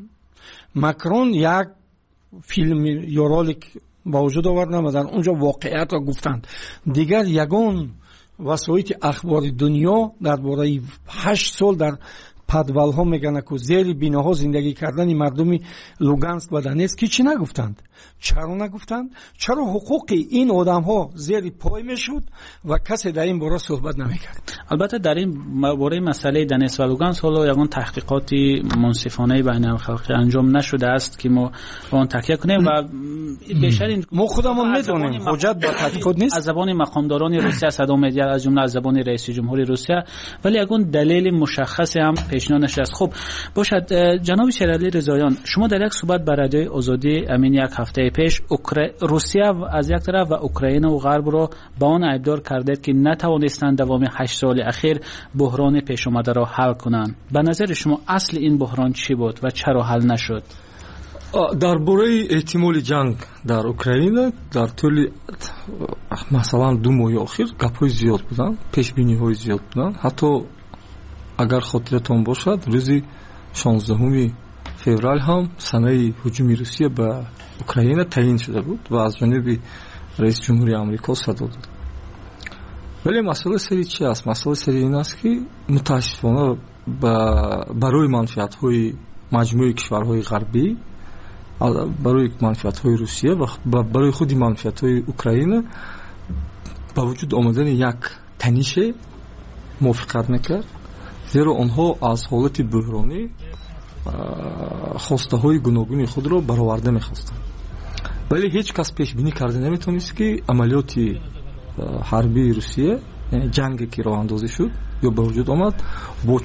макрон як филм ё ролик ба вуҷуд оварданд ва дар онҷо воқеиятро гуфтанд. дигар ягон васоити ахбори дунё дар бораи 8 сол дар падвалҳо мегӯянд ку зери биноҳо зиндагӣ кардани мардуми Луганск ва Донецк чӣ нагуфтанд? чаро нагуфтанд? чаро ҳуқуқи ин одамҳо зери пой мешуд ва касе дар ин бора суҳбат намекард? البته در این باره مسئله دنیس و لوگانس حالا یگان تحقیقاتی منصفانه بین الخلقی انجام نشده است که ما با آن تکیه کنیم و بیشتر این ما خودمون میدونیم حجت با تحقیقات نیست. از زبان مقامداران روسیه صدام می‌دهد، از جمله از زبان رئیس جمهوری روسیه، ولی یگان دلیل مشخصی هم پیشنهاد نشده است. خب باشد جناب شیرعلی رضاییان، شما در یک صحبت با رادیوی آزادی امین یک هفته پیش روسیه از یک طرف و اوکراین و غرب را با آن ایبدار کردید که نتوانستند دوام 8 سال اخیر بحران پیش آمده را حل کنند. به نظر شما اصل این بحران چی بود و چرا حل نشد؟ در باره احتمال جنگ در اوکراین در طول مثلا 2 ماه اخیر گپ‌های زیاد بودن، پیش‌بینی‌های زیاد بودن. حتی اگر خاطرتون باشد روز 16 فوریه هم سنه هجوم روسیه به اوکراین تعیین شده بود و از جانب رئیس جمهوری آمریکا صدر داد. ولی مسئله سری چی است؟ مسئله سری این است که متاسفانه برای منفعت‌های مجموعه کشورهای غربی، برای منفعت‌های روسیه و برای خود منفعت‌های اوکراین با وجود آمدن یک تنش موافقت نکرد، زیرا آنها از حالت بحرانی خواسته‌های گوناگون خود را برآورده می‌خواستند. ولی هیچ کس پیش بینی کرده نمی‌تونست که عملیات حربی روسیه، یعنی جنگی که راه اندازی شد یا به وجود آمد، با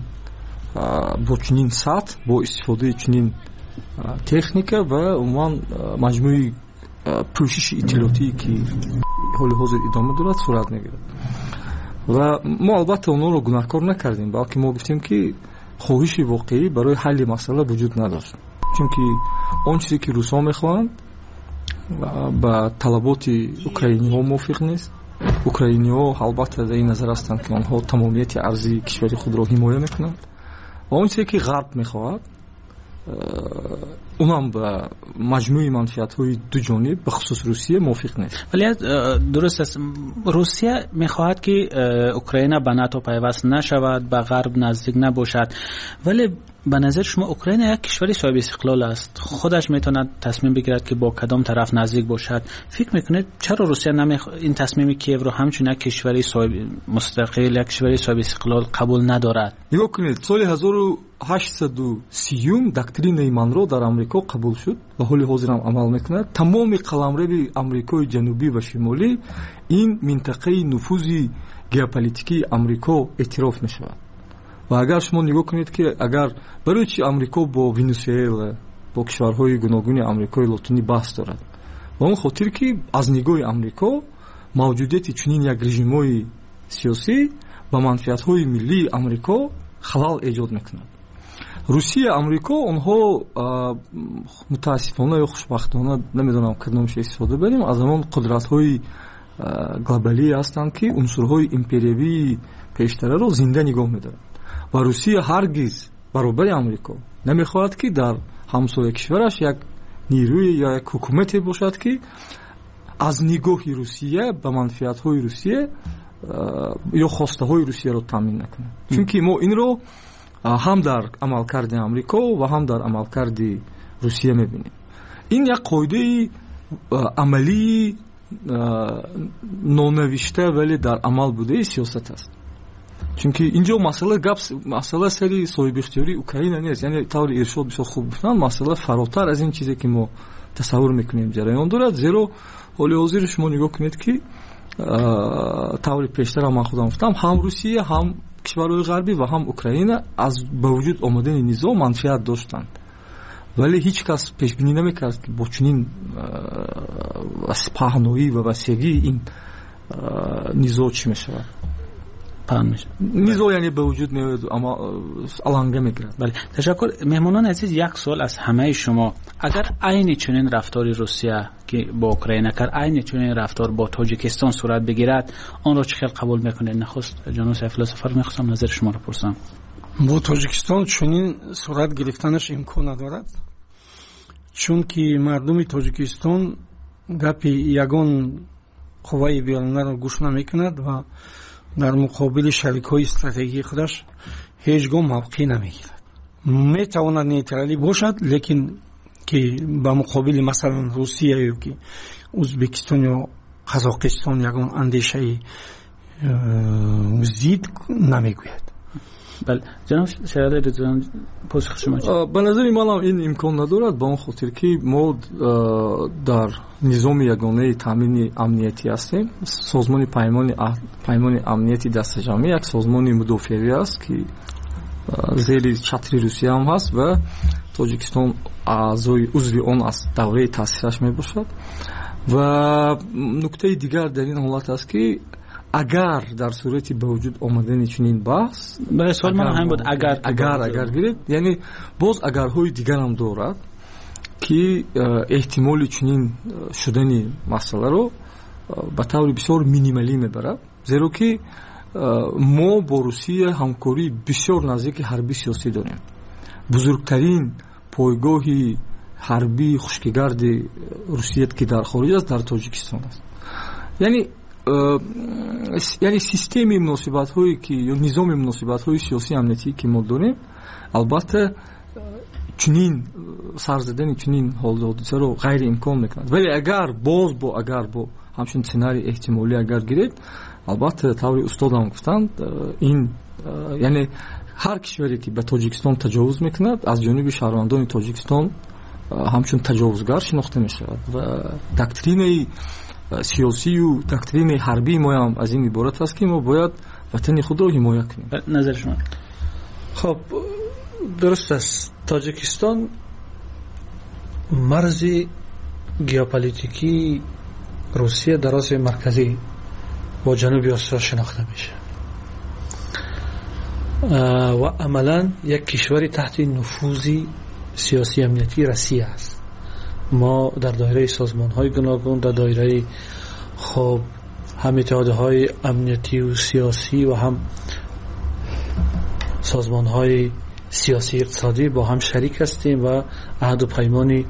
چنین سطح، با استفاده چنین تکنیک و عموما مجموعه پوشش اطلاعاتی که حال حاضر ادامه دارد صورت میگیرد. و ما البته اونها رو گناهکار نکردیم، بلکه ما گفتیم که خواهش واقعی برای حل مسئله وجود نداشت، چون که آن چیزی که روس‌ها میخواهند با طلبات اوکراینی‌ها موافق نیست. اوکراینی‌ها البته در این نظر هستند که آنها تمامیت ارضی کشور خود را حمایت میکنند و آن چیزی که غرب میخواهد اونم با مجموعه منفعت‌های دو جانب به خصوص روسیه موافق نیست. ولی درست است، روسیه میخواهد که اوکراین به ناتو پیوست نشود، به غرب نزدیک نباشد، ولی به نظر شما اوکراین یک کشور صاحب استقلال است، خودش میتواند تصمیم بگیرد که با کدام طرف نزدیک باشد. فکر میکنید چرا روسیه این تصمیم کیف رو همچون یک کشور صاحب مستقل، یک کشور صاحب استقلال قبول ندارد؟ نگاه کنید، سال 1830 دکترین مانرو در آمریکا قبول شد و حال حاضر هم عمل میکند. تمام قلمرو آمریکای جنوبی و شمالی این منطقه نفوذ ژئوپلیتیکی آمریکا اعتراف میشود. و اگر شما نگاه کنید که اگر برای چی آمریکا با ونزوئلا، با کشورهای گوناگون آمریکای لاتینی بحث دارد، و اون خاطر که از نگاه آمریکا موجودیت چنین یک رژیم‌های سیاسی با منفعت‌های ملی آمریکا خلل ایجاد میکند. روسیه آمریکا اونها متاسفانه یا خوشبختانه نمیدونم کدومش استفاده بریم، از اون قدرت‌های گلوبالی هستند که عنصرهای امپریالی پیشتره رو زنده نگاه می‌دارند. و روسیه هرگز برابر آمریکا نمیخواهد که در همسایه کشورش یک نیروی یا یک حکومتی باشد که از نگاه روسیه به منفعت‌های روسیه یا خواسته‌های روسیه رو تامین نکنه. چون که ما این رو هم در عملکرد آمریکا و هم در عملکرد روسیه می‌بینیم. این یک قاعده عملی نونوشته ولی در عمل بوده سیاست است. چونکه اینجا مسئله سری صاحب اختیاری اوکراین نیست، یعنی طور ارشاد بسیار خوب گفتن، مسئله فراتر از این چیزی که ما تصور میکنیم جریان دارد. زیرا حال حاضر شما نگاه کنید که طور پیشتر هم خودم گفتم، هم روسیه هم کشورهای غربی و هم اوکراین از با وجود آمدن نظام منفعت داشتند، ولی هیچ کس پیش بینی نمیکرد که با چنین پهنایی و وسیعی این نظام چی میشود. نیزو یعنی به وجود میاد اما الانگه میگیرد. بله، تشکر. مهمانان عزیز، یک سوال از همه شما، اگر عین چنین رفتاری روسیه که با اوکراین کرد، عین چنین رفتار با تاجیکستان صورت بگیرد، آن را چه خیلی قبول میکنید؟ نخست جناب سیفالله سفر میخواستم نظر شما را پرسم. با تاجیکستان چنین صورت گرفتنش امکان ندارد. чунки мардуми тоҷикистон гапи ягон қувваи биёнаро гӯш намекунад ва дар муқобили шарикҳои стратегии худаш ҳеҷ гом мавқеъ намегирад. метавонад нейтралӣ бошад, лекин ки ба муқобили масалан русия ё ки ӯзбекистон ё қазоқистон ягон андешаи зид намегӯяд. بله جناب شهرادی رضوان پاسخ شما چیست؟ به نظر من این امکان ندارد به اون خاطر که ما در نظام یگانه تامین امنیتی هستیم. سازمان پیمان امنیتی دست جمعی یک سازمان مدافعی است که زیر چتر روسیه هم هست و تاجیکستان اعضای عضو آن است. دوره تأسیسش میباشد. و نکته دیگر در این حالت است که اگر در صورتی به وجود آمدن چنین بحث برای سوال من همین بود اگر گیرید، یعنی باز اگرهای دیگر هم دارد که احتمال چنین شدن مسئله رو به طور بسیار مینیمالی میبرد، زیرا که ما با روسیه همکاری بسیار نزدیک حربی سیاسی داریم. بزرگترین پایگاهی حربی خشکگرد روسیه که در خارج است در تاجیکستان است. یعنی سیستم مناسبت هایی که یا نظام مناسبت های سیاسی امنیتی که ما داریم البته چنین سرزدن چنین حادثه رو غیر امکان میکنه. ولی اگر با همچون سناریو احتمالی اگر گیرید، البته طور استادم گفتند این یعنی هر کشوری که به تاجیکستان تجاوز میکند از جانب شهروندان تاجیکستان همچون تجاوزگر شناخته میشود و دکترین سیاسی و دکترین حربی ما هم از این عبارت است که ما باید وطن خود را حمایت کنیم. نظر شما؟ خب درست است. تاجیکستان مرز ژئوپلیتیکی روسیه در آسیای مرکزی با جنوب آسیا شناخته میشه و عملا یک کشوری تحت نفوذ سیاسی امنیتی روسیه است. ما در دایره سازمان‌های گوناگون، در دایره خب هم اتحادهای امنیتی و سیاسی و هم سازمان‌های سیاسی اقتصادی با هم شریک هستیم و عهد و پیمان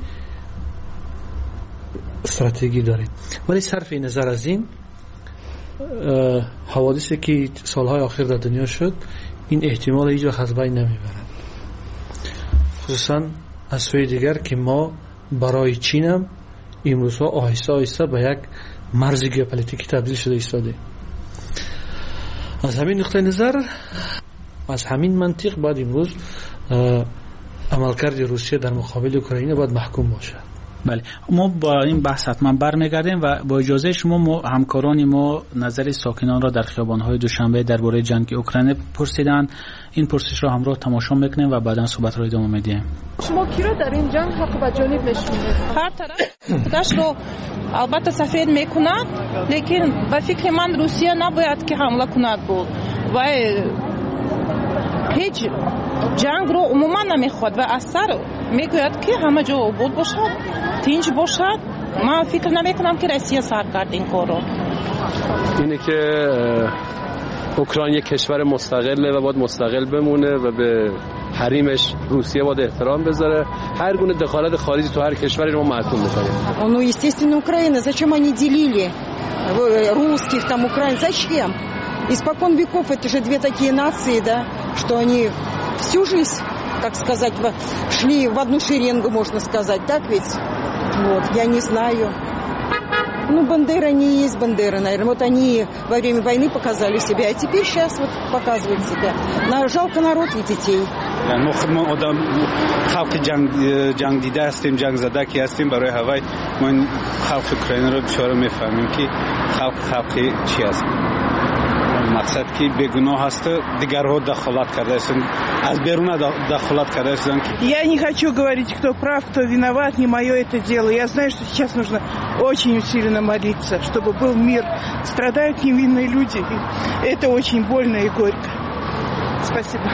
استراتژی داریم. ولی صرف نظر از این حوادثی که سالهای آخر در دنیا شد، این احتمال هیچ وقت از بین نمیبرد. خصوصا از سوی دیگر که ما برای چین هم امروزها آهسته آهسته به یک مرز ژئوپلیتیکی تبدیل شده ایستاده. از همین نقطه نظر، از همین منطق باید امروز عملکرد روسیه در مقابل اوکراین باید محکوم باشد. بله، ما با این بحث حتما برمیگردیم و با اجازه شما همکاران ما نظر ساکنان را در خیابان‌های دوشنبه درباره جنگ اوکراین پرسیدند. این پرسش را همراه تماشا میکنیم و بعدا صحبت را ادامه میدیم. شما کی را در این جنگ حق و جانب نشونید؟ هر طرف خودش رو البته سفید میکند، لیکن به فکر من روسیه نباید که حمله کند بود و هیچ جنگ رو عموما نمیخواد و از سر میگوید که همه جا آباد باشد، تنج باشد. من فکر نمیکنم که روسیه سر کرد این کار رو. اینه که اوکراین یک کشور مستقله و باید مستقل بمونه و به حریمش روسیه باید احترام بذاره. هر گونه دخالت خارجی تو هر کشوری رو محکوم می‌کنیم. Ну, естественно, Украина. Зачем они делили русских, там, украинцев? Зачем? Испокон веков это же две такие нации, да, что они всю жизнь, так сказать, шли в одну шеренгу, можно сказать, так ведь? Вот, я не знаю. Ну, Бандера не есть Бандера, наверное. Вот они во время войны показали себя, а теперь сейчас вот показывают себя. Жалко народ и детей. ما آدم خلق جنگ دیده هستیم، جنگ زده که هستیم. برای هوای ما این خلق اوکراین رو بسیار میفهمیم که خلق چی است. مقصد که بیگناه هست، دیگرها دخالت کرده هستند، از بیرون دخالت کرده هستند. Я не хочу говорить, кто прав, кто виноват, не мое это дело. Я знаю, что сейчас нужно очень усиленно молиться, чтобы был мир. Страдают невинные люди. Это очень больно и горько. Спасибо.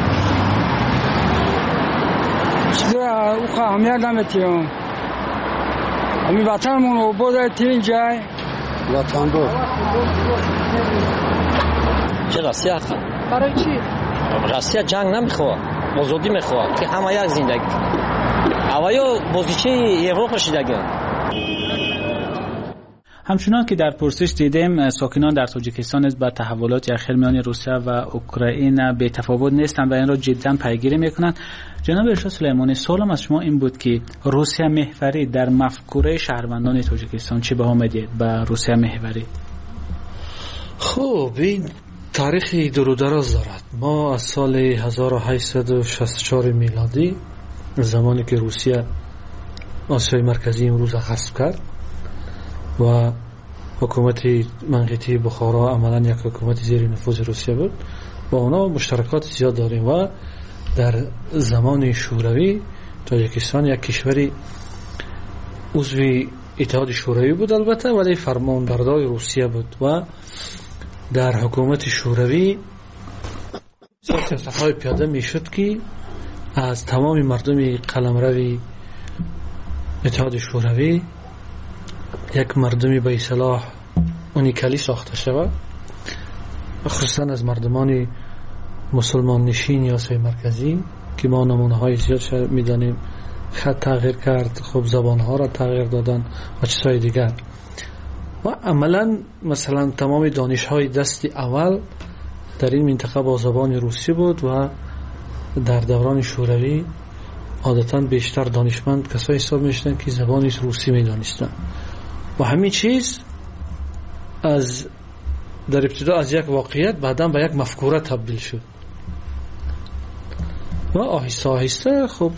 چرا او اهمیت نمیتیم. امی وطنمون رو بوده تین جای وطن بود. چه روسیه هست؟ برای چی؟ روسیه جنگ نمیخواد، آزادی میخواد که همه یک زندگی. اوایو بازیچه یوروپ شدگه. همچنان که در پرسش دیدیم ساکنان در تاجیکستان با تحولات اخیر میان روسیه و اوکراین به تفاوت نیستند و این را جدا پیگیری میکنند. جناب ارشاد سلیمانی، سوالم از شما این بود که روسیه محوری در مفکوره شهروندان تاجیکستان چه بها میدید به روسیه محوری؟ خب این تاریخی دراز دارد. ما از سال 1864 میلادی زمانی که روسیه آسیای مرکزی امروز غصب کرد و حکومت منقطی بخارا عملا یک حکومت زیر نفوذ روسیه بود، با اونا مشترکات زیاد داریم و در زمان شوروی تاجیکستان یک کشوری عضو اتحاد شوروی بود البته، ولی فرمانبردار روسیه بود و در حکومت شوروی سیاست‌های پیاده میشد که از تمام مردم قلمرو اتحاد شوروی یک مردمی به اصطلاح اونیکالی ساخته شود، خصوصا از مردمان مسلمان نشین یا آسیای مرکزی که ما نمونه های زیاد میدانیم. خط تغییر کرد، خب زبان ها را تغییر دادن و چیزهای دیگر و عملا مثلا تمام دانش های دست اول در این منطقه با زبان روسی بود و در دوران شوروی عادتا بیشتر دانشمند کسایی حساب میشدن که زبان روسی میدانستن و همین چیز از در ابتدا از یک واقعیت بعدا به یک مفکوره تبدیل شد و آهسته آهسته خب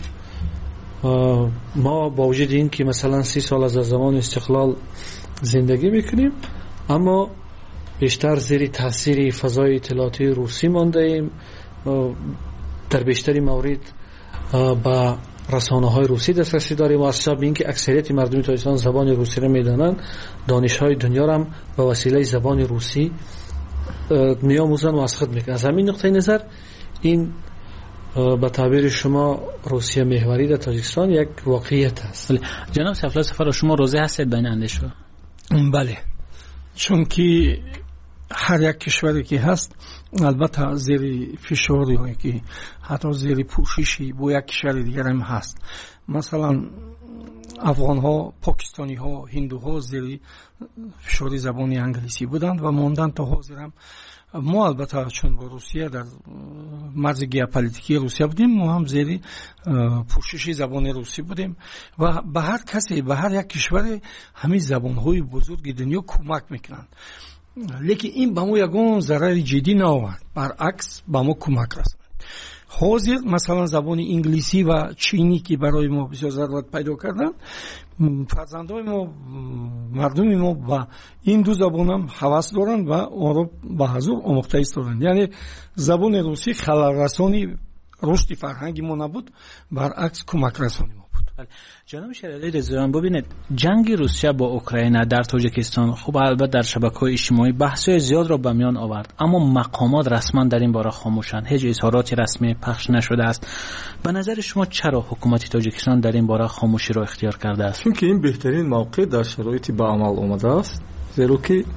ما با وجود این که مثلا 30 سال از زمان استقلال زندگی میکنیم اما بیشتر زیر تاثیر فضای اطلاعاتی روسی مانده ایم، در بیشتری مورد با رسانه های روسی دسترسی داریم و از سبب اینکه اکثریت مردم تاجیکستان زبان روسی را میدانند، دانش های دنیا را به وسیله زبان روسی میآموزند و از خود میکنند. از همین نقطه نظر این به تعبیر شما روسیه محوری در تاجیکستان یک واقعیت است. جناب سفلا سفر، شما روزه هستید بین اندیشه؟ بله، چون که هر یک کشوری که هست البته زیر فشاری که حتی زیر پوششی با یک کشور دیگر هم هست. مثلا افغان ها، پاکستانی ها، هندو ها زیر فشار زبان انگلیسی بودند و ماندن تا حاضر هم. ما البته چون با روسیه در مرز ژئوپلیتیکی روسیه بودیم، ما هم زیر پوشش زبان روسی بودیم و به هر کسی، به هر یک کشور همین زبان‌های بزرگ دنیا کمک میکنند. لیکن این به ما یگان ضرر جدی نآورد، برعکس به ما کمک رساند. حاضر مثلا زبان انگلیسی و چینی که برای ما بسیار ضرورت پیدا کردن، فرزندای ما، مردم ما و این دو زبان هم هوس دارند و آن را به حضور آموخته ایستادند. یعنی زبان روسی خلل رسانی رشد فرهنگی ما نبود، برعکس کمک رسانی ما بود. جناب شیرعلی رضاییان، ببینید جنگ روسیه با اوکراین در تاجیکستان خب البته در شبکه‌های اجتماعی بحث‌های زیاد را به میان آورد، اما مقامات رسما در این باره خاموشند، هیچ اظهاراتی رسمی پخش نشده است. به نظر شما چرا حکومت تاجیکستان در این باره خاموشی را اختیار کرده است؟ چون که این بهترین موقع در شرایطی به عمل آمده است، زیرا که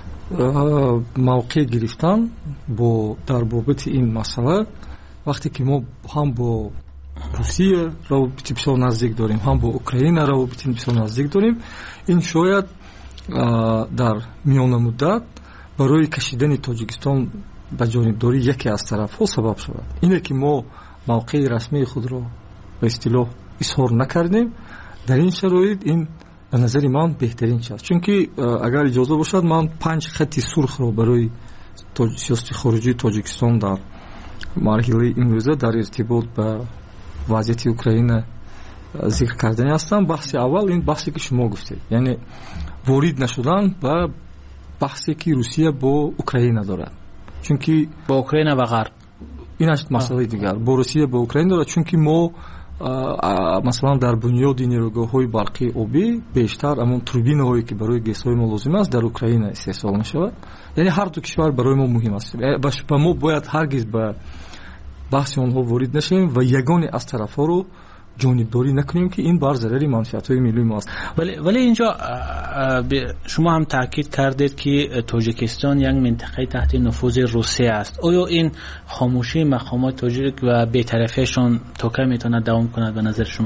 موقع گرفتن با در بابت این مسئله وقتی که ما هم با روسیه روابط بسیار نزدیک داریم، هم با اوکراین روابط بسیار نزدیک داریم، این شاید در میان مدت برای کشیدن تاجیکستان به جانبداری یکی از طرف‌ها سبب شود. اینه که ما موقع رسمی خود را به اصطلاح اظهار نکردیم. در این شرایط این به نظر من بهترین چیز است، چون که اگر اجازه باشد من 5 خط سرخ را برای سیاست خارجی تاجیکستان در مرحله امروزه در ارتباط با وضعیت اوکراین ذکر کردنی هستم. بحث اول این بحثی که شما گفتید، یعنی وارد نشدن و بحثی که روسیه با اوکراین دارد، چون که با اوکراین و غرب این است مسئله دیگر. با روسیه با اوکراین دارد، چون که ما مثلا در بنیاد نیروگاه‌های برقی آبی بیشتر همون توربین‌هایی که برای گس‌های ما لازم است در اوکراین استفاده می‌شود. یعنی هر دو کشور برای ما مهم است. با ما باید هرگز به بحث آنها وارد نشیم و یگانه از طرف‌ها رو جانبداری نکنیم که این بر ضرر منفعت‌های ملی ما است. ولی اینجا شما هم تاکید کردید که تاجیکستان یک منطقه تحت نفوذ روسیه است. آیا این خاموشی مقامات تاجیک و بی‌طرفیشان تا کی میتونه دوام کند به نظر شما؟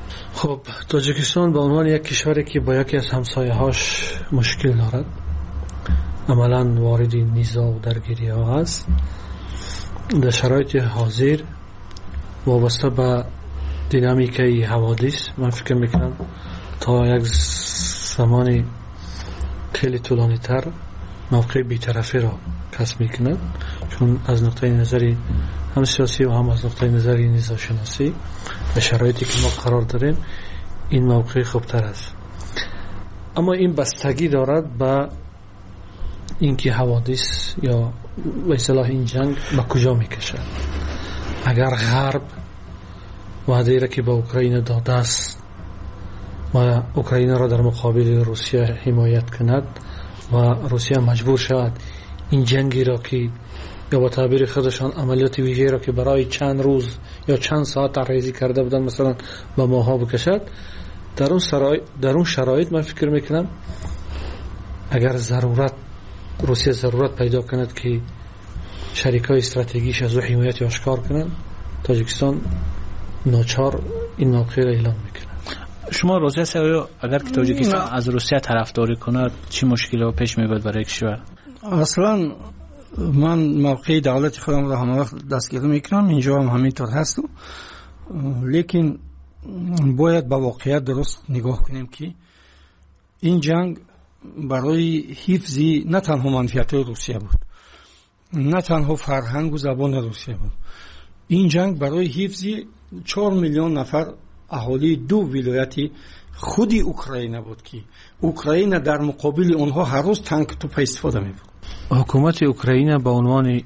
خب تاجیکستان به عنوان یک کشوری که با یکی از همسایه‌هاش مشکل دارد، عملاً وارد نزاع و درگیری‌ها است، در شرایط حاضر وابسته به دینامیکای حوادث من فکر میکنم تا یک زمان خیلی طولانی تر موقع بی‌طرفی را کسب میکند، چون از نقطه نظری هم سیاسی و هم از نقطه نظری نزاع شناسی به شرایطی که ما قرار داریم این موقع خوبتر است. اما این بستگی دارد به اینکه حوادث یا به اصطلاح این جنگ به کجا میکشد. اگر غرب وعده را که به اوکراین داده است و اوکراین را در مقابل روسیه حمایت کند و روسیه مجبور شود این جنگی را که یا با تعبیر خودشان عملیات ویژه را که برای چند روز یا چند ساعت طرح‌ریزی کرده بودند مثلا به ماها بکشد، در اون شرایط من فکر میکنم اگر روسیه ضرورت پیدا کند که شریکای استراتژیکش از او حمایت آشکار کنند، تاجیکستان ناچار این موقع را اعلام میکنه. شما روسیه اگر که تاجیکستان از روسیه طرفداری کند چی مشکلی پیش میاد برای کشور؟ اصلا من موقع دولت خودم را همه وقت دستگیری میکنم، اینجا هم همینطور هست، لیکن باید با واقعیت درست نگاه کنیم که این جنگ برای حفظ نه تنها منفعت روسیه بود، نه تنها فرهنگ و زبان روسیه بود، این جنگ برای حفظ 4 میلیون نفر اهالی 2 ولایت خود اوکراین بود که اوکراین در مقابل اونها هر روز تانک توپ استفاده می‌کرد. حکومت اوکراین به عنوان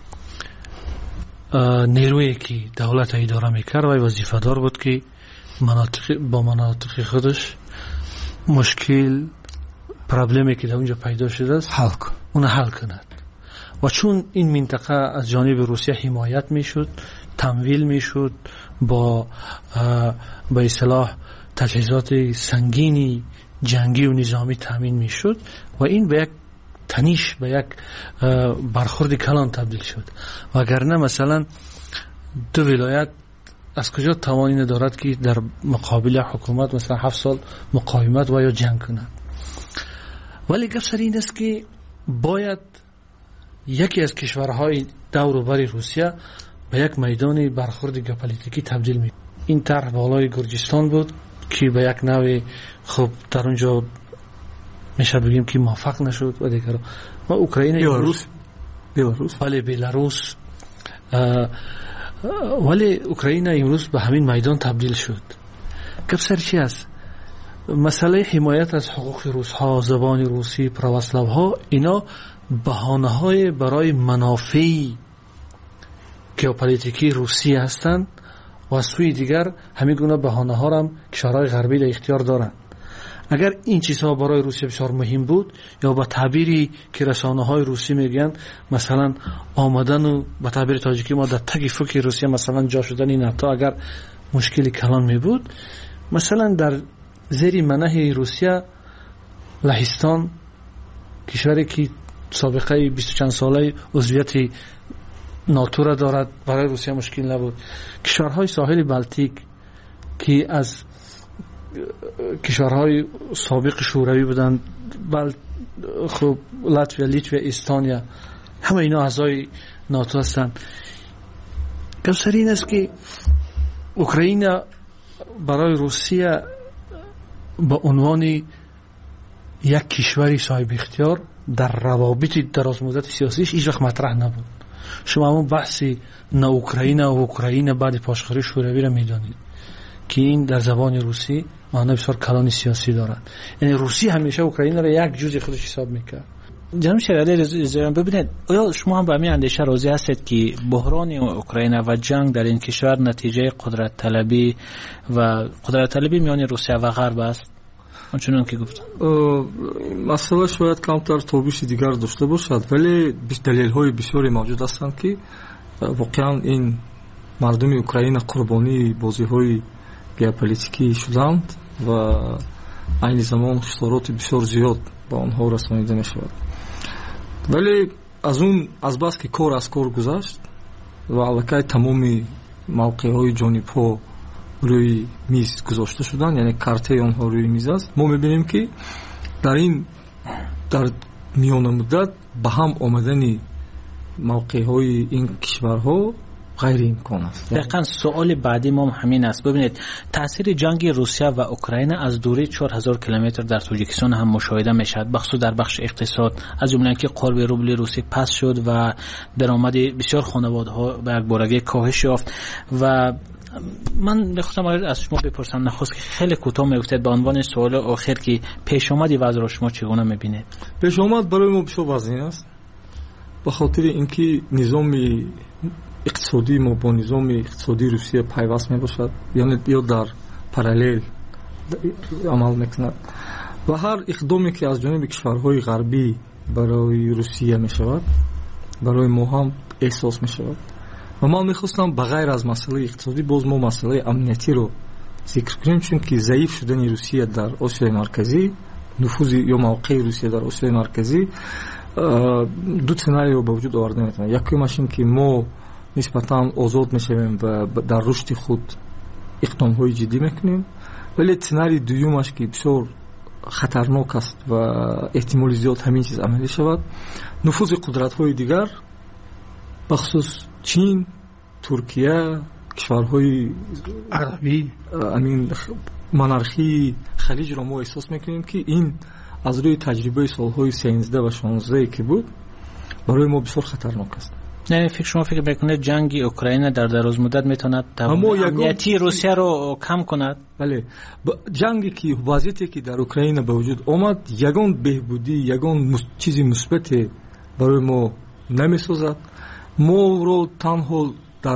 نیرویی که دولت اداره می‌کرد و وظیفه‌دار بود که مناطق خودش مشکل پرابلمی که در اونجا پیدا شده است اون حل کند و چون این منطقه از جانب روسیه حمایت میشد، تمویل میشد، با به اصطلاح تجهیزات سنگینی جنگی و نظامی تامین میشد و این به یک تنیش به یک برخورد کلان تبدیل شد. وگرنه مثلا 2 ولایت از کجا توانی ندارد که در مقابل حکومت مثلا 7 سال مقاومت و یا جنگ کند. ولی گپ سر این است که باید یکی از کشورهای دور و بر روسیه به یک میدان برخورد ژئوپلیتیکی تبدیل می. این طرح بالای گرجستان بود که به یک نوع خب در اونجا میشه بگیم که موفق نشد و دیگر و اوکراین بیلاروس ولی اوکراین امروز به همین میدان تبدیل شد. گپ سر چی است؟ مسئله حمایت از حقوق روس‌ها، زبان روسی، پرواسلاوها، اینا بهانه‌های برای منافع ژئوپلیتیکی روسیه هستند و از سوی دیگر همین گونه بهانه‌ها را هم کشورهای غربی در اختیار دارند. اگر این چیزها برای روسیه بسیار مهم بود یا با تعبیری که رسانه‌های روسی میگن مثلا آمدن و با تعبیر تاجیکی ما در تگ فک روسیه مثلا جا شدن این ناتو اگر مشکلی کلان می بود، مثلا در زیر منح روسیه لهستان کشوری که سابقه 20 چند ساله عضویت ناتو را دارد برای روسیه مشکل نبود. کشورهای ساحل بالتیک که از کشورهای سابق شوروی بودند، خب لاتویا، لیتویا، استونیا، همه اینا اعضای ناتو هستند. گپ این است که اوکراین برای روسیه با عنوان یک کشوری صاحب اختیار در روابط درازمدت سیاسیش هیچ وقت مطرح نبود. شما همون بحثی نه اوکراین و اوکراین بعد پاشخوری شوروی را میدانید که این در زبان روسی معنی بسیار کلان سیاسی دارد. یعنی روسی همیشه اوکراین را یک جزء خودش حساب میکرد. جناب شیرعلی ببینید، آیا شما هم به همین اندیشه راضی هستید که بحران اوکراین و جنگ در این کشور نتیجه قدرت طلبی میان روسیه و غرب است؟ چون که گفتم مسئله شاید کمتر تابش دیگر داشته باشد، ولی دلیل‌های بسیاری موجود هستند که واقعا این مردم اوکراین قربانی بازی‌های ژئوپلیتیکی شدند و این زمان خسارات بسیار زیاد با آنها رسانیده می‌شود. ولی از بس که کار از کار گذشت و علاقه تمامی موقع‌های جانب‌ها روی میز گذاشته شدن، یعنی کارت آنها روی میز است. ما میبینیم که در میان مدت به هم آمدن موقعهای این کشورها غیر امکان است. دقیقاً سوال بعدی ما همین است. ببینید تاثیر جنگ روسیه و اوکراین از دوری 4000 کیلومتر در تاجیکستان هم مشاهده میشد، بخصوص در بخش اقتصاد، از جمله اینکه قرب روبل روسی پست شد و درآمد بسیار خانواده‌ها به یک بارگی کاهش یافت. و من می‌خواستم از شما بپرسم نخست که خیلی کوتاه میگفتید به عنوان سوال آخر که پیش آمد وضع را شما چگونه می‌بینید؟ پیش آمد برای ما بسیار واضح است، به خاطر اینکه نظام اقتصادی ما با نظام اقتصادی روسیه پیوست میباشد، یعنی یا در پارالل عمل میکند و هر اقدامی که از جانب کشورهای غربی برای روسیه میشود برای ما هم احساس میشود. و من میخواستم بغیر از مسئله اقتصادی باز ما مسئله امنیتی رو ذکر کنیم، چون که ضعیف شدن روسیه در آسیای مرکزی، نفوذ یا موقع روسیه در آسیای مرکزی دو سناریو به وجود آورده میتونه. یکیش این که ما نسبتاً آزاد میشویم و در رشد خود اقدام‌های جدی میکنیم، ولی سناریوی دومش که بسیار خطرناک است و احتمال زیاد همین چیز عملی شود، نفوذ قدرت‌های دیگر بخصوص چین، ترکیه، کشورهای عربی، همین منارخی خلیج را ما احساس میکنیم که این از روی تجربه سالهای 13 و 16 که بود برای ما بسیار خطرناک است. نه شما فکر میکنید جنگ اوکراین در دراز مدت میتونه امنیتی روسیه رو کم کند؟ بله، جنگی که وضعیتی که در اوکراین به وجود آمد یگان بهبودی، یگان چیزی مثبت برای ما نمیسازد. ما رو تنها در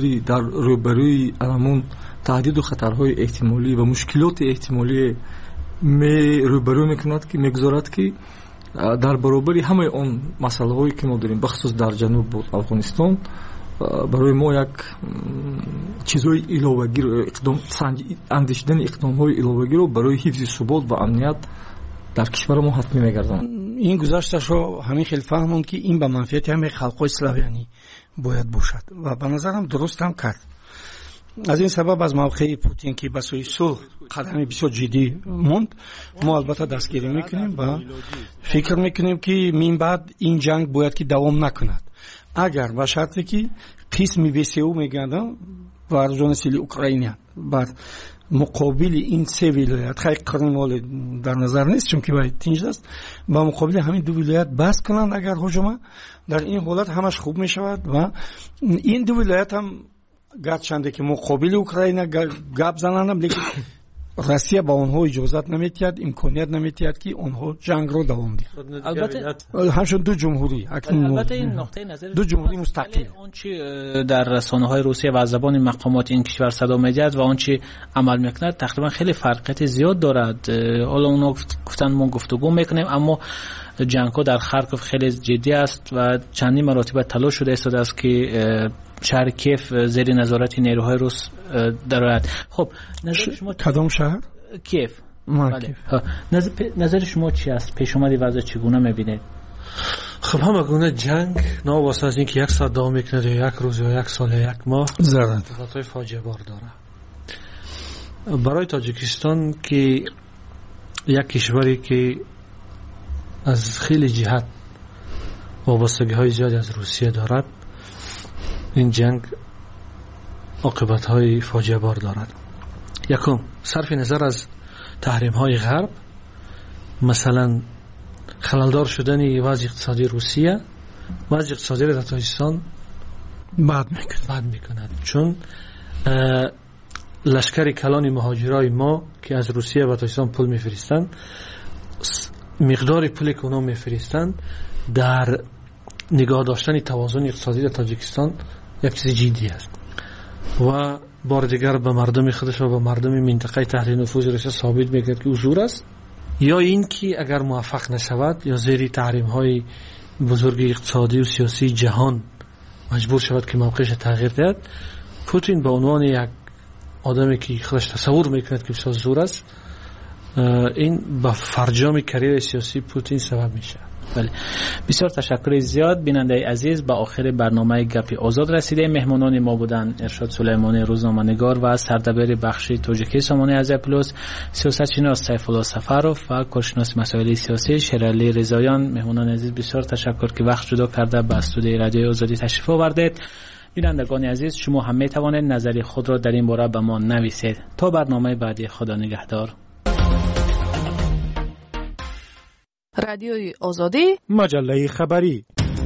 روبروی علمون تهدید و خطرهای احتمالی و مشکلات احتمالی روبرو میکند که میگذارد که در برابر همه اون مسئله هایی که ما داریم بخصوص در جنوب افغانستان برای ما یک چیزهای علاوه‌گیر اندیشیدن اقدام های علاوه‌گیر رو برای حفظ ثبات و امنیت در کشور ما حتمی میگردند. این گذاشتش رو همین خیلی فهمون که این به منفعت همه خلقای اسلامی باید باشد و به نظرم درست هم کرد. از این سبب از موقع پوتین که به سوی صلح قدم بسیار جدی موند، ما البته دستگیری میکنیم و فکر میکنیم که من بعد این جنگ باید که دوام نکند، اگر به شرطی که قسمی بسیار میگردم و ارجان سیلی اوکراینیان بر مقابل این سه ولایت خیلی قرنوال در نظر نیست چون که باید تینج است، با مقابل همین دو ولایت بس کنند اگر هجوم در این حالت همش خوب میشود و این دو ولایت هم گرچنده که مقابل اوکراین گپ زنندم، لیکن روسیه با اونها اجازت نمیتید، امکانیت نمیتید که اونها جنگ رو دوام دهند. البته همچون دو جمهوری البته این نقطه نظر دو جمهوری مستقل آنچه در رسانه‌های روسیه و از زبان مقامات این کشور صدا می‌دهد و آنچه عمل می‌کند تقریبا خیلی فرقیت زیاد دارد. حالا اونا گفتن ما گفتگو می‌کنیم، اما جنگ‌ها در خارکوف خیلی جدی است و چندین مراتب تلاش شده است که شهر کیف زیر نظارت نیروهای روس درآید. خب نظر شما کدام شهر؟ کیف. بله. نظر شما چی است؟ پیش اومدی وضع چگونه می‌بینید؟ خب همه گونه جنگ ناواسطه از اینکه یک ساعت دوام می‌کند یا یک روز یا یک سال یا یک ماه اتفاقات فاجعه بار داره. برای تاجیکستان که یک کشوری که از خیلی جهت وابستگی‌های زیادی از روسیه دارد، این جنگ عاقبت‌های فاجعه بار دارد. یکم صرف نظر از تحریم‌های غرب، مثلا خللدار شدن وضع اقتصادی روسیه، وضع اقتصادی در تاجیکستان بد میکند، چون لشکر کلان مهاجرای ما که از روسیه و تاجیکستان پول میفرستند، مقدار پولی که اونا میفرستند در نگاه داشتن توازن اقتصادی در تاجیکستان یک چیز جدی است و بار دیگر به مردم خودش و به مردم منطقه تحت نفوذ روسیه ثابت می‌کند که حضور است، یا این که اگر موفق نشود یا زیر تحریم‌های بزرگ اقتصادی و سیاسی جهان مجبور شود که موقعش تغییر دهد، پوتین به عنوان یک آدمی که خودش تصور می‌کند که بسیار زور است، این به فرجام کریر سیاسی پوتین سبب میشه. بله، بسیار تشکر زیاد. بیننده عزیز، به آخر برنامه گپ آزاد رسیده. مهمانان ما بودن ارشاد سلیمانی روزنامه‌نگار و سردبیر بخش تاجیکی سامانه از پلوس، سیاستشناس سیف‌الله سفرов و کارشناس مسائل سیاسی شیرعلی رضاییان. مهمانان عزیز بسیار تشکر که وقت جدا کرده به استودیوی رادیو آزادی تشریف آوردید. بینندگان عزیز، شما هم می توانید نظر خود را در این باره به ما نویسید. تا برنامه بعدی، خدا نگهدار. رادیوی آزادی، مجله خبری.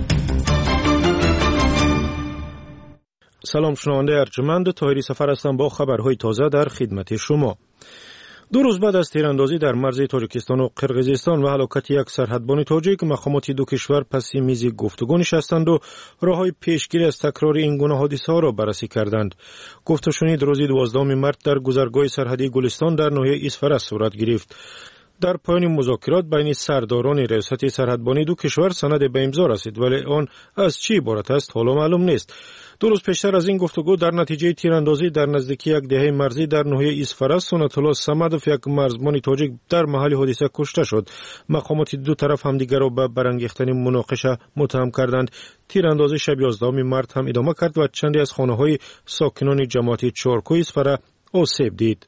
سلام، شنونده ارجمند، طاهری سفر هستم با خبرهای تازه در خدمت شما. 2 روز بعد از تیراندازی در مرز تاجیکستان و قرقیزستان و هلاکت یک سرحدبان تاجیک، مقامات دو کشور پس میز گفتگو نشستند و راههای پیشگیری از تکرار این گونه حادثه‌ها را بررسی کردند. گفته شنید روز 12 مارس در گذرگاه سرحدی گلستان در ناحیه اسفرس صورت گرفت. در پایان مذاکرات بین سرداران ریاست سرحدبانی دو کشور سند به امضا رسید، ولی آن از چی عبارت است حالا معلوم نیست. 2 روز پیشتر از این گفتگو در نتیجه تیراندازی در نزدیکی یک دهه مرزی در ناحیه اسفرس، سنت الله صمدوف یک مرزبان تاجیک در محل حادثه کشته شد. مقامات دو طرف همدیگر را به برانگیختن مناقشه متهم کردند. تیراندازی شب 11 مارس هم ادامه کرد و چندی از خانه‌های ساکنان جماعت چارکوی اسفره آسیب دید.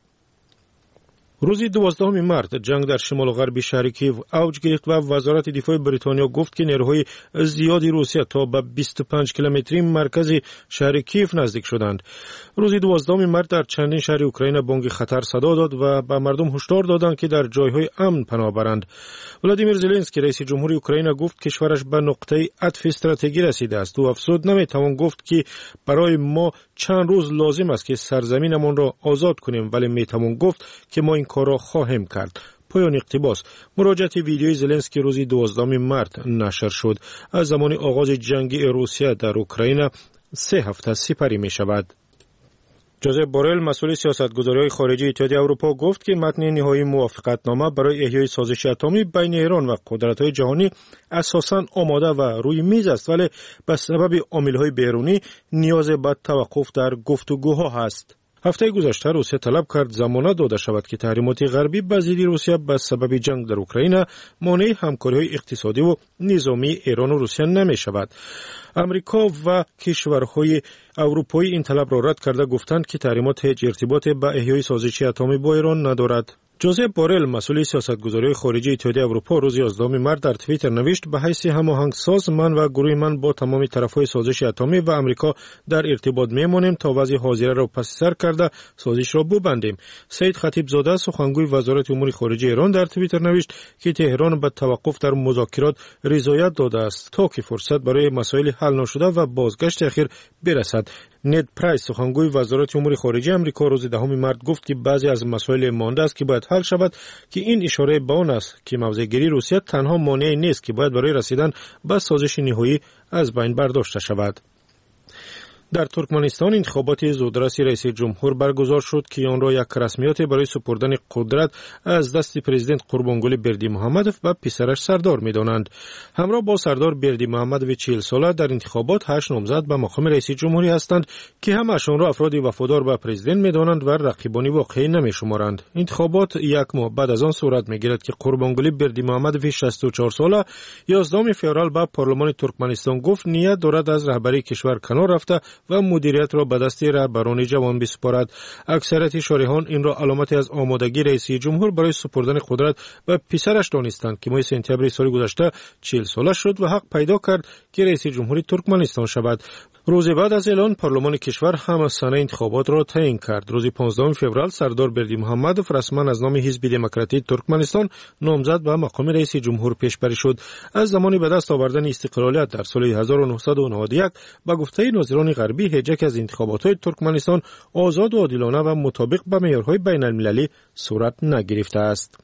روز 12 مارس جنگ در شمال غربی شهر کیف اوج گرفت و وزارت دفاع بریتانیا گفت که نیروهای زیادی روسیه تا به 25 کیلومتری مرکز شهر کیف نزدیک شدند. روز 12 مارس در چندین شهر اوکراین بانگ خطر صدا داد و به مردم هشدار دادند که در جایهای امن پناه برند. ولادیمیر زلنسکی رئیس جمهوری اوکراین گفت کشورش به نقطه عطف استراتژی رسیده است. او افزود نمیتوان گفت که برای ما چند روز لازم است که سرزمینمان را آزاد کنیم، ولی میتوان گفت که ما این کار را خواهیم کرد. پایان اقتباس. مراجعه ویدیوی زلنسکی روز 12 مارس نشر شد. از زمان آغاز جنگ روسیه در اوکراین 3 هفته سپری می شود. جوزپ بورل مسئول سیاستگذاری‌های خارجی اتحادیه اروپا گفت که متن نهایی موافقتنامه برای احیای سازش اتمی بین ایران و قدرت‌های جهانی اساساً آماده و روی میز است، ولی به سبب عامل‌های بیرونی نیاز به توقف در گفتگوها هست. هفته گذشته روسیه طلب کرد ضمانت داده شود که تحریمات غربی به ضد روسیه به سبب جنگ در اوکراین مانع همکاری‌های اقتصادی و نظامی ایران و روسیه نمی شود. امریکا و کشورهای اروپایی این طلب را رد کرده گفتند که تحریمات هیچ ارتباطی به احیای سازش اتمی با ایران ندارد. جوزپ بورل مسئول سیاستگذاری خارجی اتحادیه اروپا روز 11 مارس در توییتر نوشت به حیث هماهنگساز من و گروه من با تمام طرفهای سازش اتمی و امریکا در ارتباط میمانیم تا وضع حاضره را پس سر کرده سازش را ببندیم. سید خطیب زاده سخنگوی وزارت امور خارجه ایران در توییتر نوشت که تهران به توقف در مذاکرات رضایت داده است تا که فرصت برای مسائل حل نشده و بازگشت اخیر برسد. نید پرایس سخنگوی وزارت امور خارجه آمریکا روز 10 مارس گفت که بعضی از مسائل مانده است که باید حل شود، که این اشاره به آن است که موضع‌گیری روسیه تنها مانعی نیست که باید برای رسیدن به سازش نهایی از بین برداشته شود. در ترکمنستان انتخابات زودرس رئیس جمهور برگزار شد که آن را یک رسمیت برای سپردن قدرت از دست پرزیدنت قربانگلی بردیمحمدوف و پسرش سردار می‌دانند. همراه با سردار بردیمحمدوف 40 ساله در انتخابات 8 نامزد به مقام رئیس جمهوری هستند که همه‌شان را افراد وفادار به پرزیدنت می‌دانند و رقیبانی واقعی نمی‌شمارند. انتخابات یک ماه بعد از آن صورت می‌گیرد که قربانگلی بردیمحمدوف 64 ساله 11 فوریه به پارلمان ترکمنستان گفت نیت دارد از رهبری کشور کنار رفته و مدیریت را به دست رهبران جوان بسپارد. اکثریت شارحان این را علامتی از آمادگی رئیس جمهور برای سپردن قدرت به پسرش دانستند که ماه سپتامبر سال گذشته 40 ساله شد و حق پیدا کرد که رئیس جمهوری ترکمنستان شود. روز بعد از اعلان پارلمان کشور هم سنه انتخابات را تعیین کرد. روز 15 فوریه سردار بردیمحمدوف رسما از نام حزب دموکراتیک ترکمنستان نامزد به مقام رئیس جمهور پیشبری شد. از زمانی به دست آوردن استقلالیت در سال 1991 به گفته ناظران غربی هیچ یک از انتخابات ترکمنستان آزاد و عادلانه و مطابق با معیارهای بین المللی صورت نگرفته است.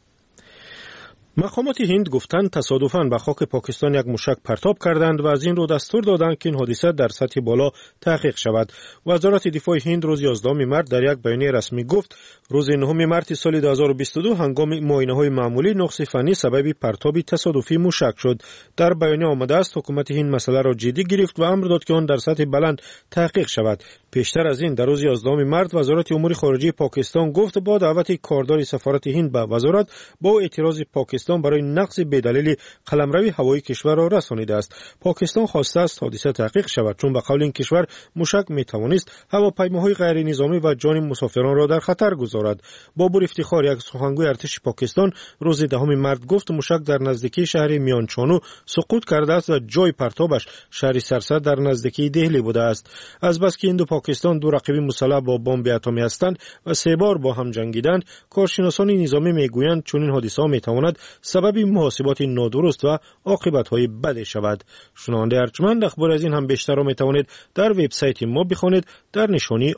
مقامات هند گفتند تصادفاً به خاک پاکستان یک موشک پرتاب کردند و از این رو دستور دادند که این حادثه در سطح بالا تحقیق شود. وزارت دفاع هند روز 11 مارس در یک بیانیه رسمی گفت روز 9 مارس سال 2022 هنگام معاینه‌های معمولی نقص فنی سبب پرتاب تصادفی موشک شد. در بیانیه آمده است حکومت هند مسئله را جدی گرفت و امر داد که آن در سطح بلند تحقیق شود. پیشتر از این در روز 11 مارس وزارت امور خارجه پاکستان گفت با دعوت کاردار سفارت هند به وزارت با اعتراض پاکستان پاکستان برای نقض بدلیل قلمروی هوایی کشور را رسانیده است. پاکستان خواسته است حادثه تحقیق شود، چون به قول این کشور موشک میتوانست هواپیماهای غیر نظامی و جان مسافران را در خطر گذارد. بابور افتخار، یک سخنگوی ارتش پاکستان، روز 10 مارس گفت موشک در نزدیکی شهر میانچانو سقوط کرده است و جای پرتابش شهر سرسد در نزدیکی دهلی بوده است. از بس که هند و پاکستان دو رقیب مسلح با بمب اتمی هستند و 3 بار با هم جنگیدند، کارشناسان نظامی میگویند چون این حادثه میتواند سبب محاسبات نادرست و عاقبت‌های بد شود. شنونده ارجمند، اخبار از این هم بیشتر را میتوانید در وبسایت ما بخوانید در نشانی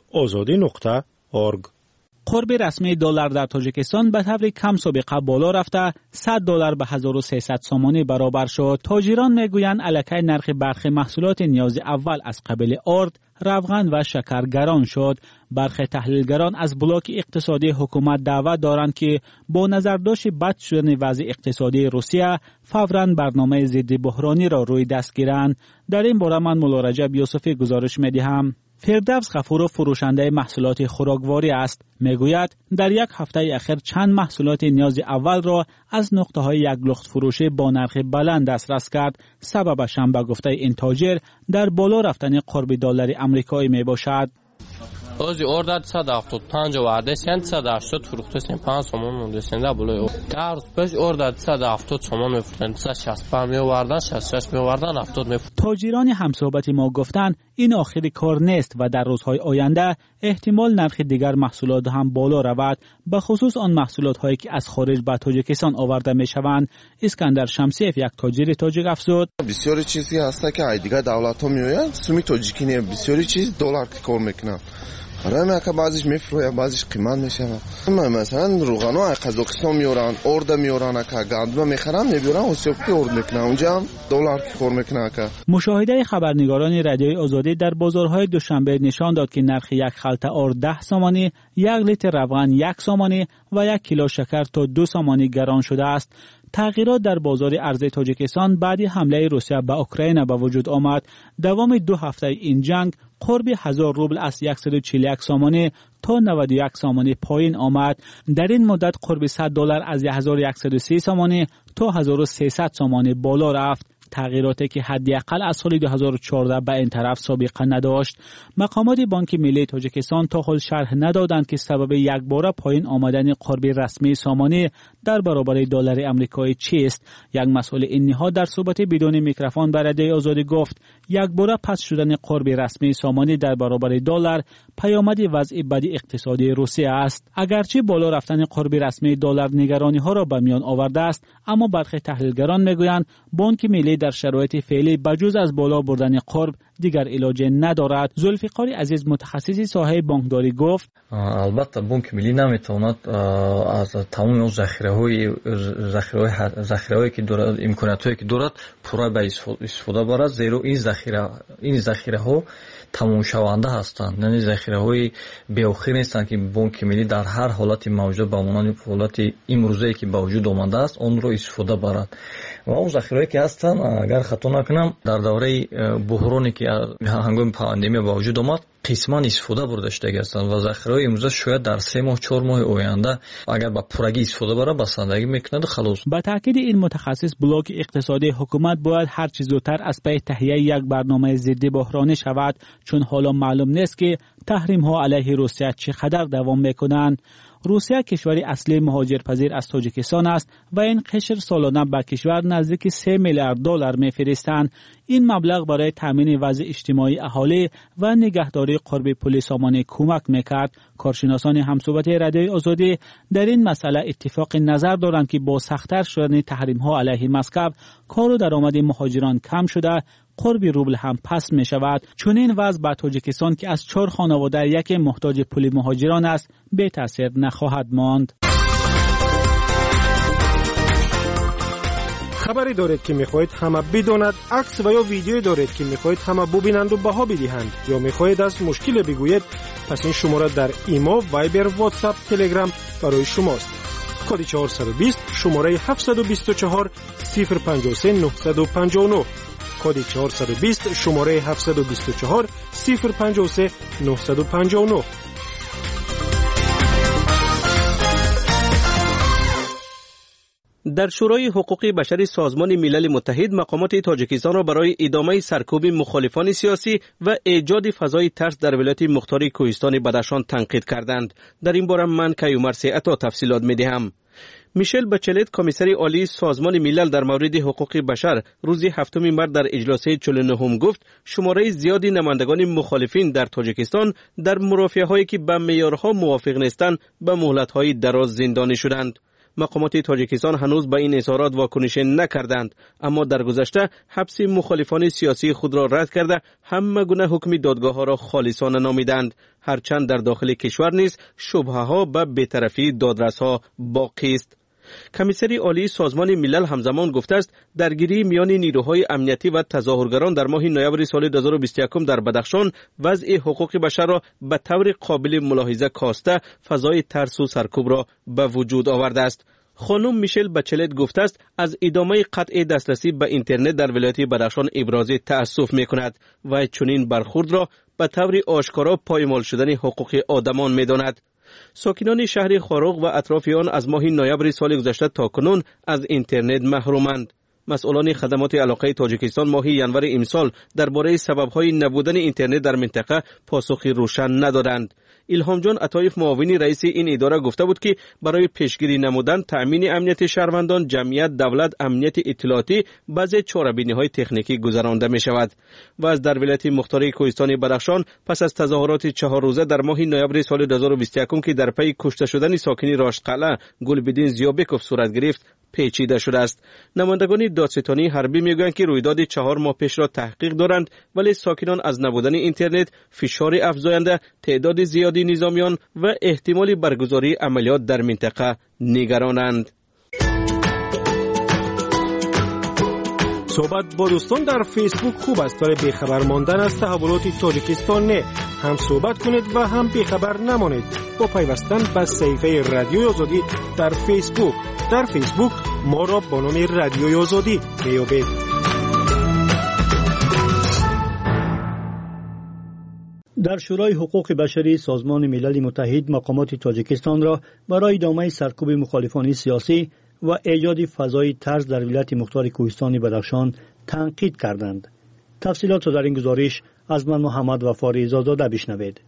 azadi.org. قرب رسمی دلار در تاجیکستان به طور کم سابقه بالا رفته $100 به 1300 سامانی برابر شد. تاجران میگویند الکی نرخ برخی محصولات نیاز اول از قبیل آرد، روغن و شکر گران شد. برخی تحلیلگران از بلاک اقتصادی حکومت دعوت دارند که با نظرداشت بد شدن وضع اقتصادی روسیه فوراً برنامه ضد بحرانی را روی دست گیرند. در این باره من مولا رجب یوسفی گزارش می‌دهم. فردوس غفورов فروشنده محصولات خوراکواری است. میگوید در یک هفته اخیر چند محصولات نیاز اول را از نقطه‌های یک لخت فروشی با نرخ بلند دسترس کرد. سببش هم به گفته این تاجر در بالا رفتن قرب دلار آمریکایی میباشد. O'zi orada 175 vardı, sen 180 fırıqtısın, 5 somon mundasın da bulay. Dar 5 orada 170 somon میفروختن، 165 میوردن، 66 میوردن، 70 میفروختن. تاجران همصحبت ما گفتند این آخر کار نیست و در روزهای آینده احتمال نرخ دیگر محصولات هم بالا رود، به خصوص آن محصولات هایی که از خارج به تاجیکستان آورده میشوند. اسکندر شمسیف، یک تاجر تاجیک افزود: بسیاری چیزی هست که ای دیگه دولت ها میآیند سومی تاجیکی نه، بسیاری چیز دلار کار میکنن. آره که بعضیش میفروشه، بعضیش قیمت میشه. مثلا روغنو از قزاقستان میارن، ارد میارن، که گندم میخرن میبرن اوسیوکی ارد میکنن، اونجا هم دلار کار میکنه. که مشاهده خبرنگاران رادیوی آزادی در بازارهای دوشنبه نشان داد که نرخ یک خلطه آرد 10 سامانی، 1 لیتر روغن 1 سامانی و 1 کیلو شکر تا 2 سامانی گران شده است. تغییرات در بازار ارز تاجیکستان بعد حمله روسیه به اوکراین به وجود آمد. دوام 2 هفته این جنگ قرب 1000 روبل از 141 سامانی تا 91 سامانی پایین آمد. در این مدت قرب $100 از 1130 سامانی تا 1300 سامانی بالا رفت. تغییراتی که حداقل از سال 2014 به این طرف سابقه نداشت. مقامات بانک ملی تاجیکستان تا حال شرح ندادند که سبب یک باره پایین آمدن قرب رسمی سامانی در برابر دلار آمریکایی چیست. یک مسئول این نهاد در صحبت بدون میکروفون به رادیوی آزادی گفت یک باره پس شدن قرب رسمی سامانی در برابر دلار پیامد وضع بد اقتصادی روسیه است. اگرچه بالا رفتن قرب رسمی دلار نگرانی ها را به میان آورده است، اما برخی تحلیلگران میگویند بانک ملی در شرایط فعلی بجز از بالا بردن قرب دیگر علاج ندارد. ذوالفقار عزیز، متخصص ساحه بانکداری، گفت البته بانک ملی نمیتواند از تمام ذخیره‌هایی که دارد، امکانات‌هایی که دارد پورا به استفاده برد، زیرا این ذخیره‌ها تمام شونده هستند. یعنی ذخیره‌های بی‌آخر نیستند که بانک ملی در هر حالت موجود به مانند حالت امروزی که به وجود آمده است آن را استفاده برد. و اون ذخیرهایی که هستند اگر خطا نکنم در دوره بحرانی که هنگام پاندمی به وجود آمد قسمان استفاده برده شده هستند و ذخیره‌های امروزه شاید در 3 ماه 4 ماه آینده اگر با پورگی استفاده برد بسندگی میکنند خلاص. با تاکید این متخصص بلاک اقتصادی حکومت باید هر چه زودتر از پی تهیه یک برنامه ضد بحرانی شود، چون حالا معلوم نیست که تحریم ها علیه روسیه چقدر دوام میکنند. روسیه کشوری اصلی مهاجرپذیر از تاجیکستان است و این قشر سالانه به کشور نزدیک $3 میلیارد میفرستند. این مبلغ برای تامین وضع اجتماعی اهالی و نگهداری قرب پول سامانی کمک میکرد. کارشناسان همصحبت رادیوی آزادی در این مسئله اتفاق نظر دارند که با سخت‌تر شدن تحریم ها علیه مسکو کار و درآمد مهاجران کم شده، قرب روبل هم پس می شود. چون این وضع به تاجیکستان که از 4 خانواده یک محتاج پول مهاجران است به تاثیر نخواهد ماند. خبری دارید که میخواهید همه بداند، عکس و یا ویدیویی دارید که میخواهید همه ببینند و بها بدهند، یا میخواهید از مشکل بگویید، پس این شماره در ایما، وایبر، واتساپ، تلگرام برای شماست. کد 420 شماره 724 053 959. کد 420 شماره 724 053 959. در شورای حقوق بشر سازمان ملل متحد مقامات تاجیکستان را برای ادامه سرکوب مخالفان سیاسی و ایجاد فضای ترس در ولایت مختار کوهستان بدخشان تنقید کردند. در این باره من کیومر سیعتا تفصیلات می‌دهم. میشل بچلت کمیسر عالی سازمان ملل در مورد حقوق بشر روز 7 مارس در اجلاس 49 گفت شماره زیادی نمایندگان مخالفین در تاجیکستان در مرافعه‌هایی که با معیارها موافق نیستند به مهلت‌های دراز زندانی شدند. مقامات تاجیکستان هنوز به این اظهارات واکنش نکردند، اما در گذشته حبس مخالفان سیاسی خود را رد کرده همه گونه حکم دادگاه‌ها را خالصانه نامیدند، هرچند در داخل کشور نیز شبهه‌ها به بی‌طرفی دادرس‌ها باقی است. کمیسر عالی سازمان ملل همزمان گفته است درگیری میان نیروهای امنیتی و تظاهرگران در ماه نوامبر سال 2021 در بدخشان وضع حقوق بشر را به طور قابل ملاحظه کاسته فضای ترس و سرکوب را به وجود آورده است. خانم میشل بچلت گفته است از ادامه قطع دسترسی به اینترنت در ولایت بدخشان ابراز تأسف می‌کند و چنین برخورد را به طور آشکارا پایمال شدن حقوق آدمان می‌داند. ساکنان شهر خاروق و اطراف آن از ماه نوامبر سال گذشته تا کنون از اینترنت محرومند. مسئولان خدمات علاقه تاجیکستان ماه ینور امسال درباره سبب‌های نبودن اینترنت در منطقه پاسخی روشن ندادند. الهام جان عطایف معاون رئیس این اداره گفته بود که برای پیشگیری نمودن تأمین امنیت شهروندان جمعیت دولت امنیت اطلاعاتی بعضی چاره‌بینی‌های تکنیکی گذرانده می‌شود. و از در ولایت مختار کوهستان بدخشان پس از تظاهرات 4 روزه در ماه نوامبر سال 2021 که در پی کشته شدن ساکنی راشقلعه گلبدین زیابکوف صورت گرفت پیچیده شده است. نمایندگان دادستانی حربی میگویند که رویداد 4 ماه پیش را تحقیق دارند، ولی ساکنان از نبودن اینترنت، فشار افزاینده، تعداد زیادی نظامیان و احتمال برگزاری عملیات در منطقه نگرانند. صحبت با دوستان در فیسبوک خوب است، ولی بیخبر ماندن از تحولات تاجیکستان نه. هم صحبت کنید و هم بیخبر نمانید با پیوستن به صفحه رادیوی آزادی در فیسبوک. در فیسبوک ما را با نام رادیوی آزادی بیابید. در شورای حقوق بشری سازمان ملل متحد مقامات تاجیکستان را برای ادامه سرکوب مخالفان سیاسی و ایجاد فضای ترس در ولایت مختار کوهستان بدخشان تنقید کردند. تفصیلات را در این گزارش از من محمد وفاری زاده بشنوید.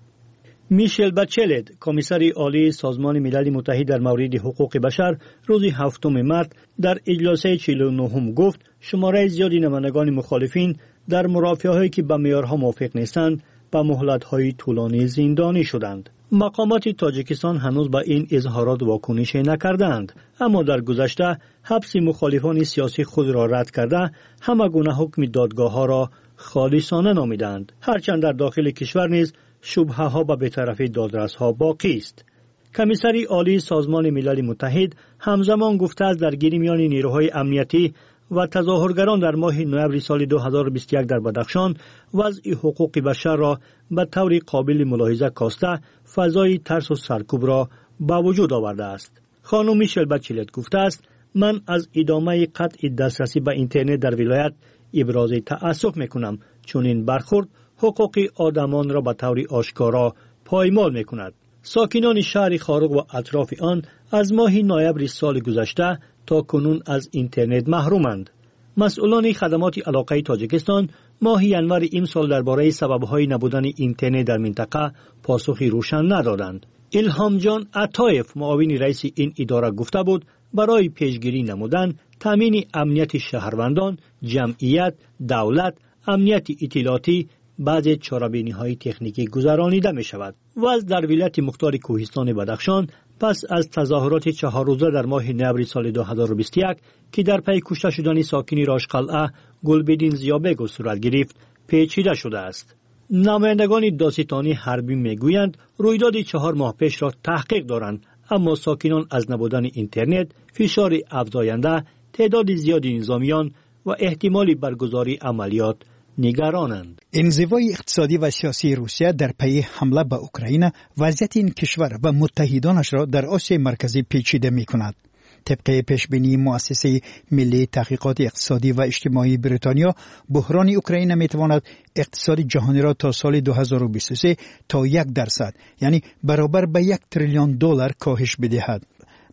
میشل بچلت کمیسر عالی سازمان ملل متحد در مورد حقوق بشر روز 7 مارس در اجلاس 49 گفت شماره زیادی نمایندگان مخالفین در مرافعه‌هایی که با معیارها موافق نیستند با مهلت‌های طولانی زندانی شدند. مقامات تاجیکستان هنوز با این اظهارات واکنش نکردند، اما در گذشته حبس مخالفان سیاسی خود را رد کرده همه گونه حکم دادگاه‌ها را خالصانه نامیدند، هرچند در داخل کشور نیز شبهه‌ها به بی‌طرفی دادرس‌ها باقی است. کمیسر عالی سازمان ملل متحد همزمان گفته است درگیری میان نیروهای امنیتی و تظاهرگران در ماه نوامبر سال 2021 در بدخشان وضع حقوق بشر را به طور قابل ملاحظه کاسته فضای ترس و سرکوب را به وجود آورده است. خانم میشل بچلت گفته است من از ادامه قطع دسترسی به اینترنت در ولایت ابراز تأسف میکنم، چون این برخورد حقوق آدمان را به طور آشکارا پایمال میکند. ساکنان شهر خاروق و اطراف آن از ماه نوامبر سال گذشته تا کنون از اینترنت محرومند. مسئولان خدمات علاقه تاجیکستان ماه ینور امسال درباره سبب‌های نبودن اینترنت در منطقه پاسخی روشن ندادند. الهام جان عطایف معاون رئیس این اداره گفته بود برای پیشگیری نمودن تامین امنیت شهروندان، جمعیت، دولت، امنیت اطلاعاتی بعضی چاره‌بینی‌های تکنیکی گذرانیده می‌شود. و در ولایت مختار کوهستان بدخشان پس از تظاهرات 4 روزه در ماه نوامبر سال 2021 که در پی کشته شدن ساکنی راشقلعه گلبدین زیابکوف صورت گرفت پیچیده شده است. نمایندگان دادستانی حربی میگویند رویداد 4 ماه پیش را تحقیق دارند، اما ساکنان از نبودن اینترنت، فشار افزاینده، تعداد زیادی نظامیان و احتمال برگزاری عملیات نگرانند. انزوای اقتصادی و سیاسی روسیه در پی حمله به اوکراین وضعیت این کشور و متحدانش را در آسیای مرکزی پیچیده می کند. طبق پیشبینی مؤسسه ملی تحقیقات اقتصادی و اجتماعی بریتانیا، بحران اوکراین می تواند اقتصاد جهانی را تا سال 2023 تا 1% یعنی برابر به $1 تریلیون کاهش بدهد.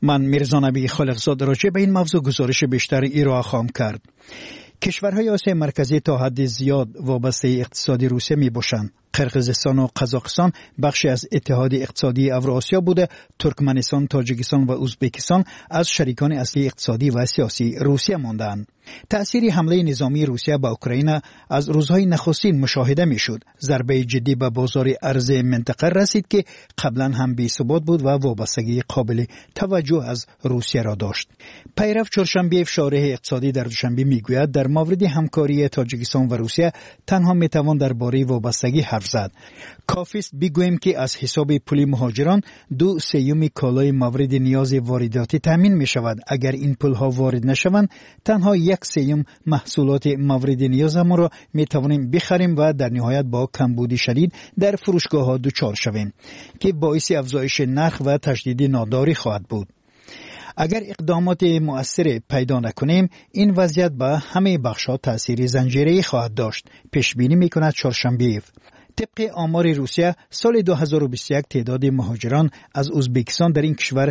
من میرزا نبی خالقزاد راجع به این موضوع گزارش بیشتر ارائه خواهم کرد. کشورهای آسیای مرکزی تا حد زیاد وابسته اقتصادی روسیه می باشند. قرقیزستان و قزاقستان بخشی از اتحاد اقتصادی اوراسیا بوده. ترکمنستان، تاجیکستان و ازبکستان از شریکان اصلی اقتصادی و سیاسی روسیه ماندند. تأثیر حمله نظامی روسیه به اوکراین از روزهای نخستین مشاهده میشد. ضربه جدی به بازار ارز منطقه رسید که قبلا هم بی‌ثبات بود و وابستگی قابل توجه از روسیه را داشت. پیرو چهارشنبه شارح اقتصادی در دوشنبه میگوید در مورد همکاری تاجیکستان و روسیه تنها میتوان درباره وابستگی حرف زد. کافی است بگوییم که از حساب پول مهاجران 2/3 کالای مورد نیاز وارداتی تامین می شود. اگر این پولها وارد نشوند تنها 1/3 محصولات مورد نیاز ما را می توانیم بخریم و در نهایت با کمبود شدید در فروشگاه ها دچار شویم که باعث افزایش نرخ و تشدید ناداری خواهد بود. اگر اقدامات مؤثر پیدا نکنیم این وضعیت به همه بخش‌ها تأثیر زنجیره‌ای خواهد داشت. پیش بینی می‌کند چهارشنبه. طبق آمار روسیه سال 2021 تعداد مهاجران از ازبکستان در این کشور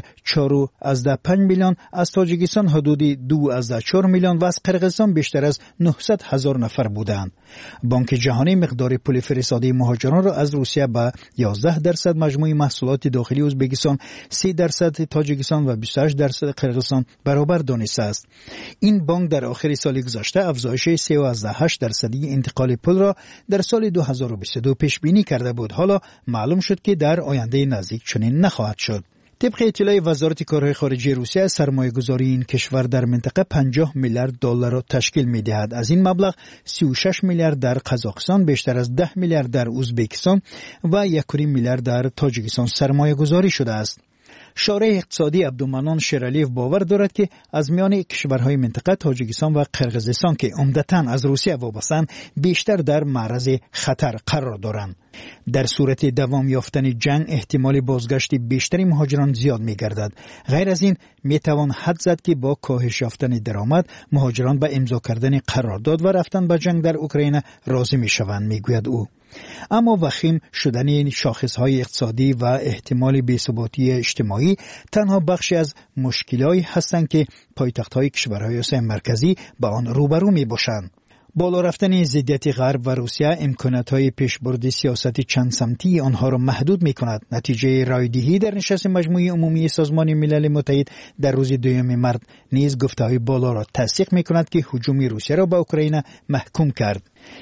4.5 میلیون، از تاجیکستان حدود 2.4 میلیون و از قرقیزستان بیشتر از 900,000 نفر بودند. بانک جهانی مقدار پول فرستاده مهاجران را از روسیه به 11% مجموع محصولات داخلی ازبکستان، 3% تاجیکستان و 28% قرقیزستان برابر دانسته است. این بانک در آخر سال گذشته افزایش 3.8% انتقال پول را در سال 2022 پیش بینی کرده بود. حالا معلوم شد که در آینده نزدیک چنین نخواهد شد. طبق اطلاع وزارت کارهای خارجه روسیه سرمایه‌گذاری این کشور در منطقه 50 میلیارد دلار را تشکیل می‌دهد. از این مبلغ 36 میلیارد در قزاقستان، بیشتر از 10 میلیارد در ازبکستان و 1 میلیارد در تاجیکستان سرمایه‌گذاری شده است. شارح اقتصادی عبدالمنان شیرالیف باور دارد که از میان کشورهای منطقه تاجیکستان و قرقیزستان که عمدتاً از روسیه وابسته‌اند بیشتر در معرض خطر قرار دارند. در صورت دوام یافتن جنگ احتمال بازگشت بیشتری مهاجران زیاد می‌گردد. غیر از این میتوان حد زد که با کاهش یافتن درآمد مهاجران به امضا کردن قرارداد و رفتن به جنگ در اوکراین راضی میشوند، میگوید او. اما وخیم شدن شاخصهای اقتصادی و احتمال بی‌ثباتی اجتماعی تنها بخشی از مشکلایی هستند که پایتخت‌های کشورهای آسیای مرکزی با آن روبرو میباشند. بالا رفتن ضدیت غرب و روسیه امکانات‌های پیشبرد سیاست چند سمتی آنها را محدود می‌کند. نتیجه رایدهی در نشست مجموعه عمومی سازمان ملل متحد در روز 2 مارس نیز گفته‌های بالا را تصدیق می‌کند که هجوم روسیه را به اوکراین محکوم کرد.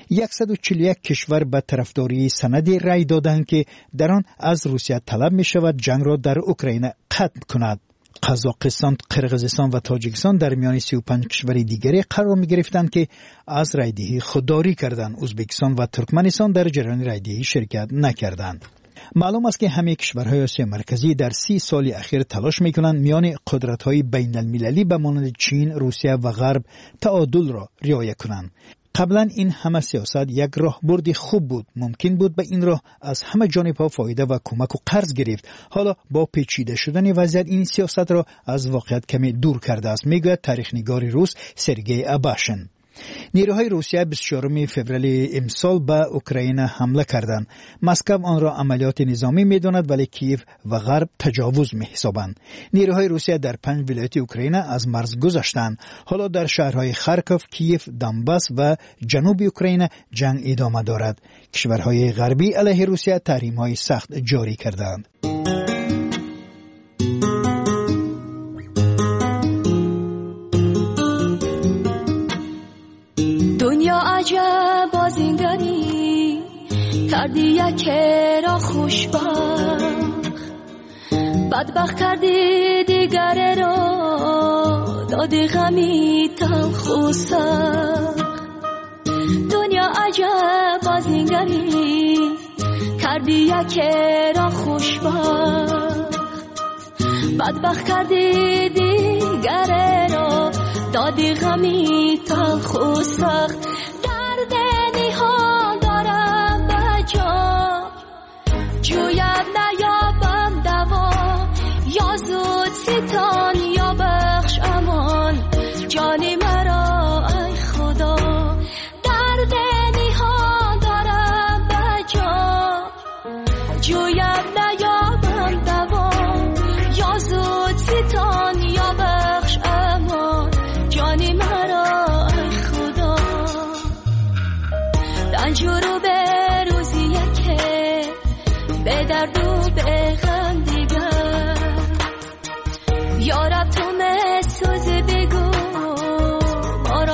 141 کشور به طرفداری سند رای دادند که در آن از روسیه طلب می‌شود جنگ را در اوکراین ختم کند. قزاقستان، قرقیزستان و تاجیکستان در میان 35 کشور دیگری قرار می گرفتند که از رایدهی خودداری کردند. ازبکستان و ترکمنستان در جریان رایدهی شرکت نکردند. معلوم است که همه کشورهای آسیا مرکزی در 30 سال اخیر تلاش می کنند میان قدرت‌های بین المللی به مانند چین، روسیه و غرب تعادل را رعایت کنند. قبلا این همه سیاست یک راهبرد خوب بود. ممکن بود به این راه از همه جانب‌ها فایده و کمک و قرض گرفت. حالا با پیچیده شدن وضعیت این سیاست را از واقعیت کمی دور کرده است، میگوید تاریخ‌نگار روس سرگئی اباشن. نیروهای روسیه 24 فوریه امسال به اوکراین حمله کردند. مسکو آن را عملیات نظامی می‌داند ولی کیف و غرب تجاوز می‌حسابند. نیروهای روسیه در 5 ولایت اوکراین از مرز گذشتند. حالا در شهرهای خارکوف، کیف، دانباس و جنوب اوکراین جنگ ادامه دارد. کشورهای غربی علیه روسیه تحریم‌های سخت جاری کردند. عجب بازینگری کردی یک را خوشبخت، بدبخت کردی دیگر را دادی غمی تلخ و سخت. دنیا عجب بازینگری کردی یک را خوشبخت، بدبخت کردی دیگر را دادی غمی تلخ و سخت. درد نیها دارم به جا جویم نیابم دوا، یا زود ستان یا بخش امان جانی مرا ای خدا. درد نیها دارم به جا جویم نیابم دوا، یا زود ستان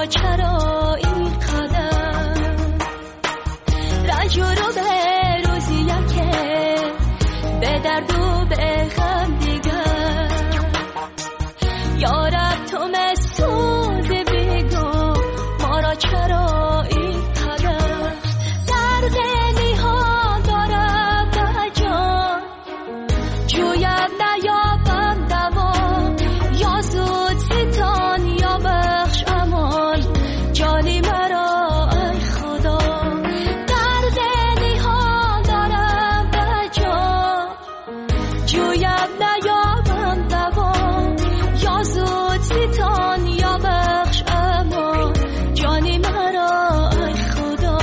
چرا اینقدر رنج رو به روزیه که به درد و به غم دیگر یارب تو مسود بگو ما را چرا اینقدر درد نیها دارم به جان جویم نیابم دوا یا زود ستان یا بخش امان جانی مرا ای خدا درد نیها دارم به جان جویم نیابم دوا یا زود ستان یا بخش امان جانی مرا ای خدا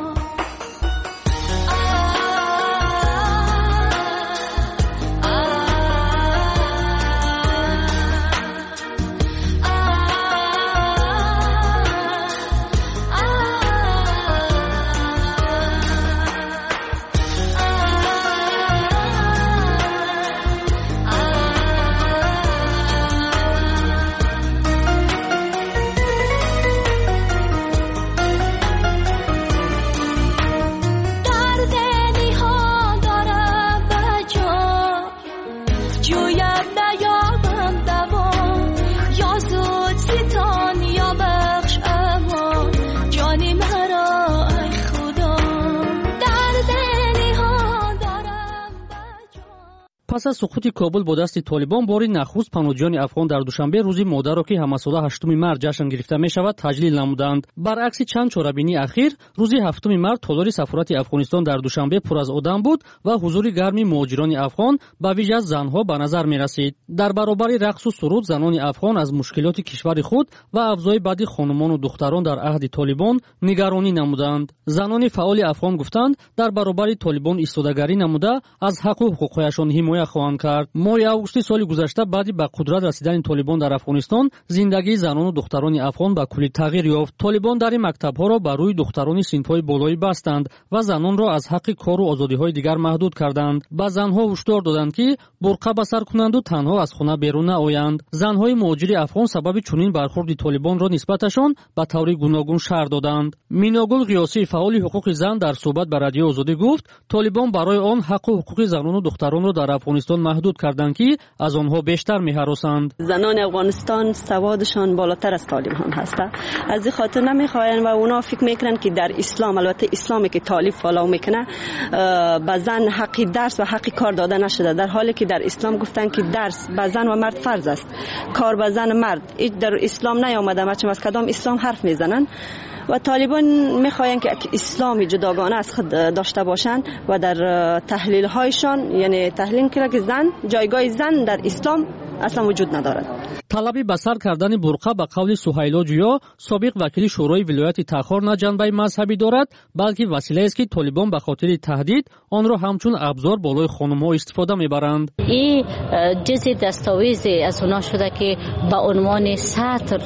درد نیها دارم به جان جویم نیابم دوا یا زود ستان یا بخش امان جانی مرا ای خدا درد نیها دارم پس از سقوط کابل با دست طالبان باری نخست پناهجویان افغان در دوشنبه روزی مادر را که همساله 8 مرد جشن گرفته می شود تجلیل نمودند. برعکس چند چهاربینی اخیر روزی 7 مرد تالار سفارت افغانستان در دوشنبه پر از آدم بود و حضور گرمی مهاجران افغان به ویژه از زنها به نظر می رسید. در برابر رقص و سرود زنان افغان از مشکلات کشور خود و افزای بدی خانمان و دختران در عهد طالبان نگرانی نمودند. زنان فعال افغان گفتند در برابر طالبان ایستادگی نموده از حق و حقوقشان حمایت خواهند کرد. ماه اوگوست سال گذشته بعد به قدرت رسیدن طالبان در افغانستان زندگی زنان و دختران افغان به کلی تغییر یافت. طالبان در این مکتب‌ها را بر روی دختران صنف‌های بالایی بستند و زنان را از حق کار و آزادی‌های دیگر محدود کردند. با زنها هشدار دادند که برقع به سر کنند و تنها از خانه بیرون نآیند. زن‌های مهاجر افغان سبب چنین برخورد طالبان را نسبتشان به طور گوناگون شرح دادند. میناگل قیاسی فعال حقوق زن در صحبت با رادیو آزادی گفت طالبان برای آن حق و حقوق زنان و دختران را در افغانستان محدود کردند که از آنها بیشتر می‌هراسند. زنان افغانستان سوادشان بالاتر از طالبان هست. از این خاطر نمیخواین و اونا فکر میکنن که در اسلام، البته اسلامی که طالب فالو میکنه، به زن حقی درس و حقی کار داده نشده، در حالی که در اسلام گفتن که درس به زن و مرد فرض است، کار به زن مرد هیچ در اسلام نیامده. چون از کدام اسلام حرف میزنن و طالبان میخواین که اسلامی جداگانه از خود داشته باشند و در تحلیل هایشان یعنی تحلیل کنه که زن جایگاه زن در اسلام اصلا وجود ندارد. طلبی به سر کردن برقع به قول سهیلا جویا سابق وکیل شورای ولایت تخار نه جنبه مذهبی دارد بلکه وسیله است که طالبان به خاطر تهدید آن را همچون ابزار بالای خانم‌ها استفاده میبرند. این جزء دستاویزی از اونا شده که به عنوان ساتر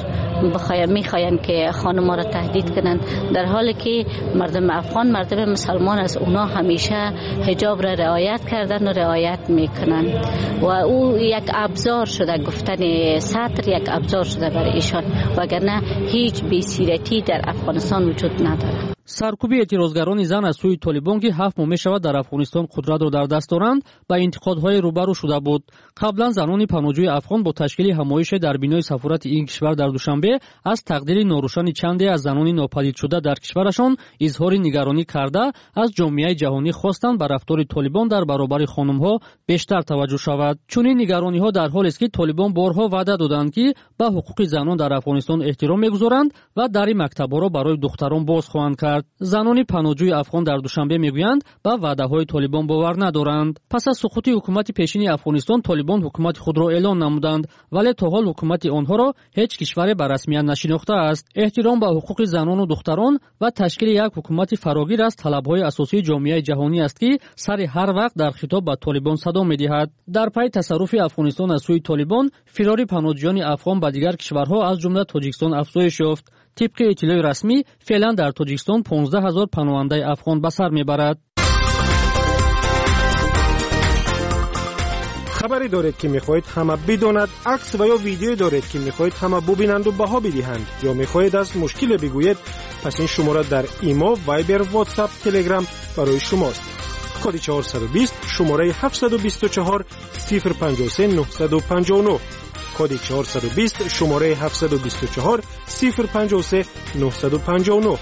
میخواین که خانم‌ها را تهدید کنند، در حالی که مردم افغان مردم مسلمان از اونا همیشه حجاب را رعایت کردن و رعایت میکنند و او یک ابزار شده، گفتن ساتر یک ابزار شده برای ایشان، وگرنه هیچ بی‌سیرتی در افغانستان وجود ندارد. سرکوب اعتراضگران زن از سوی طالبان که 7 ماه میشود در افغانستان قدرت را در دست دارند با انتقادهای روبرو شده بود. قبلا زنان پناهجوی افغان با تشکیل همایش در بینای سفارت این کشور در دوشنبه از تقدیر ناروشن چندی از زنان ناپدید شده در کشورشان اظهار نگرانی کرده از جامعه جهانی خواستند بر رفتار طالبان در برابر خانم‌ها بیشتر توجه شود. چنین نگرانی‌ها در حالی است که طالبان بارها وعده دادند که به حقوق زنان در افغانستان احترام می‌گذارند و در مکتب‌ها را برای دختران باز خواهند کرد. زنان پناهجوی افغان در دوشنبه میگویند به وعده‌های طالبان باور ندارند. پس از سقوط حکومت پیشین افغانستان طالبان حکومت خود را اعلان نمودند ولی تا حال حکومت آنها را هیچ کشور به رسمیت نشناخته است. احترام به حقوق زنان و دختران و تشکیل یک حکومت فراگیر از طلب‌های اساسی جامعه جهانی است که سر هر وقت در خطاب به طالبان صدا می‌دهد. در پی تصرف افغانستان از سوی طالبان فرار پناهجویان افغان به دیگر کشورها از جمله تاجیکستان افزایش یافت. طبق اطلاع رسمی فعلا در تاجیکستان 15000 پناهنده افغان به سر میبرد. خبری دارید که میخواهید همه بداند، عکس و یا ویدیو دارید که میخواهید همه ببینند و بها بدهند، یا میخواهید از مشکل بگویید، پس این شماره در ایمو، وایبر، واتساپ، تلگرام برای شماست. کد 420 شماره 724 053 959. کد 420 شماره 724 053 959.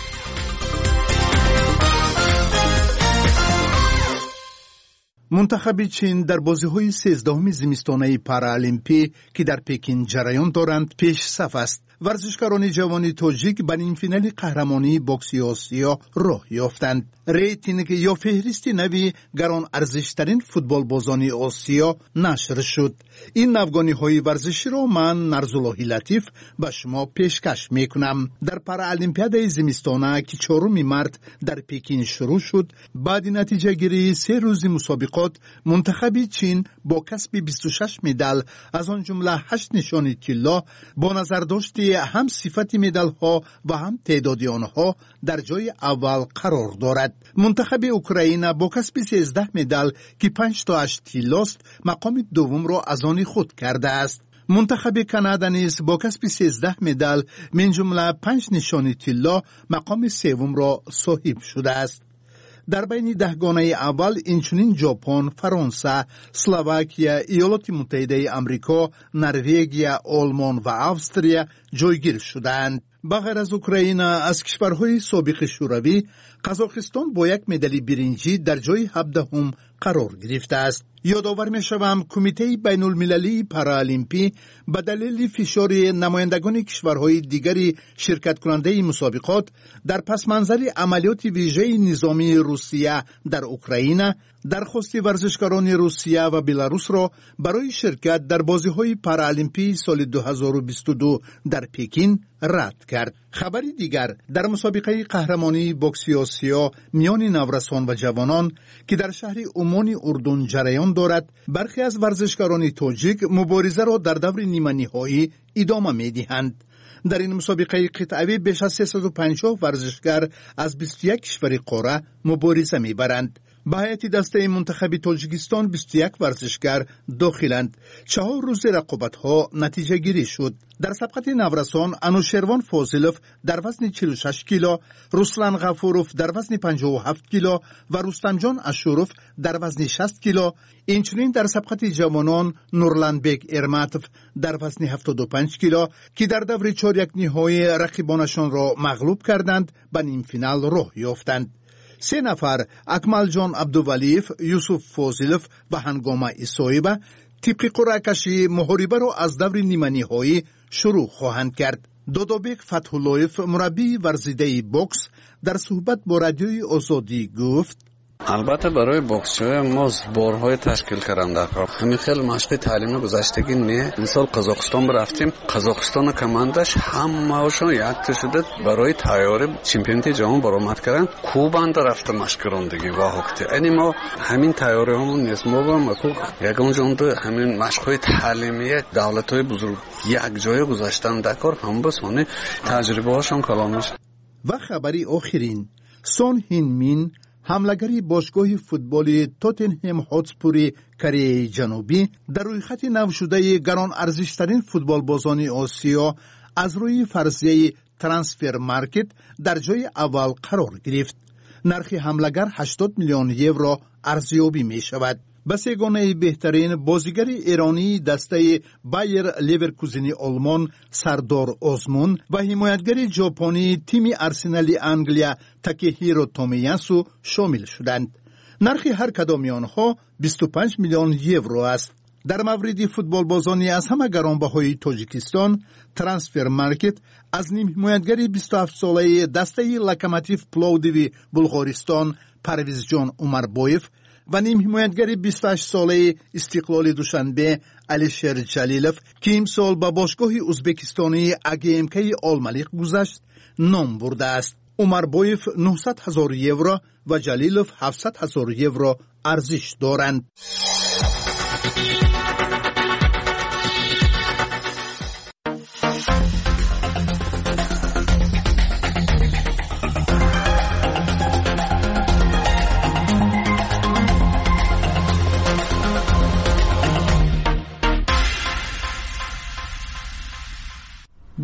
منتخب چین در بازی‌های 13 زمستانه پارالیمپی که در پکین جریان دارند پیش صف است. ورزشکاران جوان تاجیک به نیم فینال قهرمانی بوکس آسیا راه یافتند. ریتینگ یا فهرست نوی گران ارزشترین فوتبال بازان آسیا نشر شد. این نوگانی‌های ورزشی را من نرزالله لطیف به شما پیشکش میکنم. در پارالیمپیاد زمستانه که 4 مارس در پکین شروع شد، بعد نتیجه گیری 3 روز مسابقات، منتخب چین با کسب 26 مدال از آن جمله 8 نشان طلا با نظر داشتی هم صفت مدال ها و هم تعداد آنها در جای اول قرار دارد. منتخب اوکراین با کسب 13 مدال که 5 تا 8 طلاست مقام دوم را از آن خود کرده است. منتخب کانادا نیز با کسب 13 مدال من جمله 5 نشان طلا مقام سوم را صاحب شده است. در بین 10 گانه اول اینچنین ژاپن، فرانسه، اسلواکیه، ایالات متحده آمریکا، نروژ، آلمان و استرالیا جایگیر شدند. بغیر از اوکراین، از کشورهای سابق شوروی، قزاقستان با 1 مدال برنجی در جای 17 قرار گرفته است. یادآور می‌شوم کمیته بین المللی پارالیمپی به دلیل فشار نمایندگان کشورهای دیگری شرکت کننده مسابقات در پس منظر عملیات ویژه نظامی روسیه در اوکراین، درخواست ورزشکاران روسیه و بلاروس را برای شرکت در بازی‌های پارالیمپی سال 2022 در پکین رد کرد. خبری دیگر در مسابقه قهرمانی بوکس آسیا میان نورسان و جوانان که در شهر عمان اردن جریان دارد، برخی از ورزشکاران تاجیک مبارزه را در دور نیمه نهایی ادامه می‌دهند. در این مسابقه قطعی بیش از 350 ورزشکار از 21 کشور قاره مبارزه می‌برند. به هیئت دسته منتخب تاجیکستان 21 ورزشکار داخلند. 4 روز رقابت‌ها نتیجه گیری شد. در سبقت نورسان انوشروان فاضلوف در وزن 46 کیلو، رسلان غفوروف در وزن 57 کیلو و رستمجان اشوروف در وزن 60 کیلو، اینچنین در سبقت جوانان نورلانبک ارماتوف در وزن 75 کیلو که در دور 4 نهایی رقیبانشان را مغلوب کردند، به نیم فینال راه یافتند. 3 نفر اکمل جان عبدولیف، یوسف فاضلوف و هنگامه ایسایبه طبق قرعه کشی محاربه را از دور نیمه نهایی شروع خواهند کرد. دودوبک فتح‌اللهیف مربی ورزیده بوکس در صحبت با رادیوی آزادی گفت: البته برای بوکس‌های ما بارهای تشکیل کردن در کار. همین خیلی مشق تعلیمی گذشتگی نه. مثلا قزاقستان رفتیم، قزاقستان کمانداش همه‌شون یک شده برای تیاری چمپیونات جهان برآمد کردن. کوبان رفته مشق راندگی و وقتی یعنی ما همین تیاری همون نیست. ما با مکو یگان جنده همین مشق‌های تعلیمی دولت‌های بزرگ یک جای گذاشتن در کار، هم بسونه تجربه‌هاشون کلام میشه. و خبری آخرین، سون هین مین حملگری باشگاه فوتبال توتنهم هاتسپور کره جنوبی در روی خط نو شده گران ارزشترین فوتبال بازان آسیا از روی فرضیه ترانسفر مارکت در جای اول قرار گرفت. نرخ حملگر 80 میلیون یورو ارزیابی می شود. به سگانه بهترین بازیگر ایرانی دسته بایر لیورکوزن آلمان سردار آزمون و حمایتگر ژاپنی تیم ارسنال انگلیا تاکهیرو تومیاسو شامل شدند. نرخ هر کدام آنها 25 میلیون یورو است. در مورد فوتبال بازانی از همه گرانبهای تاجیکستان، ترانسفر مارکت از نیم حمایتگر 27 ساله دسته لوکوموتیو پلوودیو بلغارستان پرویز جان عمربویف و نیم حمایتگر 28 ساله استقلال دوشنبه علیشیر جلیلوف که امسال با باشگاه ازبکستانی اگیمکی آلملیق گذشت نام برده است. عمربویف 900,000 یورو و جلیلوف 700,000 یورو ارزش دارند.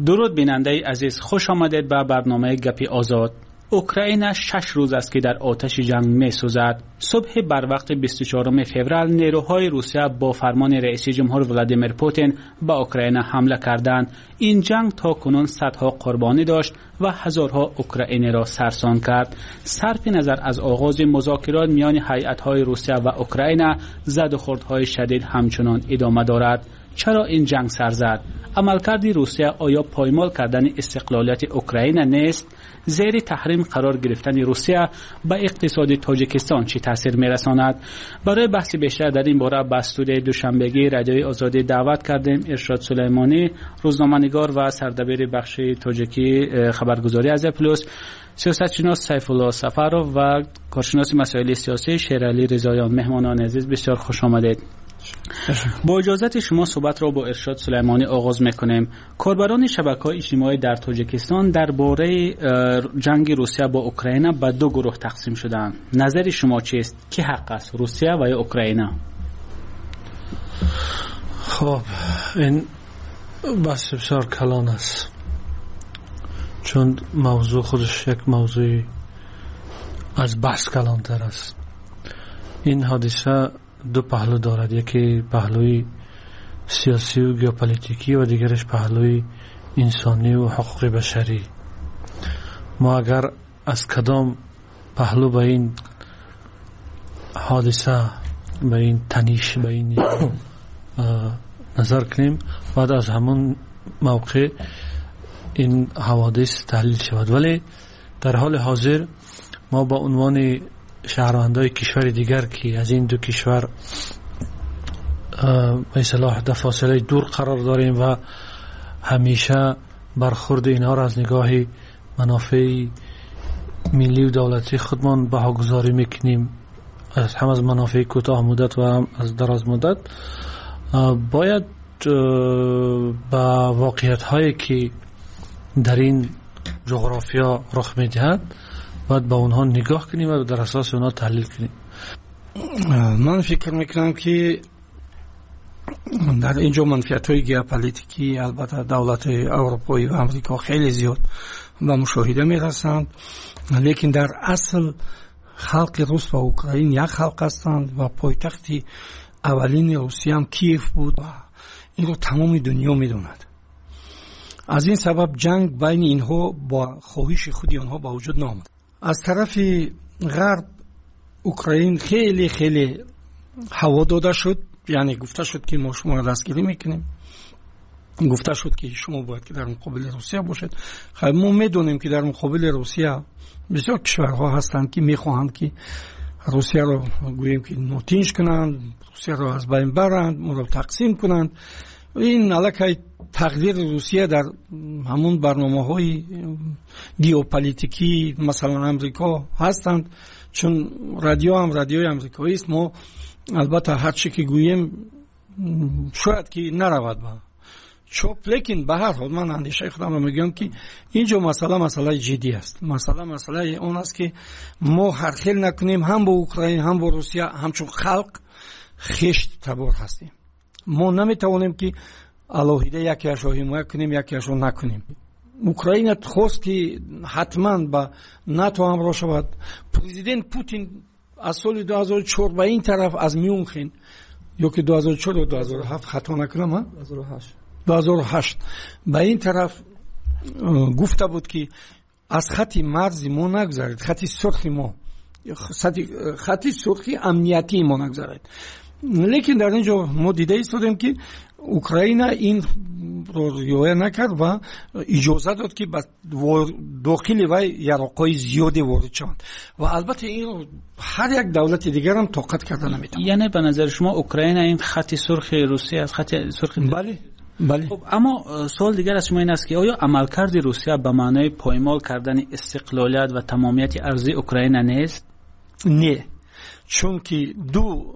درود بیننده عزیز، خوش آمدید به برنامه گپی آزاد. اوکراین 6 روز است که در آتش جنگ می سوزد. صبح بر وقت 24 فوریه نیروهای روسیه با فرمان رئیس جمهور ولادیمیر پوتین به اوکراین حمله کردند. این جنگ تا کنون صدها قربانی داشت و هزارها اوکراینی را سرسان کرد. صرف نظر از آغاز مذاکرات میان هیئت‌های روسیه و اوکراین، زد و خوردهای شدید همچنان ادامه دارد. چرا این جنگ سر زد؟ عملکرد روسیه آیا پایمال کردن استقلالیت اوکراین نیست؟ زیر تحریم قرار گرفتن روسیه به اقتصاد تاجیکستان چه تاثیر میرساند؟ برای بحث بیشتر در این باره به استودیوی دوشنبگی رادیوی آزادی دعوت کردیم. ارشاد سلیمانی، روزنامه‌نگار و سردبیر بخش تاجیکی خبرگزاری از پلوس، سیاستشناس سیف الله سفرов و کارشناس مسائل سیاسی شیرعلی رضاییان. مهمانان عزیز بسیار خوش آمدید. با اجازت شما صحبت را با ارشاد سلیمانی آغاز میکنیم. کاربران شبکه‌های اجتماعی در تاجیکستان درباره جنگ روسیه با اوکراین به دو گروه تقسیم شدند. نظر شما چیست؟ کی حق است، روسیه و یا اوکراین؟ خب این بحث بسیار کلان است، چون موضوع خودش یک موضوع از بحث کلانتر است. این حادثه دو پهلو دارد، یکی پهلوی سیاسی و ژئوپلیتیکی و دیگرش پهلوی انسانی و حقوق بشری. ما اگر از کدام پهلو به این حادثه، به این تنیش، به این نظر کنیم، بعد از همون موقع این حوادث تحلیل شود. ولی در حال حاضر ما با عنوان شهروندای کشور دیگر که از این دو کشور به اصطلاح در فاصله دور قرار داریم و همیشه برخورد اینها را از نگاه منافع ملی و دولتی خودمان بهاگذاری میکنیم، هم از منافع کوتاه مدت و هم از دراز مدت. باید با واقعیت هایی که در این جغرافیا رخ میدهد باید با اونها نگاه کنیم و در اساس اونها تحلیل کنیم. من فکر میکنم که در اینجا منفعت‌های ژئوپلیتیکی البته دولت اروپایی و آمریکا خیلی زیاد به مشاهده میرسند، لیکن در اصل خلق روس و اوکراین یک خلق هستند و پایتخت اولین روسیه هم کیف بود و این رو تمام دنیا میدوند. از این سبب جنگ بین اینها با خواهش خودی آنها با وجود نامد. از طرف غرب اوکراین خیلی خیلی هوا داده شد، یعنی گفته شد که ما شما را دستگیری میکنیم، گفته شد که شما باید که در مقابل روسیه باشید. خب ما میدونیم که در مقابل روسیه بسیار کشورها هستند که میخواهند که روسیه را گوییم که نوتینش کنند، روسیه را از بین برند، ما را تقسیم کنند. این علاقه تقدیر روسیه در همون برنامه‌های ژئوپلیتیکی مثلا امریکا هستند، چون رادیوی امریکایی است. ما البته هر چی که گوییم شاید که نرود با چوب، لیکن به هر حال من اندیشه خودم رو میگم که اینجا مسئله جدی است. مسئله اون است که ما هر خیل نکنیم، هم با اوکراین هم با روسیه همچون خلق خشت تبار هستیم. ما نمیتوانیم که علاهیده یکیش رو حمایت کنیم یکیش رو نکنیم. اوکراین خواست که حتما با ناتو همراه شود. پرزیدنت پوتین از سال 2004 به این طرف از میونخین، یا که 2004 و 2007 خطا نکنم، 2008 به این طرف گفته بود که از خط مرزی ما نگذارید، خط سرخی ما، خط سرخی امنیتی ما نگذارید. لیکن در اینجا ما دیده ایستادیم که اوکراین این رو رعایت نکرد و اجازه داد که داخل و یراقای زیادی وارد شوند و البته این هر یک دولت دیگر هم طاقت کرده نمیتونه. یعنی به نظر شما اوکراین این خط سرخ روسیه از خط سرخ؟ بله. خب اما سوال دیگر از شما این است که آیا عملکرد روسیه به معنای پایمال کردن استقلالیت و تمامیت ارضی اوکراین نیست؟ نه، چون که دو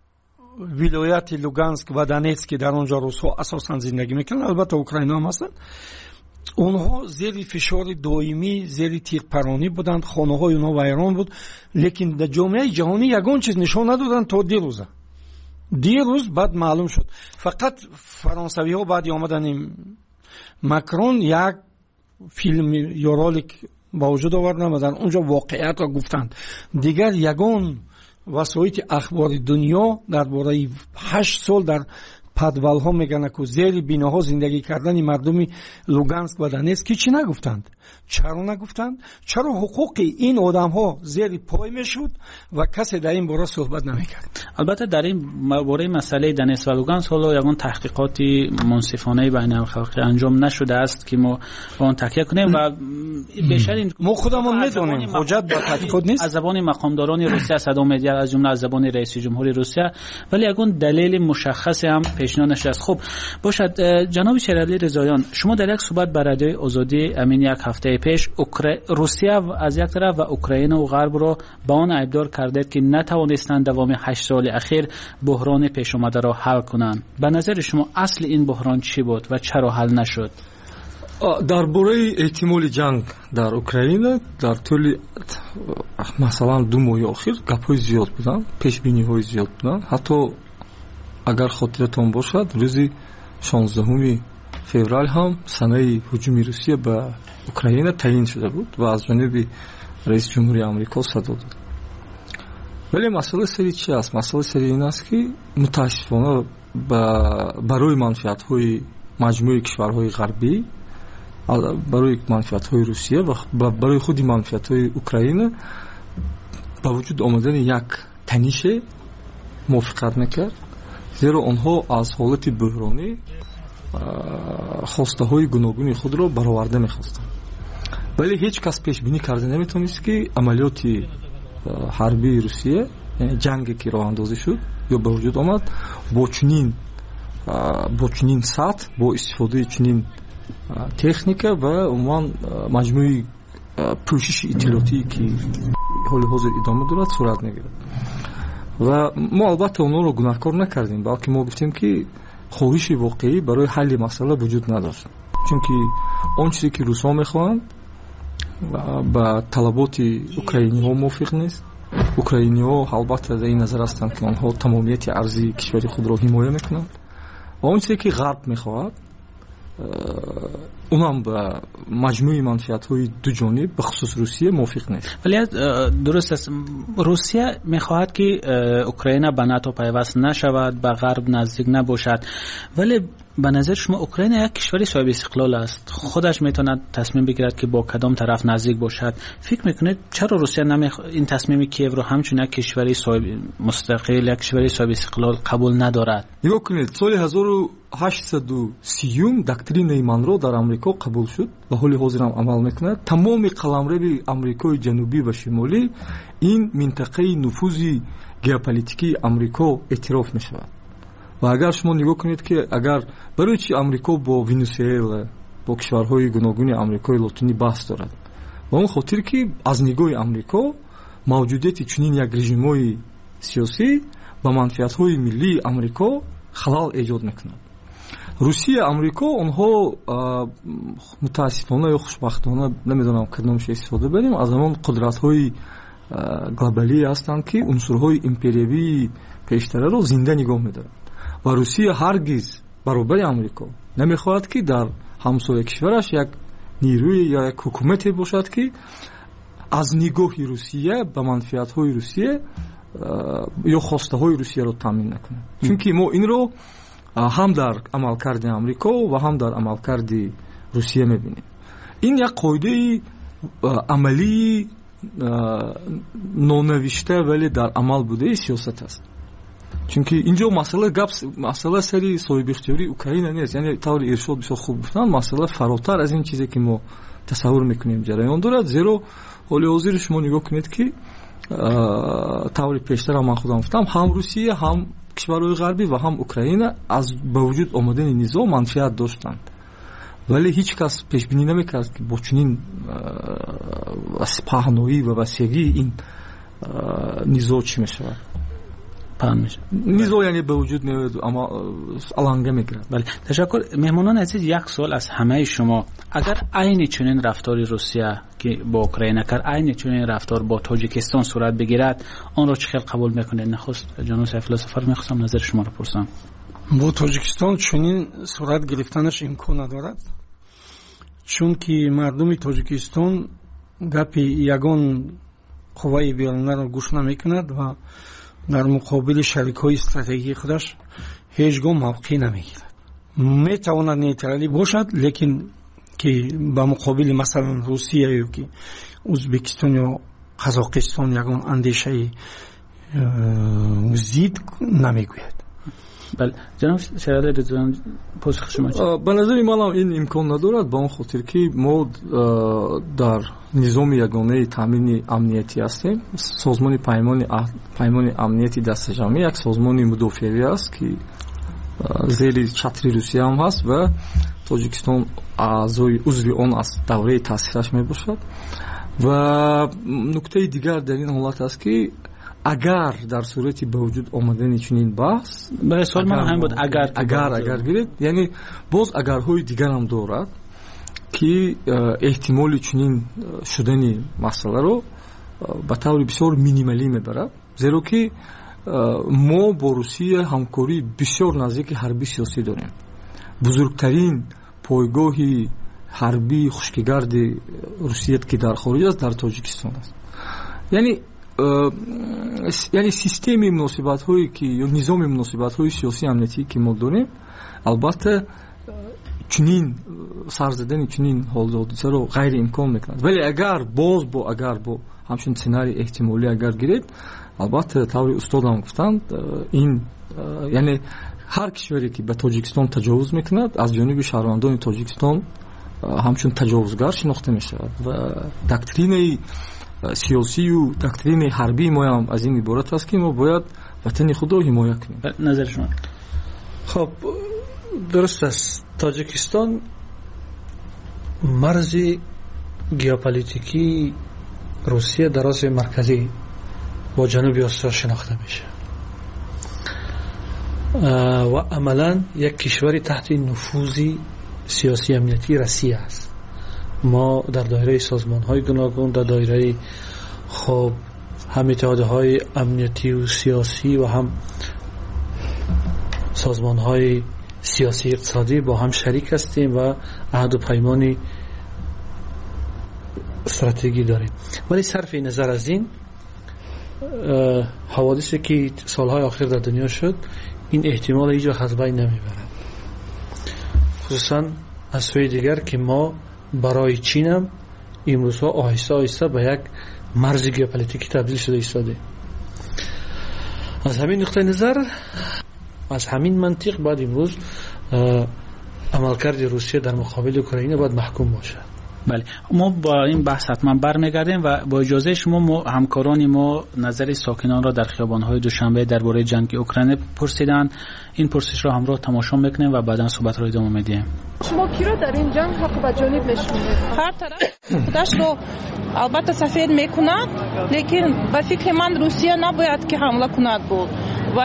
ولایت لوگانسک و دونتسک که در اونجا روس‌ها اساساً زندگی میکنن، البته اوکراینی هم هستن، اونها زیر فشار دائمی، زیر تیرپرانی بودند، خانه‌های اونها ویران بود. لیکن در جامعه جهانی یگان چیز نشون ندادن تا دیروز بعد معلوم شد. فقط فرانسوی ها بعد آمدن макрон як филм ё ролик ба вуҷуд оварданд ва дар онҷо воқеиятро гуфтанд. Дигар ягон васоити ахбори дунё дар бораи 8 сол дар падвалҳо меганаку зери биноҳо зиндагӣ кардани мардуми Луганск ва Донецк чӣ нагуфтанд? Чаро нагуфтанд? Чаро ҳуқуқи ин одамҳо зери пой мешуд ва касе дар ин бора суҳбат намекард? البته در این باره مسئله دنیس و لوگانس حالا یگان تحقیقاتی منصفانه بین الخلقی انجام نشده است که ما با آن تکیه کنیم و بیشتر این ما خودمون میدونیم حجت با تحقیقات نیست. از زبان مقامداران روسیه صدا می‌دهد، از جمله از زبان رئیس جمهوری روسیه، ولی یگان دلیل مشخصی هم پیشنهاد نشده است. خب باشد جناب شیرعلی رضاییان، شما در یک صحبت بر رادیوی آزادی امین یک هفته پیش روسیه از یک طرف و اوکراین و غرب را با آن ایبدار کردید که نتوانستند دوام 8 سال اخیر بحران پیش آمده را حل کنند. به نظر شما اصل این بحران چی بود و چرا حل نشد؟ در باره احتمال جنگ در اوکراین در طول مثلا 2 ماه اخیر گپ‌های زیاد بودن، پیش‌بینی‌های زیاد بودن. حتی اگر خاطرتون باشد روز 16 فوریه هم سنه هجوم روسیه به اوکراین تعیین شده بود و از جانب رئیس جمهوری آمریکا صدر داد. ولی مسئله سری چی است؟ مسئله سری این است که متاسفانه برای منفعت‌های مجموعه کشورهای غربی، برای منفعت‌های روسیه و برای خود منفعت‌های اوکراین با وجود آمدن یک تنش موافقت نکرد، زیرا آنها از حالت بحرانی خواسته‌های گوناگون خود را برآورده می‌خواستند. ولی هیچ کس پیش بینی کرده نمی‌تونست که عملیات حربی روسیه، یعنی جنگی که راه اندازی شد یا به وجود آمد، با چنین سطح، با استفاده چنین تکنیک و عموما مجموعه پوشش اطلاعاتی که حال حاضر ادامه دارد صورت میگیرد. و ما البته اونها رو گناهکار نکردیم، بلکه ما گفتیم که خواهش واقعی برای حل مسئله وجود نداشت، چون که آن چیزی که روس‌ها میخواهند با طلبات اوکراینی‌ها موافق نیست. اوکراینی‌ها البته در این نظر هستند که آنها تمامیت ارضی کشور خود را حمایت میکنند و آن چیزی که غرب میخواهد اونم با مجموعه منفعت‌های دو جانب به خصوص روسیه موافق نیست. ولی درست است، روسیه میخواهد که اوکراین به ناتو پیوست نشود، به غرب نزدیک نباشد، ولی به نظر شما اوکراین یک کشوری صاحب استقلال است، خودش میتواند تصمیم بگیرد که با کدام طرف نزدیک باشد. فکر میکنید چرا روسیه این تصمیم کیف رو همچون یک کشوری صاحب مستقل، یک کشوری صاحب استقلال قبول ندارد؟ نگاه کنید، سال 1830 دکترین مانرو در آمریکا قبول شد و حال حاضر هم عمل میکند. تمام قلمرو آمریکای جنوبی و شمالی این منطقه نفوذ ژئوپلیتیکی آمریکا اعتراف میشود. و اگر شما نگاه کنید که اگر برای چی آمریکا با ونزوئلا، با کشورهای گوناگون آمریکای لاتینی بحث دارد، و اون خاطر که از نگاه آمریکا موجودیت چنین یک رژیم‌های سیاسی با منفعت‌های ملی آمریکا خلل ایجاد میکند. روسیه، آمریکا، اونها متاسفانه یا خوشبختانه نمیدونم کدومش استفاده بریم، از همان قدرت‌های گلوبالی هستند که عنصرهای امپریالی پیشتره رو زنده نگاه می‌دارند. و روسیه هرگز برابر آمریکا نمیخواهد که در همسایه کشورش یک نیروی یا یک حکومتی باشد که از نگاه روسیه به منفعت‌های روسیه یا خواسته‌های روسیه رو تامین نکنه. چون که ما این رو هم در عملکرد آمریکا و هم در عملکرد روسیه میبینیم. این یک قاعده عملی نونوشته ولی در عمل بوده سیاست است. چون که اینجا مسئله سری صاحب اختیاری اوکراین نیست، یعنی طور ارشاد بسیار خوب گفتن، مسئله فراتر از این چیزی که ما تصور میکنیم جریان دارد. زیرا حال حاضر شما نگاه کنید که طور پیشتر من خودم گفتم، هم روسیه، هم کشورهای غربی و هم اوکراین از با وجود آمدن نزاع منفعت داشتند، ولی هیچ کس پیش بینی نمیکرد که با چنین پهنایی و وسیعی این نزاع چی میشود. نزاع یعنی به وجود میاد اما علنگه میگیرد. بله، تشکر. مهمانان عزیز، یک سوال از همه شما، اگر عین چنین رفتاری روسیه که با اوکراین کرد، عین چنین رفتار با تاجیکستان صورت بگیرد، آن را چه خیلی قبول میکنید؟ نخست جناب سیفالله سفر میخواستم نظر شما را پرسم. با تاجیکستان چنین صورت گرفتنش امکان ندارد. чунки мардуми тоҷикистон гапи ягон қувваи берунаро гӯш намекунад ва дар муқобили шарикҳои стратегии худаш ҳеҷ гоҳ мавқеъ намегирад. метавонад нейтралӣ бошад, лекин ки ба муқобили масалан русия ё ки ӯзбекистон ё қазоқистон ягон андешаи зид намегӯяд. بله جناب شهرالله رضوان پاسخ شما چیست؟ به نظر منم این امکان ندارد به اون خاطر که ما در نظام یگانه تامین امنیتی هستیم. سازمان پیمان امنیتی دست جمعی یک سازمان مدافعی است که زیر چتر روسیه هم هست و تاجیکستان اعضای عضو آن است، دوره تأسیسش می باشد. و نکته دیگر در این حالت است که اگر در صورتی به وجود آمدن چنین بحث برای سوال من همین بود اگر گیرید، یعنی باز اگرهای دیگر هم دارد که احتمال چنین شدن مسئله رو به طور بسیار مینیمالی میبرد، زیرا که ما با روسیه همکاری بسیار نزدیک حربی سیاسی داریم. بزرگترین پایگاه حربی خشکگرد روسیه که در خارج است در تاجیکستان است. یعنی سیستم مناسبت هایی که یا نظام مناسبت های سیاسی امنیتی که ما داریم البته چنین سر زدن چنین حادثه رو غیر امکان میکند، ولی اگر با همچین سناریو احتمالی اگر گیرید، البته طور استاد هم گفتند این یعنی هر کشوری که به تاجیکستان تجاوز میکند از جانب شهروندان تاجیکستان همچون تجاوزگر شناخته میشود و دکترین سیاسی و دکترین حربی ما هم از این عبارت است که ما باید وطن خود را حمایت کنیم. نظر شما؟ خب درست است. تاجیکستان مرز ژئوپلیتیکی روسیه در آسیا مرکزی با جنوب آسیا شناخته میشه و عملا یک کشوری تحت نفوذ سیاسی امنیتی روسیه است. ما در دایره سازمان‌های گوناگون، در دایره خب هم اتحادهای امنیتی و سیاسی و هم سازمان‌های سیاسی اقتصادی با هم شریک هستیم و عهد و پیمان استراتژی داریم. ولی صرف نظر از این حوادثی که سالهای آخر در دنیا شد، این احتمال هیچ وقت از بین نمیبرد. خصوصا از سوی دیگر که ما برای چین هم امروزها آهسته آهسته به یک مرز ژئوپلیتیکی تبدیل شده ایستاده. از همین نقطه نظر، از همین منطق باید امروز عملکرد روسیه در مقابل اوکراین باید محکوم باشد. بله، ما با این بحث حتما برمیگردیم و با اجازه شما همکاران ما نظر ساکنان را در خیابان‌های دوشنبه درباره جنگ اوکراین پرسیدن. این پرسش را همراه تماشا میکنیم و بعدا صحبت را ادامه میدیم. شما کی را در این جنگ حق به جانب نشونید؟ هر طرف خودش رو البته سفید میکند، لیکن به فکر من روسیه نباید که حمله کند بود و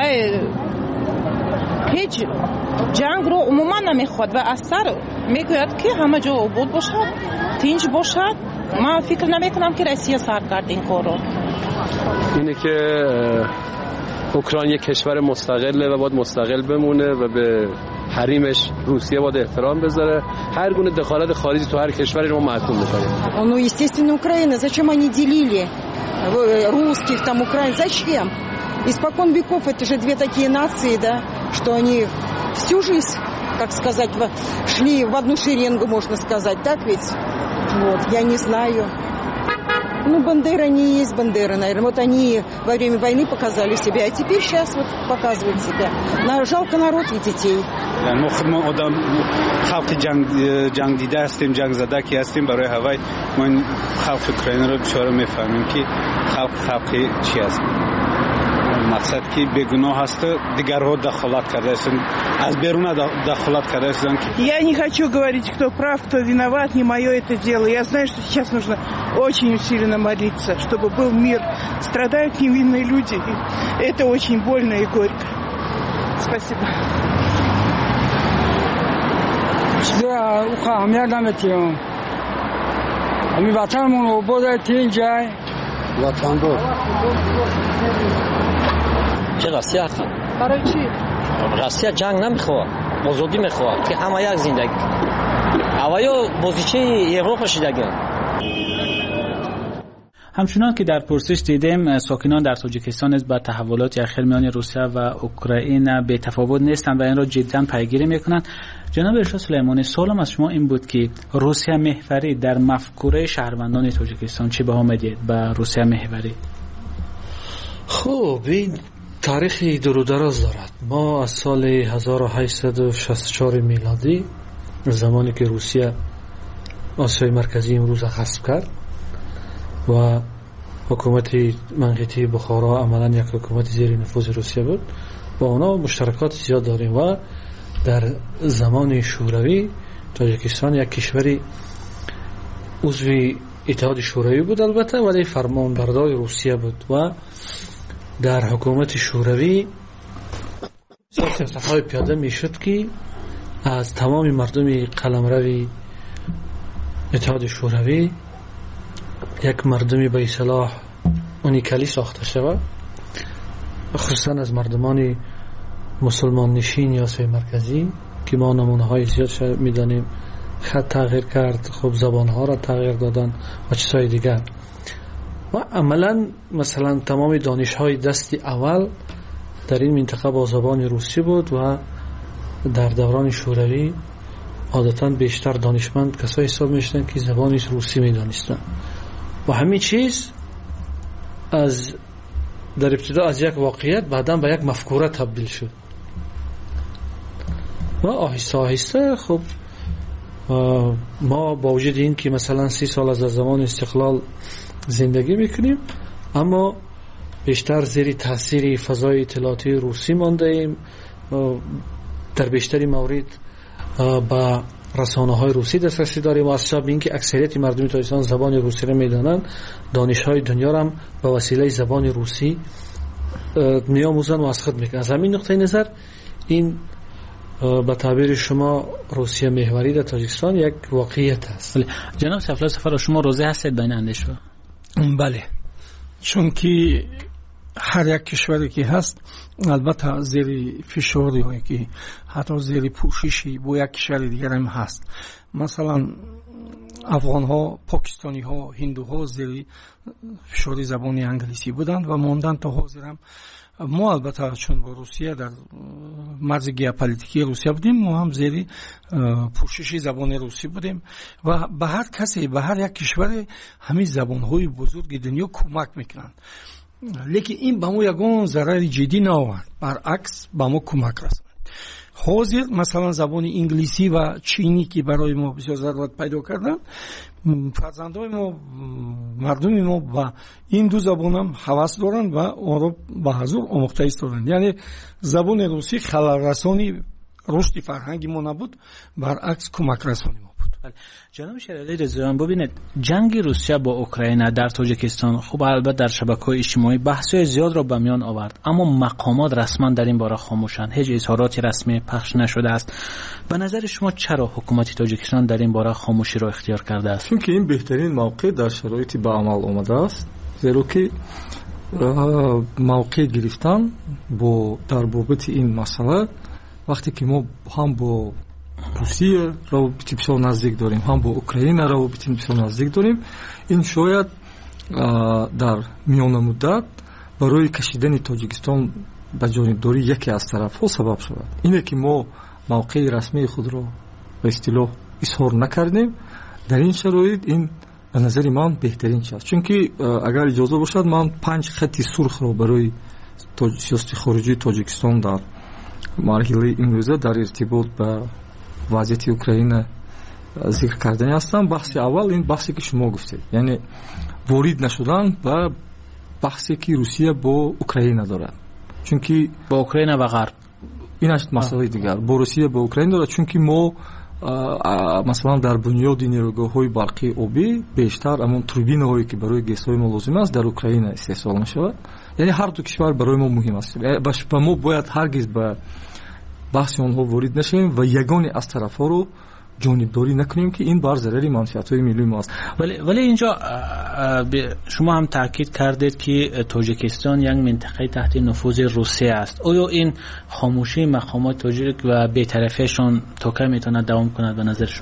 هیچ جنگ رو عموما نمیخواد و اثر میگوید که همه جا آباد باشد، تنج باشد. من فکر نمیکنم که روسیه سر کرد این کار رو. اینه که اوکراین یک کشور مستقله و باید مستقل بمونه و به حریمش روسیه باید احترام بذاره. هر گونه دخالت خارجی تو هر کشوری رو محکوم می‌کنیم. Ну, естественно, Украина. Зачем они делили русских, там, украинцев? Зачем? Испокон веков это же две такие нации, да, что они всю жизнь, как сказать, шли в одну шеренгу, можно сказать, так ведь? Вот, я не знаю. Ну, Бандера не есть Бандера, наверное. Вот они во время войны показали себя, а теперь сейчас вот показывают себя. Жалко народ и детей. ما خودمان آدم خلق جنگ دیده هستیم، جنگ زده که هستیم. برای هوای ما این خلق اوکراین رو بچاره میفهمیم که خلقی چی هست. مقصد که بگناه هست، دیگرها دخالت کرده هستند، از بیرون دخالت کرده هستند. Я не хочу говорить, кто прав, кто виноват, не мое это дело. Я знаю, что сейчас нужно очень усиленно молиться, чтобы был мир. Страдают невинные люди. Это очень больно и горько. Спасибо. چه روسیه آخه؟ برای چی؟ روسیه جنگ نمیخواد، آزادی میخواد که همه یک زندگی. اوایو بازیچه یوروپ شدگن. همچنان که در پرسش دیدیم ساکنان در تاجیکستان از با تحولات اخیر میان روسیه و اوکراین به تفاوت نیستند و این را جدا پیگیری میکنند. جناب ارشاد سلیمانی، سوالم از شما این بود که روسیه محوری در مفکوره شهروندان تاجیکستان چه بها میدید به روسیه محوری؟ خب این تاریخی دور و دراز دارد. ما از سال 1864 میلادی زمانی که روسیه آسیای مرکزی امروز غصب کرد و حکومت منطقه بخارا عملا یک حکومت زیر نفوذ روسیه بود، با اونا مشترکات زیاد داریم و در زمان شوروی تاجیکستان یک کشوری عضو اتحاد شوروی بود البته، ولی فرمانبردار روسیه بود و در حکومت شوروی سیاست‌های پیاده میشد که از تمام مردم قلمرو اتحاد شوروی یک مردمی به اصطلاح اونیکالی ساخته شود، خصوصا از مردمان مسلمان نشین یا آسیای مرکزی که ما نمونه های زیاد میدانیم. خط تغییر کرد، خب زبان ها را تغییر دادن و چیزهای دیگر و عملا مثلا تمام دانش های دست اول در این منطقه با زبان روسی بود و در دوران شوروی عادتا بیشتر دانشمند کسایی حساب میشدن که زبان روسی میدانستن و همین چیز از در ابتدا از یک واقعیت بعدا به یک مفکوره تبدیل شد و آهسته آهسته خب ما با وجود این که مثلا 30 سال از زمان استقلال زندگی میکنیم اما بیشتر زیر تاثیر فضای اطلاعاتی روسی مانده ایم، در بیشتری مورد با رسانه های روسی دسترسی داریم و از سبب اینکه اکثریت مردم تاجیکستان زبان روسی را میدانند، دانش های دنیا را هم به وسیله زبان روسی میآموزند و از خود میکنند. از همین نقطه نظر این به تعبیر شما روسیه محوری در تاجیکستان یک واقعیت است. جناب سفلا سفر شما روزه هستید بین اندیشه؟ بله، چون که هر یک کشوری که هست البته زیر فشاری هایی که حتی زیر پوششی با یک کشور دیگر هم هست. مثلا افغان ها، پاکستانی ها، هندو ها زیر فشاری زبان انگلیسی بودند و ماندن تا حاضر هم. ما البته چون با روسیه در مرز ژئوپلیتیکی روسیه بودیم، ما هم زیر پوشش زبان روسی بودیم و به هر کسی، به هر یک کشور همین زبان‌های بزرگ دنیا کمک میکنند. لیکن این به ما یگان ضرر جدی نآورد، برعکس به ما کمک رساند. حاضر مثلا زبان انگلیسی و چینی که برای ما بسیار ضرورت پیدا کردن، فرزندای ما، مردم ما و این دو زبان هم حواس دارن و آن را به حضور آموخته ایستادن. یعنی زبان روسی خلل رسانی رشد فرهنگی ما نبود، برعکس کمک رسانی ما بود. جناب شیرعلی رضاییان، ببینید جنگ روسیه با اوکراین در تاجیکستان خب البته در شبکه‌های اجتماعی بحث‌های زیاد را به میان آورد، اما مقامات رسما در این باره خاموشند، هیچ اظهاراتی رسمی پخش نشده است. به نظر شما چرا حکومت تاجیکستان در این باره خاموشی را اختیار کرده است؟ چون که این بهترین موقع در شرایط به عمل آمده است، زیرا که موقع گرفتن در بابت این مسئله وقتی که ما هم با روسیه روابط بسیار نزدیک داریم، هم با اوکراین روابط بسیار نزدیک داریم، این شاید در میان مدت برای کشیدن تاجیکستان به جانبداری یکی از طرف‌ها سبب شود. اینه که ما موقع رسمی خود را به اصطلاح اظهار نکردیم. در این شرایط این به نظر من بهترین چیز است، چون که اگر اجازه باشد من 5 خط سرخ را برای سیاست خارجی تاجیکستان در مرحله امروزه در ارتباط به وضعیت اوکراین ذکر کردن هستم. بحث اول این بحثی که شما گفتید، یعنی وارد نشدن و بحثی که روسیه با اوکراین دارد، چون که با اوکراین و غرب این است مسئله دیگر. با روسیه با اوکراین دارد، چون که ما مثلا در بنیاد نیروگاه‌های برقی آبی بیشتر همون توربین‌هایی که برای گس‌های ما لازم است در اوکراین استفاده می‌شود. یعنی هر دو کشور برای ما مهم است و ما باید هرگز به بحث آنها وارد نشویم و یگانه از طرف‌ها رو جانبداری نکنیم که این بر ضرر منفعت‌های ملی ما است. ولی اینجا شما هم تاکید کردید که تاجیکستان یک منطقه تحت نفوذ روسیه است. آیا این خاموشی مقامات تاجیک و بی‌طرفیشان تا کی میتونه دوام کند به نظر شما؟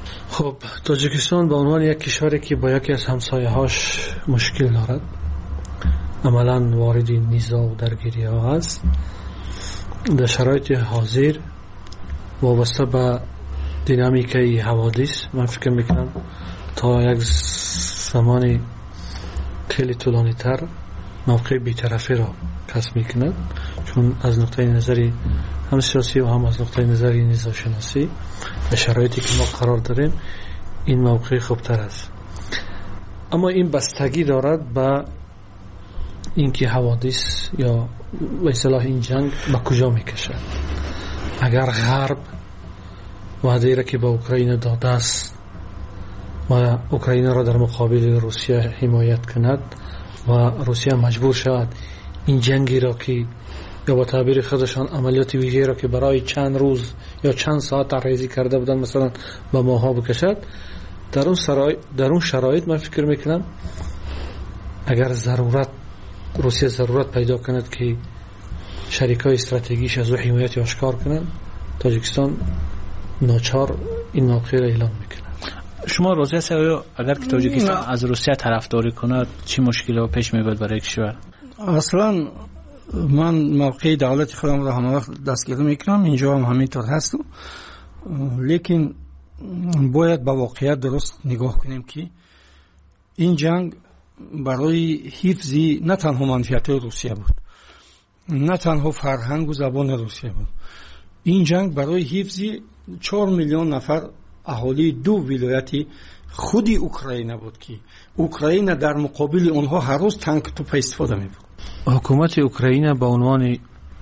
خب تاجیکستان به عنوان یک کشوری که با یکی از همسایه‌هاش مشکل دارد، عملاً وارد نزاع و درگیری ها هست، در شرایط حاضر وابسته به دینامیکای حوادث من فکر میکنم تا یک زمان خیلی طولانی تر موقع بی‌طرفی را کسب میکند، چون از نقطه نظری هم سیاسی و هم از نقطه نظری نزاع شناسی به شرایطی که ما قرار داریم این موقع خوبتر است. اما این بستگی دارد به اینکه حوادث یا به اصطلاح این جنگ به کجا میکشد. اگر غرب وعده را که به اوکراین داده است و اوکراین را در مقابل روسیه حمایت کند و روسیه مجبور شود این جنگی را که یا با تعبیر خودشان عملیات ویژه را که برای چند روز یا چند ساعت طرح‌ریزی کرده بودند مثلا به ماها بکشد، در اون شرایط من فکر میکنم اگر روسیه ضرورت پیدا کند که شریکای استراتژیش از او حمایت آشکار کنند، تاجیکستان ناچار این موقع را اعلام میکنه. شما روسیه سویا اگر که تاجیکستان از روسیه طرفداری کند چه مشکلی پیش میاد برای کشور؟ اصلا من موقع دولت خودم را همه وقت دستگیر میکنم، اینجا هم همینطور هست، لیکن باید با واقعیت درست نگاه کنیم که این جنگ برای حفظی نه تنها منفعت روسیه بود، نه تنها فرهنگ و زبان روسیه بود، این جنگ برای حفظی 4 میلیون نفر اهالی 2 ولایت خود اوکراین بود که اوکراین در مقابل اونها هر روز تانک توپ استفاده می‌کرد. حکومت اوکراین به عنوان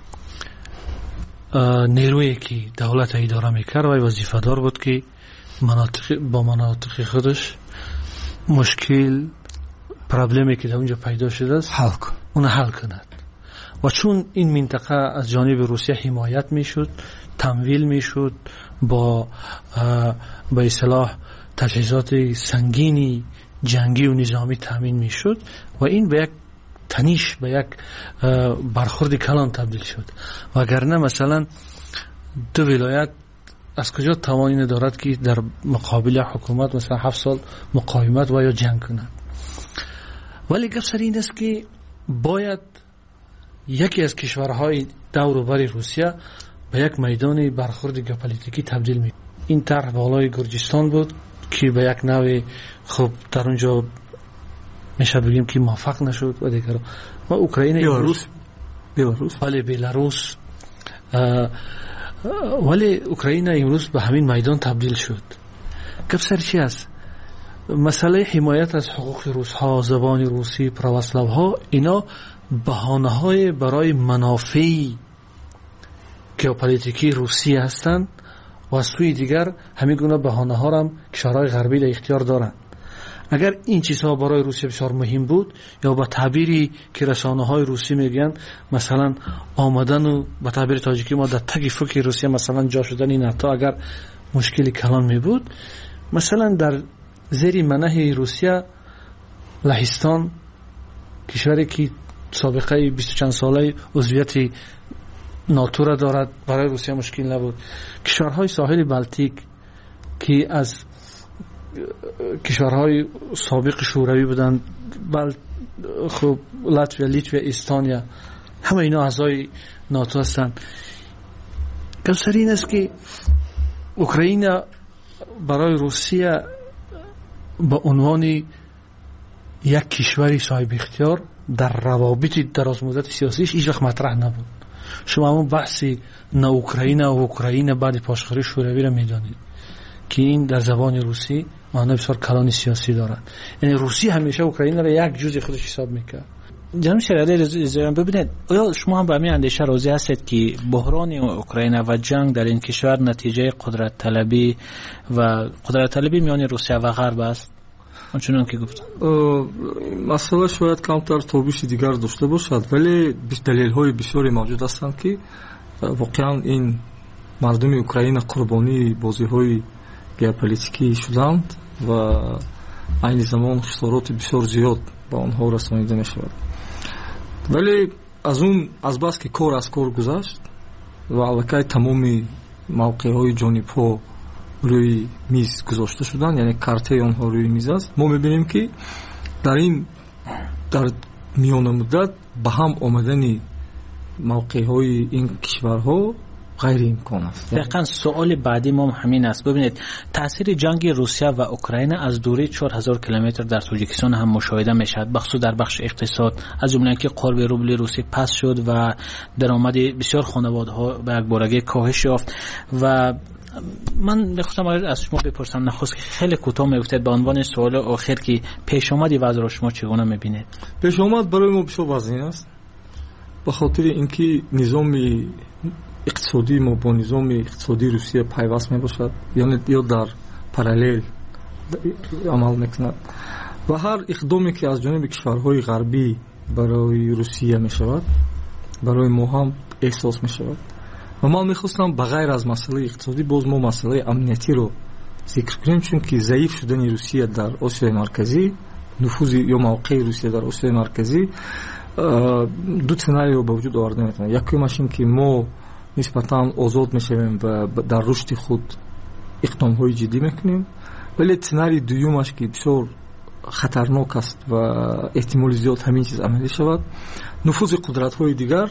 نیرویی که دولت اداره می‌کرد و وظیفه‌دار بود که با مناطق خودش مشکل پرابلمی که در اونجا پیدا شده است اون حل کند. و چون این منطقه از جانب روسیه حمایت میشد، تمویل میشد، با به اصطلاح تجهیزات سنگینی جنگی و نظامی تامین میشد و این به یک تنیش، به یک برخورد کلان تبدیل شد. وگرنه مثلا 2 ولایت از کجا توانی دارد که در مقابل حکومت مثلا 7 سال مقاومت و یا جنگ کند؟ ولی گپ سر این است که باید یکی از کشورهای دور و بر روسیه به یک میدان برخورد ژئوپلیتیکی تبدیل می. این طرح بالای گرجستان بود که به یک نوع خب در اونجا میشه بگیم که موفق نشد و دیگر و اوکراین بیلاروس ولی بیلاروس ولی اوکراین امروز به همین میدان تبدیل شد. گپ سر چی است؟ مسئله حمایت از حقوق روس‌ها، زبان روسی، پروسلاوها، اینا بهانه‌های برای منافع ژئوپلیتیکی روسی هستند و از سوی دیگر همین گونه بهانه‌ها را هم کشورهای غربی در اختیار دارند. اگر این چیزها برای روسیه بسیار مهم بود یا با تعبیری که رسانه‌های روسی میگن مثلا آمدن و با تعبیر تاجیکی ما در تگ فکر روسیه مثلا جا شدن ناتو اگر مشکلی کلان می بود، مثلا در زیر منح روسیه لهستان کشوری که سابقه 20 چند ساله عضویت ناتو را دارد برای روسیه مشکل نبود. کشورهای ساحل بالتیک که از کشورهای سابق شوروی بودند، خب لاتویا، لیتویا، استونیا، همه اینا اعضای ناتو هستند. گپسر این است که اوکراین برای روسیه به عنوان یک کشوری صاحب اختیار در روابط درازمدت سیاسیش هیچ وقت مطرح نبود. شما همون بحثی نه اوکراین و اوکراین بعد پاشخوری شوروی را میدانید که این در زبان روسی معنی بسیار کلان سیاسی دارد. یعنی روسی همیشه اوکراین را یک جزء خودش حساب میکرد. جناب شیرعلی رضاییان، ببینید آیا شما هم به همین اندیشه راضی هستید که بحران اوکراین و جنگ در این کشور نتیجه قدرت طلبی و قدرت طلبی میان روسیه و غرب است؟ چون که گفتم مسئله شاید کمتر تابش دیگر داشته باشد، ولی دلیل های بسیاری موجود هستند که واقعا این مردم اوکراین قربانی بازی های ژئوپلیتیکی شدند و این زمان خسارات بسیار زیاد با آنها رسانیده می شود. ولی از بس که کار از کار گذشت و علاقه تمام موقع های جانب ها روی میز گذاشته شدن، یعنی کارت آنها روی میز است. ما میبینیم که در میان مدت به هم آمدن موقع های این کشورها غیر امکان است. دقیقاً سوال بعدی ما همین است. ببینید تاثیر جنگ روسیه و اوکراین از دوری 4000 کیلومتر در تاجیکستان هم مشاهده میشد، بخصوص در بخش اقتصاد، از جمله اینکه قرب روبل روسی پست شد و درآمد بسیار خانواده‌ها به یک بارگی کاهش یافت. و من بخواستم از شما بپرسم نخست که خیلی کوتاه میگفتید به عنوان سوال آخر که پیش آمد وضع را شما چگونه میبینید؟ پیش آمد برای ما بسیار وضعی است، به خاطر اینکه نظام اقتصادی ما با نظام اقتصادی روسیه پیوست میباشد، یعنی یا در پارالل عمل میکند و هر اقدامی که از جانب کشورهای غربی برای روسیه میشود برای ما هم احساس میشود. و من میخواستم بغیر از مسئله اقتصادی باز ما مسئله امنیتی رو ذکر کنیم، چون که ضعیف شدن روسیه در آسیای مرکزی، نفوذ یا موقع روسیه در آسیای مرکزی دو سناریو رو به وجود آورده میتونه. یکیش این که ما نسبتاً آزاد میشویم و در رشد خود اقدام‌های جدی میکنیم، ولی سناریو دومش که بسیار خطرناک است و احتمال زیاد همین چیز عملی شود، نفوذ قدرت‌های دیگر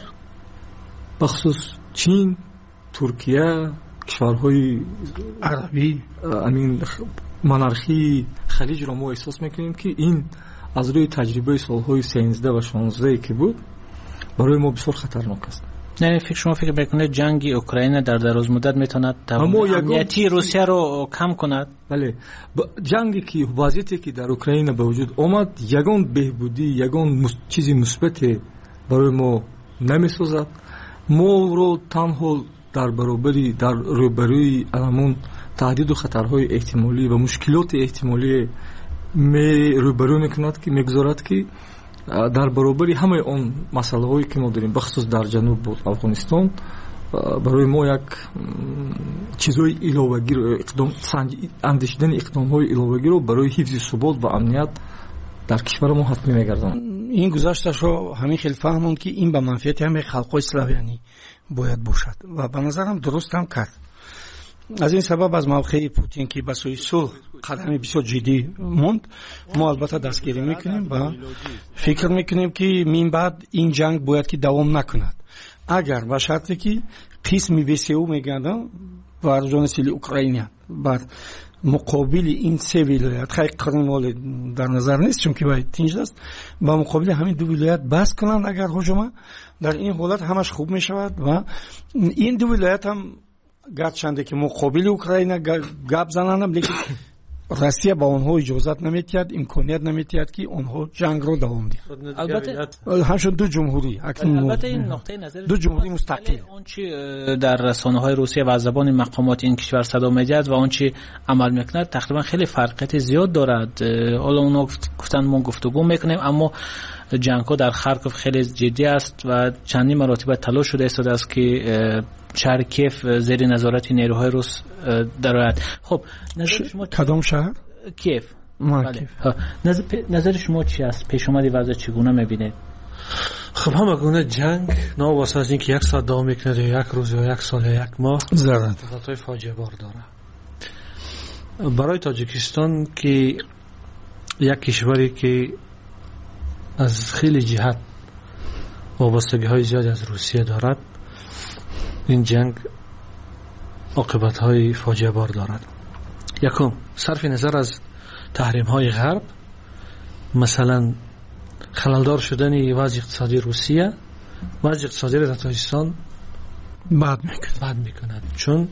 بخصوص چین، ترکیه، کشورهای عربی، امین منارخی خلیج را ما احساس میکنیم که این از روی تجربه سالهای 13 و 16 که بود برای ما بسیار خطرناک است. نه شما فکر میکنید جنگ اوکراین در دراز مدت میتواند امنیتی روسیه رو کم کند؟ بله، جنگی که وضعیتی که در اوکراین به وجود آمد یگان بهبودی، یگان چیزی مثبت برای ما نمیسازد. ما رو تنها در برابری در روبروی علمون تهدید و خطرهای احتمالی و مشکلات احتمالی روبرو میکند که میگذارد که در برابری همه اون مسئله هایی که ما داریم بخصوص در جنوب بود افغانستان برای ما یک چیزهای علاوه‌گیر اقدام اندیشیدن اقدام‌های علاوه‌گیر رو برای حفظ ثبات و امنیت در کشور ما حتمی می‌گرداند. این گذاشتش رو همین خیلی فهموند که این به منفعت همه خلق‌های اسلامی باید باشد و به نظرم درست هم کرد. از این سبب از موقع پوتین که به سوی صلح قدم بسیار جدی موند، ما البته دستگیری میکنیم و فکر میکنیم که من بعد این جنگ باید که دوام نکند، اگر به شرطی که قسم وسیع میگردن واردان سیلی اوکراینیا بر مقابل این سه ولایت خیلی قرنوال در نظر نیست چون که باید تنج است، با مقابل همین دو ولایت بس کنند اگر هجوم در این حالت همش خوب میشود و این دو ولایت هم گرچنده که مقابل اوکراین گپ زنند، لیکن روسیه با آنها اجازت نمیتید، امکانیت نمیتید که آنها جنگ رو دوام دهند. البته همشون دو جمهوری، البته این نقطه نظر دو جمهوری مستقل، اون چی در رسانه‌های روسیه و از زبان مقامات این کشور صدا می‌دهد و اون چی عمل می‌کند تقریبا خیلی فرقیت زیاد دارد. حالا اونا گفتن ما گفتگو می‌کنیم، اما جنگ‌ها در خارکوف خیلی جدی است و چندین مراتب تلاش شده است که شهر کیف زیر نظارت نیروهای روس درآید. خب نظر شما کدام شهر؟ کیف. بله. نظر شما چی است؟ پیش اومد وضع چگونه می‌بینید؟ خب همه گونه جنگ نواسط از اینکه یک ساعت دوام میکنه یا یک روز یا یک سال یا یک ماه ضررات فاجعه بار داره. برای تاجیکستان که یک کشوری که از خیلی جهت وابستگی‌های زیادی از روسیه دارد، این جنگ عاقبت‌های فاجعه بار دارد. یکم صرف نظر از تحریم‌های غرب، مثلا خللدار شدن وضع اقتصادی روسیه، وضع اقتصادی در تاجیکستان بد میکند، چون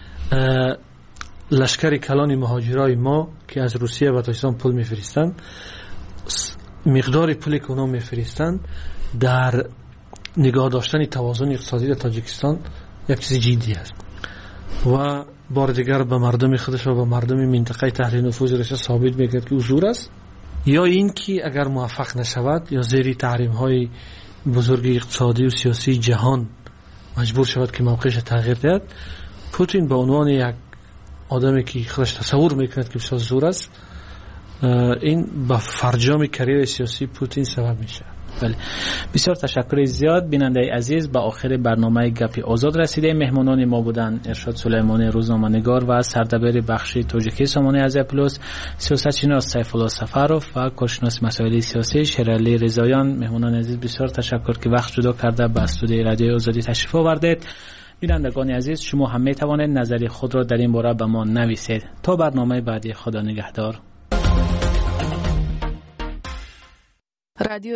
لشکر کلان مهاجرای ما که از روسیه و تاجیکستان پول میفرستند، مقدار پولی که اونا میفرستند در نگاه داشتن توازن اقتصادی در تاجیکستان یک چیز جدی است و بار دیگر به مردم خودش و به مردم منطقه تحت نفوذ روسیه ثابت میکند که حضور است، یا این که اگر موفق نشود یا زیر تحریم های بزرگ اقتصادی و سیاسی جهان مجبور شود که موقعش تغییر دهد، پوتین به عنوان یک آدمی که خودش تصور میکند که بسیار زور است، این به فرجام کریر سیاسی پوتین سبب میشه. بله، بسیار تشکر زیاد. بیننده عزیز، به آخر برنامه گپ آزاد رسیده. مهمانان ما بودند ارشاد سلیمانی روزنامه‌نگار و سردبیر بخش تاجیکی سامانه ازیا پلوس، سیاستشناس سیف الله سفروف و کارشناس مسائل سیاسی شیرعلی رضاییان. مهمانان عزیز بسیار تشکر که وقت جدا کرده به استودیوی رادیو آزادی تشریف آوردید. بینندگان عزیز، شما هم می توانید نظر خود را در این باره به ما نویسید. تا برنامه بعدی، خدا نگهدار.